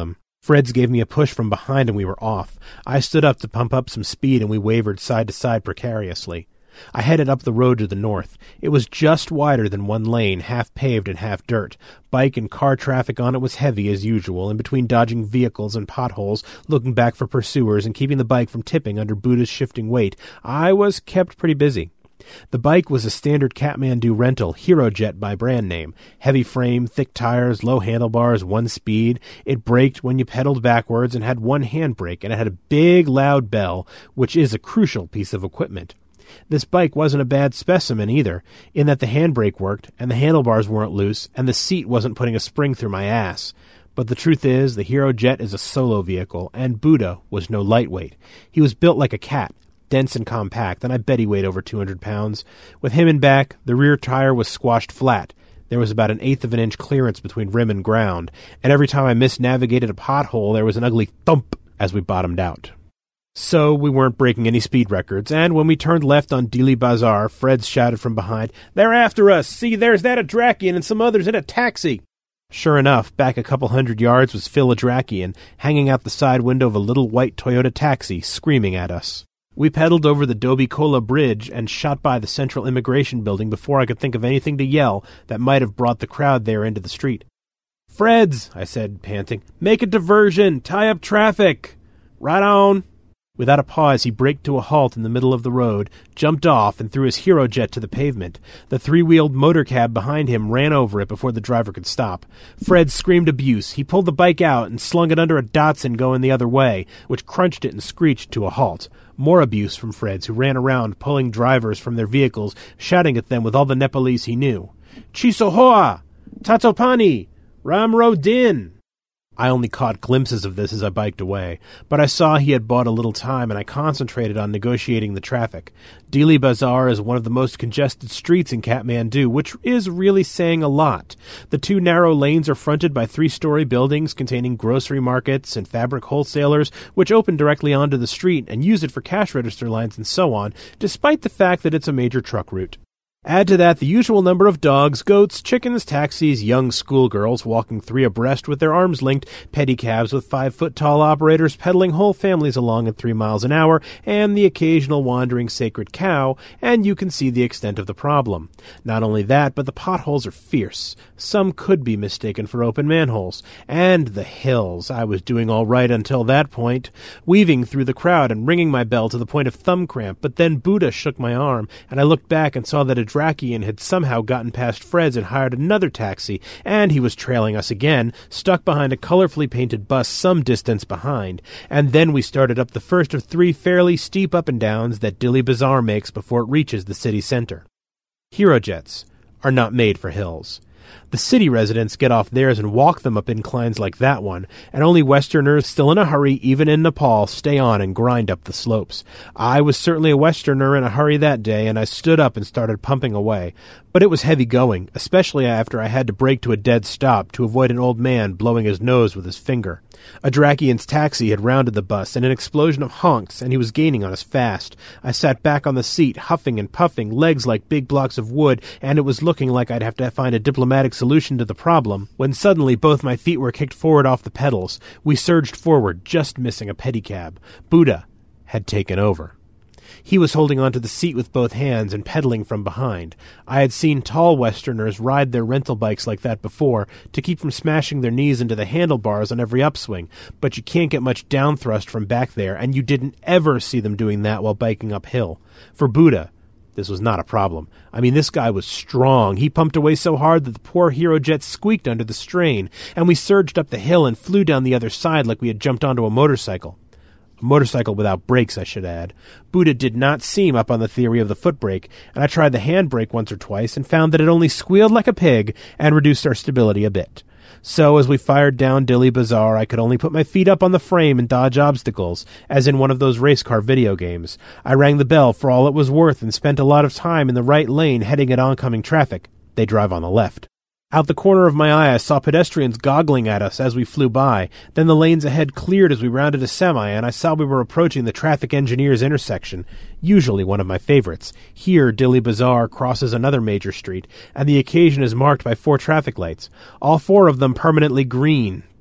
Fred's gave me a push from behind and we were off. I stood up to pump up some speed and we wavered side to side precariously. I headed up the road to the north. It was just wider than one lane, half paved and half dirt. Bike and car traffic on it was heavy as usual, in between dodging vehicles and potholes, looking back for pursuers, and keeping the bike from tipping under Buddha's shifting weight. I was kept pretty busy. The bike was a standard Kathmandu rental, HeroJet by brand name. Heavy frame, thick tires, low handlebars, 1 speed. It braked when you pedaled backwards and had 1 handbrake, and it had a big loud bell, which is a crucial piece of equipment. This bike wasn't a bad specimen either, in that the handbrake worked, and the handlebars weren't loose, and the seat wasn't putting a spring through my ass. But the truth is, the HeroJet is a solo vehicle, and Buddha was no lightweight. He was built like a cat, dense and compact, and I bet he weighed over 200 pounds. With him in back, the rear tire was squashed flat. There was about 1/8 of an inch clearance between rim and ground, and every time I misnavigated a pothole, there was an ugly thump as we bottomed out. So we weren't breaking any speed records, and when we turned left on Dili Bazaar, Fred shouted from behind, "They're after us! See, there's that Adrakian and some others in a taxi!" Sure enough, back a couple 100 yards was Phil Adrakian, hanging out the side window of a little white Toyota taxi, screaming at us. We pedaled over the Dobie-Cola Bridge and shot by the Central Immigration Building before I could think of anything to yell that might have brought the crowd there into the street. "Freds," I said, panting, "make a diversion! Tie up traffic!" "Right on!" Without a pause, he braked to a halt in the middle of the road, jumped off, and threw his HeroJet to the pavement. The 3-wheeled motor cab behind him ran over it before the driver could stop. Fred screamed abuse. He pulled the bike out and slung it under a Datsun going the other way, which crunched it and screeched to a halt. More abuse from Freds, who ran around, pulling drivers from their vehicles, shouting at them with all the Nepalese he knew. "Chisohoa! Tatopani! Ramro Din!" I only caught glimpses of this as I biked away, but I saw he had bought a little time, and I concentrated on negotiating the traffic. Dili Bazaar is one of the most congested streets in Kathmandu, which is really saying a lot. The 2 narrow lanes are fronted by 3-story buildings containing grocery markets and fabric wholesalers, which open directly onto the street and use it for cash register lines and so on, despite the fact that it's a major truck route. Add to that the usual number of dogs, goats, chickens, taxis, young schoolgirls walking 3 abreast with their arms linked, pedicabs with 5-foot-tall operators pedaling whole families along at 3 miles an hour, and the occasional wandering sacred cow, and you can see the extent of the problem. Not only that, but the potholes are fierce. Some could be mistaken for open manholes. And the hills. I was doing all right until that point, weaving through the crowd and ringing my bell to the point of thumb cramp, but then Buddha shook my arm, and I looked back and saw that Adrakian had somehow gotten past Fred's and hired another taxi, and he was trailing us again, stuck behind a colorfully painted bus some distance behind. And then we started up the first of 3 fairly steep up-and-downs that Dili Bazaar makes before it reaches the city center. HeroJets are not made for hills. The city residents get off theirs and walk them up inclines like that one, and only Westerners still in a hurry, even in Nepal, stay on and grind up the slopes. I was certainly a Westerner in a hurry that day, and I stood up and started pumping away. But it was heavy going, especially after I had to brake to a dead stop to avoid an old man blowing his nose with his finger. Adrakian's taxi had rounded the bus in an explosion of honks, and he was gaining on us fast. I sat back on the seat, huffing and puffing, legs like big blocks of wood, and it was looking like I'd have to find a diplomatic solution to the problem, when suddenly both my feet were kicked forward off the pedals. We surged forward, just missing a pedicab. Buddha had taken over. He was holding onto the seat with both hands and pedaling from behind. I had seen tall Westerners ride their rental bikes like that before to keep from smashing their knees into the handlebars on every upswing, but you can't get much downthrust from back there, and you didn't ever see them doing that while biking uphill. For Buddha, this was not a problem. I mean, this guy was strong. He pumped away so hard that the poor HeroJet squeaked under the strain, and we surged up the hill and flew down the other side like we had jumped onto a motorcycle. A motorcycle without brakes, I should add. Buddha did not seem up on the theory of the foot brake, and I tried the handbrake once or twice and found that it only squealed like a pig and reduced our stability a bit. So as we fired down Dili Bazaar, I could only put my feet up on the frame and dodge obstacles, as in one of those race car video games. I rang the bell for all it was worth and spent a lot of time in the right lane heading at oncoming traffic. They drive on the left. Out the corner of my eye, I saw pedestrians goggling at us as we flew by. Then the lanes ahead cleared as we rounded a semi, and I saw we were approaching the traffic engineer's intersection, usually one of my favorites. Here, Dili Bazaar crosses another major street, and the occasion is marked by 4 traffic lights, all 4 of them permanently green.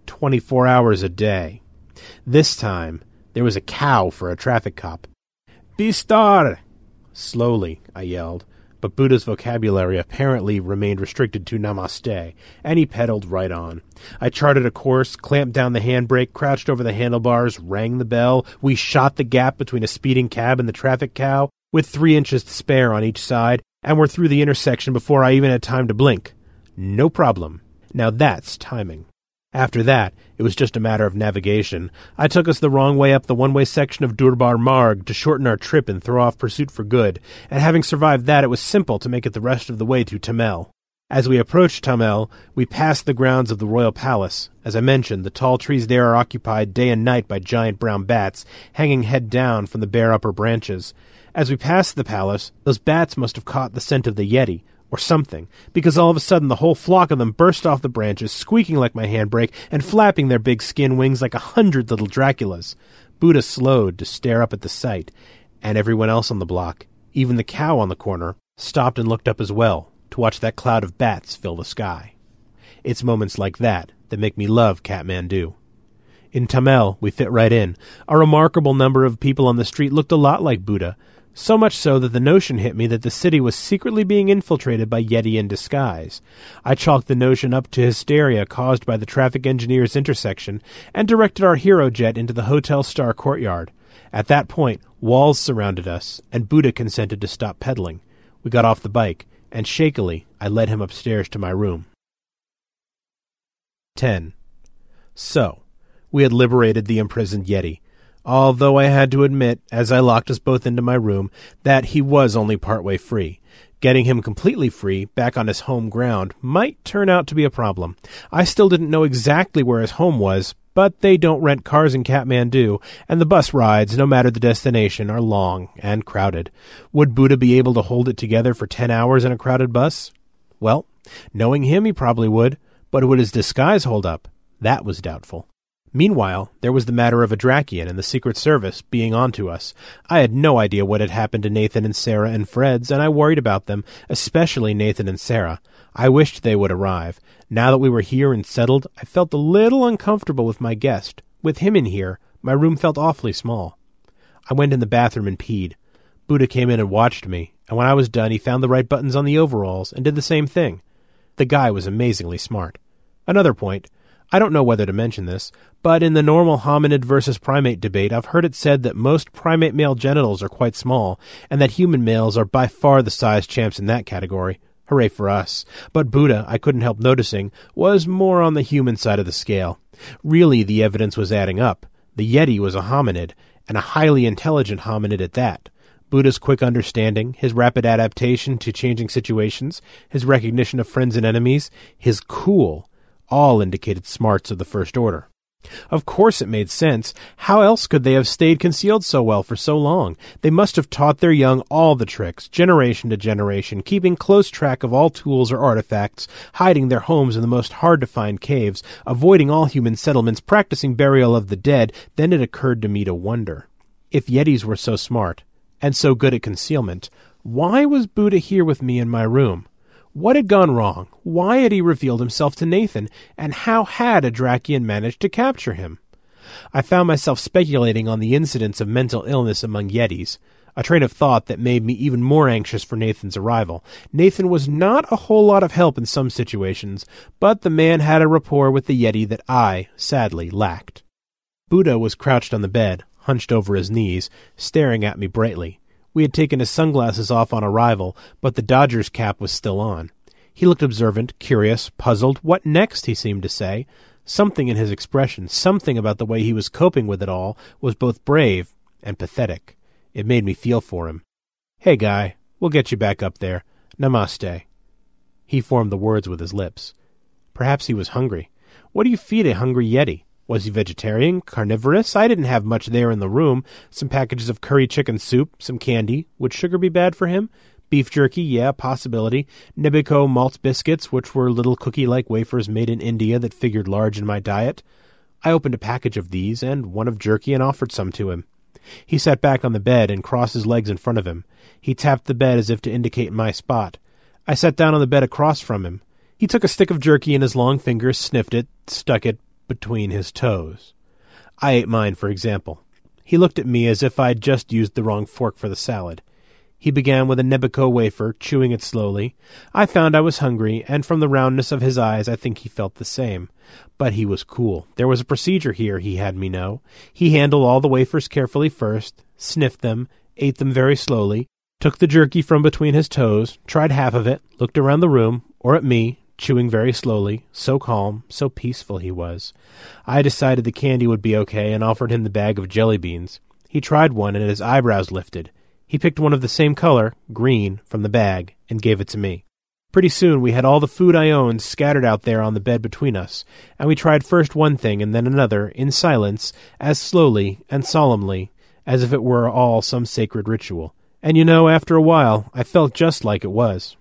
24 hours a day. This time, there was a cow for a traffic cop. Bistar! Slowly, I yelled, but Buddha's vocabulary apparently remained restricted to namaste, and he pedaled right on. I charted a course, clamped down the handbrake, crouched over the handlebars, rang the bell. We shot the gap between a speeding cab and the traffic cow, with 3 inches to spare on each side, and were through the intersection before I even had time to blink. No problem. Now that's timing. After that, it was just a matter of navigation. I took us the wrong way up the one-way section of Durbar Marg to shorten our trip and throw off pursuit for good, and having survived that, it was simple to make it the rest of the way to Tamel. As we approached Tamel, we passed the grounds of the royal palace. As I mentioned, the tall trees there are occupied day and night by giant brown bats, hanging head down from the bare upper branches. As we passed the palace, those bats must have caught the scent of the Yeti, or something, because all of a sudden the whole flock of them burst off the branches, squeaking like my handbrake, and flapping their big skin wings like 100 little Draculas. Buddha slowed to stare up at the sight, and everyone else on the block, even the cow on the corner, stopped and looked up as well, to watch that cloud of bats fill the sky. It's moments like that make me love Kathmandu. In Tamel, we fit right in. A remarkable number of people on the street looked a lot like Buddha, so much so that the notion hit me that the city was secretly being infiltrated by Yeti in disguise. I chalked the notion up to hysteria caused by the traffic engineer's intersection and directed our hero jet into the Hotel Star courtyard. At that point, walls surrounded us, and Buddha consented to stop pedaling. We got off the bike, and shakily I led him upstairs to my room. 10. So, we had liberated the imprisoned Yeti, although I had to admit, as I locked us both into my room, that he was only partway free. Getting him completely free, back on his home ground, might turn out to be a problem. I still didn't know exactly where his home was, but they don't rent cars in Kathmandu, and the bus rides, no matter the destination, are long and crowded. Would Buddha be able to hold it together for 10 hours in a crowded bus? Well, knowing him, he probably would, but would his disguise hold up? That was doubtful. Meanwhile, there was the matter of Adrakian and the Secret Service being on to us. I had no idea what had happened to Nathan and Sarah and Fred's, and I worried about them, especially Nathan and Sarah. I wished they would arrive. Now that we were here and settled, I felt a little uncomfortable with my guest. With him in here, my room felt awfully small. I went in the bathroom and peed. Buddha came in and watched me, and when I was done, he found the right buttons on the overalls and did the same thing. The guy was amazingly smart. Another point. I don't know whether to mention this, but in the normal hominid versus primate debate, I've heard it said that most primate male genitals are quite small, and that human males are by far the size champs in that category. Hooray for us. But Buddha, I couldn't help noticing, was more on the human side of the scale. Really, the evidence was adding up. The Yeti was a hominid, and a highly intelligent hominid at that. Buddha's quick understanding, his rapid adaptation to changing situations, his recognition of friends and enemies, his cool, all indicated smarts of the first order. Of course it made sense. How else could they have stayed concealed so well for so long? They must have taught their young all the tricks, generation to generation, keeping close track of all tools or artifacts, hiding their homes in the most hard-to-find caves, avoiding all human settlements, practicing burial of the dead. Then it occurred to me to wonder, if Yetis were so smart, and so good at concealment, why was Buddha here with me in my room? What had gone wrong? Why had he revealed himself to Nathan? And how had Adrakian managed to capture him? I found myself speculating on the incidence of mental illness among Yetis, a train of thought that made me even more anxious for Nathan's arrival. Nathan was not a whole lot of help in some situations, but the man had a rapport with the Yeti that I, sadly, lacked. Buddha was crouched on the bed, hunched over his knees, staring at me brightly. We had taken his sunglasses off on arrival, but the Dodger's cap was still on. He looked observant, curious, puzzled. What next, he seemed to say. Something in his expression, something about the way he was coping with it all, was both brave and pathetic. It made me feel for him. "Hey, guy, we'll get you back up there. Namaste." He formed the words with his lips. Perhaps he was hungry. What do you feed a hungry Yeti? Was he vegetarian, carnivorous? I didn't have much there in the room. Some packages of curry chicken soup, some candy. Would sugar be bad for him? Beef jerky, yeah, possibility. Nebico malt biscuits, which were little cookie-like wafers made in India that figured large in my diet. I opened a package of these and one of jerky and offered some to him. He sat back on the bed and crossed his legs in front of him. He tapped the bed as if to indicate my spot. I sat down on the bed across from him. He took a stick of jerky in his long fingers, sniffed it, stuck it, between his toes. I ate mine, for example. He looked at me as if I'd just used the wrong fork for the salad. He began with a Nebuco wafer, chewing it slowly. I found I was hungry, and from the roundness of his eyes I think he felt the same. But he was cool. There was a procedure here, he had me know. He handled all the wafers carefully first, sniffed them, ate them very slowly, took the jerky from between his toes, tried half of it, looked around the room, or at me, chewing very slowly, so calm, so peaceful he was. I decided the candy would be okay and offered him the bag of jelly beans. He tried one and his eyebrows lifted. He picked one of the same color, green, from the bag and gave it to me. Pretty soon we had all the food I owned scattered out there on the bed between us, and we tried first one thing and then another, in silence, as slowly and solemnly as if it were all some sacred ritual. And after a while, I felt just like it was.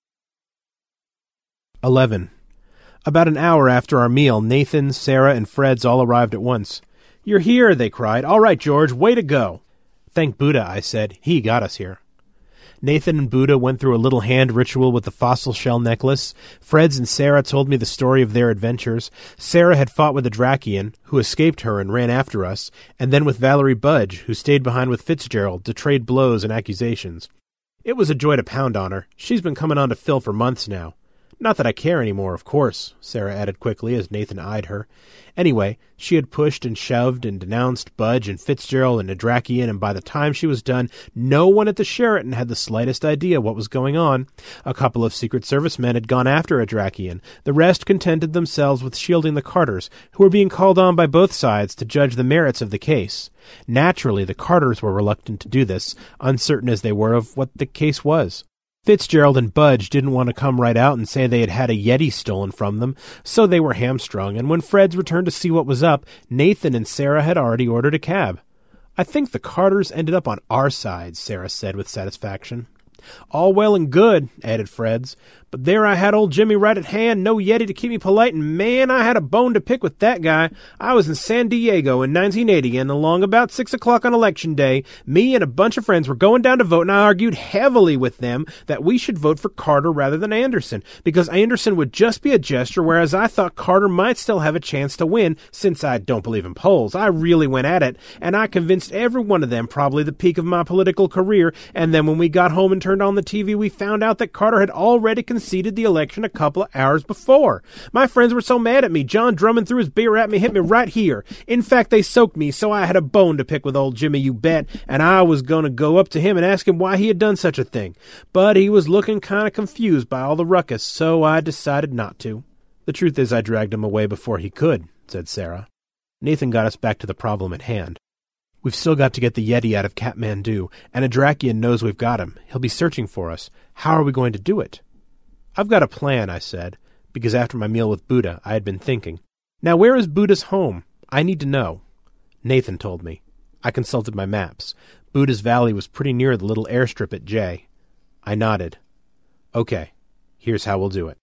11. About an hour after our meal, Nathan, Sarah, and Fred's all arrived at once. "You're here," they cried. "All right, George, way to go." "Thank Buddha," I said. "He got us here." Nathan and Buddha went through a little hand ritual with the fossil shell necklace. Fred's and Sarah told me the story of their adventures. Sarah had fought with a Drakian, who escaped her and ran after us, and then with Valerie Budge, who stayed behind with Fitzgerald to trade blows and accusations. It was a joy to pound on her. She's been coming on to Phil for months now. "Not that I care anymore, of course," Sarah added quickly as Nathan eyed her. Anyway, she had pushed and shoved and denounced Budge and Fitzgerald and Nadrakian, and by the time she was done, no one at the Sheraton had the slightest idea what was going on. A couple of Secret Service men had gone after Nadrakian. The rest contented themselves with shielding the Carters, who were being called on by both sides to judge the merits of the case. Naturally, the Carters were reluctant to do this, uncertain as they were of what the case was. Fitzgerald and Budge didn't want to come right out and say they had had a Yeti stolen from them, so they were hamstrung, and when Fred's returned to see what was up, Nathan and Sarah had already ordered a cab. "I think the Carters ended up on our side," Sarah said with satisfaction. "All well and good," added Fred's, "but there I had old Jimmy right at hand, no Yeti to keep me polite, and man, I had a bone to pick with that guy. I was in San Diego in 1980, and along about 6 o'clock on Election Day, me and a bunch of friends were going down to vote, and I argued heavily with them that we should vote for Carter rather than Anderson, because Anderson would just be a gesture, whereas I thought Carter might still have a chance to win, since I don't believe in polls. I really went at it, and I convinced every one of them, probably the peak of my political career, and then when we got home and turned on the TV, we found out that Carter had already conceded the election a couple of hours before. My friends were so mad at me, John Drummond threw his beer at me, hit me right here. In fact, they soaked me, so I had a bone to pick with old Jimmy, you bet, and I was going to go up to him and ask him why he had done such a thing. But he was looking kind of confused by all the ruckus, so I decided not to." "The truth is I dragged him away before he could," said Sarah. Nathan got us back to the problem at hand. "We've still got to get the Yeti out of Kathmandu, and Nadrakian knows we've got him. He'll be searching for us. How are we going to do it?" "I've got a plan," I said, because after my meal with Buddha, I had been thinking. "Now where is Buddha's home? I need to know." Nathan told me. I consulted my maps. Buddha's Valley was pretty near the little airstrip at J. I nodded. "Okay, here's how we'll do it."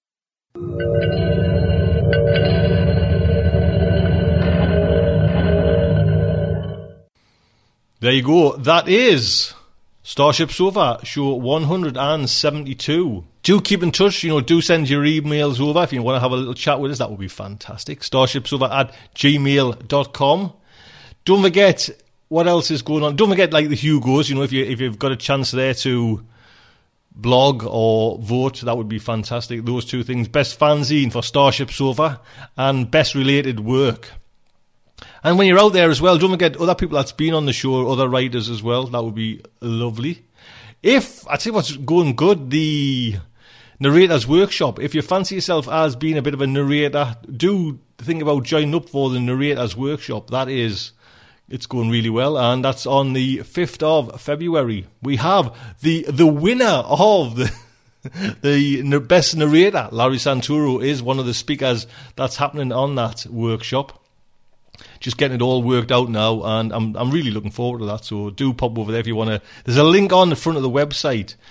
There you go. That is Starship Sofa, show 172. Do keep in touch. Do send your emails over if you want to have a little chat with us. That would be fantastic. starshipsofa@gmail.com. Don't forget what else is going on. Don't forget, like the Hugos, if you've got a chance there to blog or vote, that would be fantastic. Those two things. Best fanzine for Starship Sofa and best related work. And when you're out there as well, don't forget other people that's been on the show, other writers as well. That would be lovely. I tell you what's going good, the Narrator's Workshop. If you fancy yourself as being a bit of a narrator, do think about joining up for the Narrator's Workshop. It's going really well, and that's on the 5th of February. We have the winner of the best narrator. Larry Santoro is one of the speakers that's happening on that workshop. Just getting it all worked out now, and I'm really looking forward to that. So do pop over there if you want to. There's a link on the front of the website.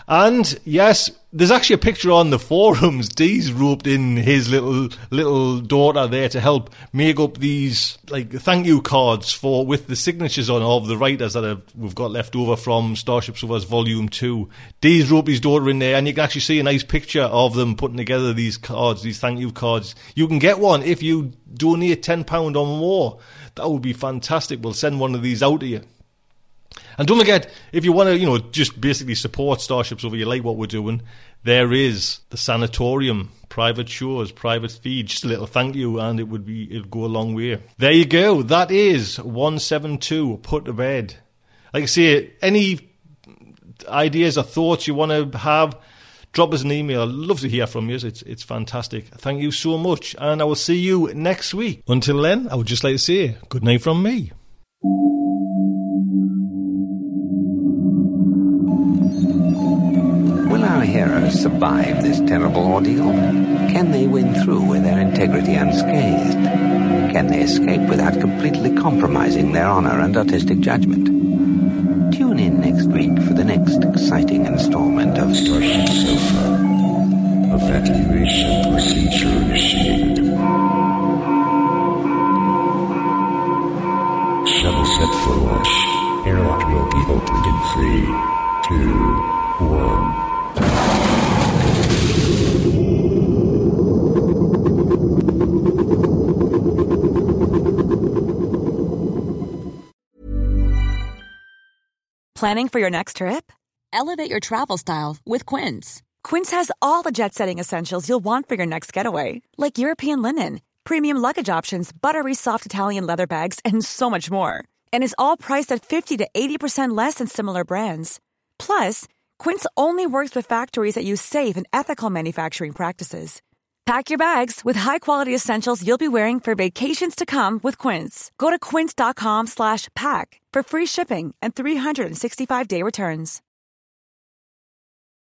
And yes, there's actually a picture on the forums. Dee's roped in his little daughter there to help make up these like thank you cards with the signatures on of the writers that we've got left over from Starship Sofa's Volume 2. Dee's roped his daughter in there, and you can actually see a nice picture of them putting together these cards, these thank you cards. You can get one if you donate £10 or more. That would be fantastic. We'll send one of these out to you. And don't forget, if you want to, just basically support Starship Sofa, you like what we're doing, there is the sanatorium, private shows, private feed, just a little thank you, and it'd go a long way. There you go. That is 172 put to bed. Like I say, any ideas or thoughts you want to have, drop us an email. I'd love to hear from you. It's fantastic. Thank you so much, and I will see you next week. Until then, I would just like to say good night from me. Will our heroes survive this terrible ordeal? Can they win through with their integrity unscathed? Can they escape without completely compromising their honor and artistic judgment? Tune in next week for the next exciting installment of Starship Sofa. Evacuation procedure initiated. Shuttle set for launch. Airlock will be opened in 3, 2, 1. Planning for your next trip? Elevate your travel style with Quince. Quince has all the jet-setting essentials you'll want for your next getaway, like European linen, premium luggage options, buttery soft Italian leather bags, and so much more. And is all priced at 50 to 80% less than similar brands. Plus, Quince only works with factories that use safe and ethical manufacturing practices. Pack your bags with high-quality essentials you'll be wearing for vacations to come with Quince. Go to quince.com/pack for free shipping and 365-day returns.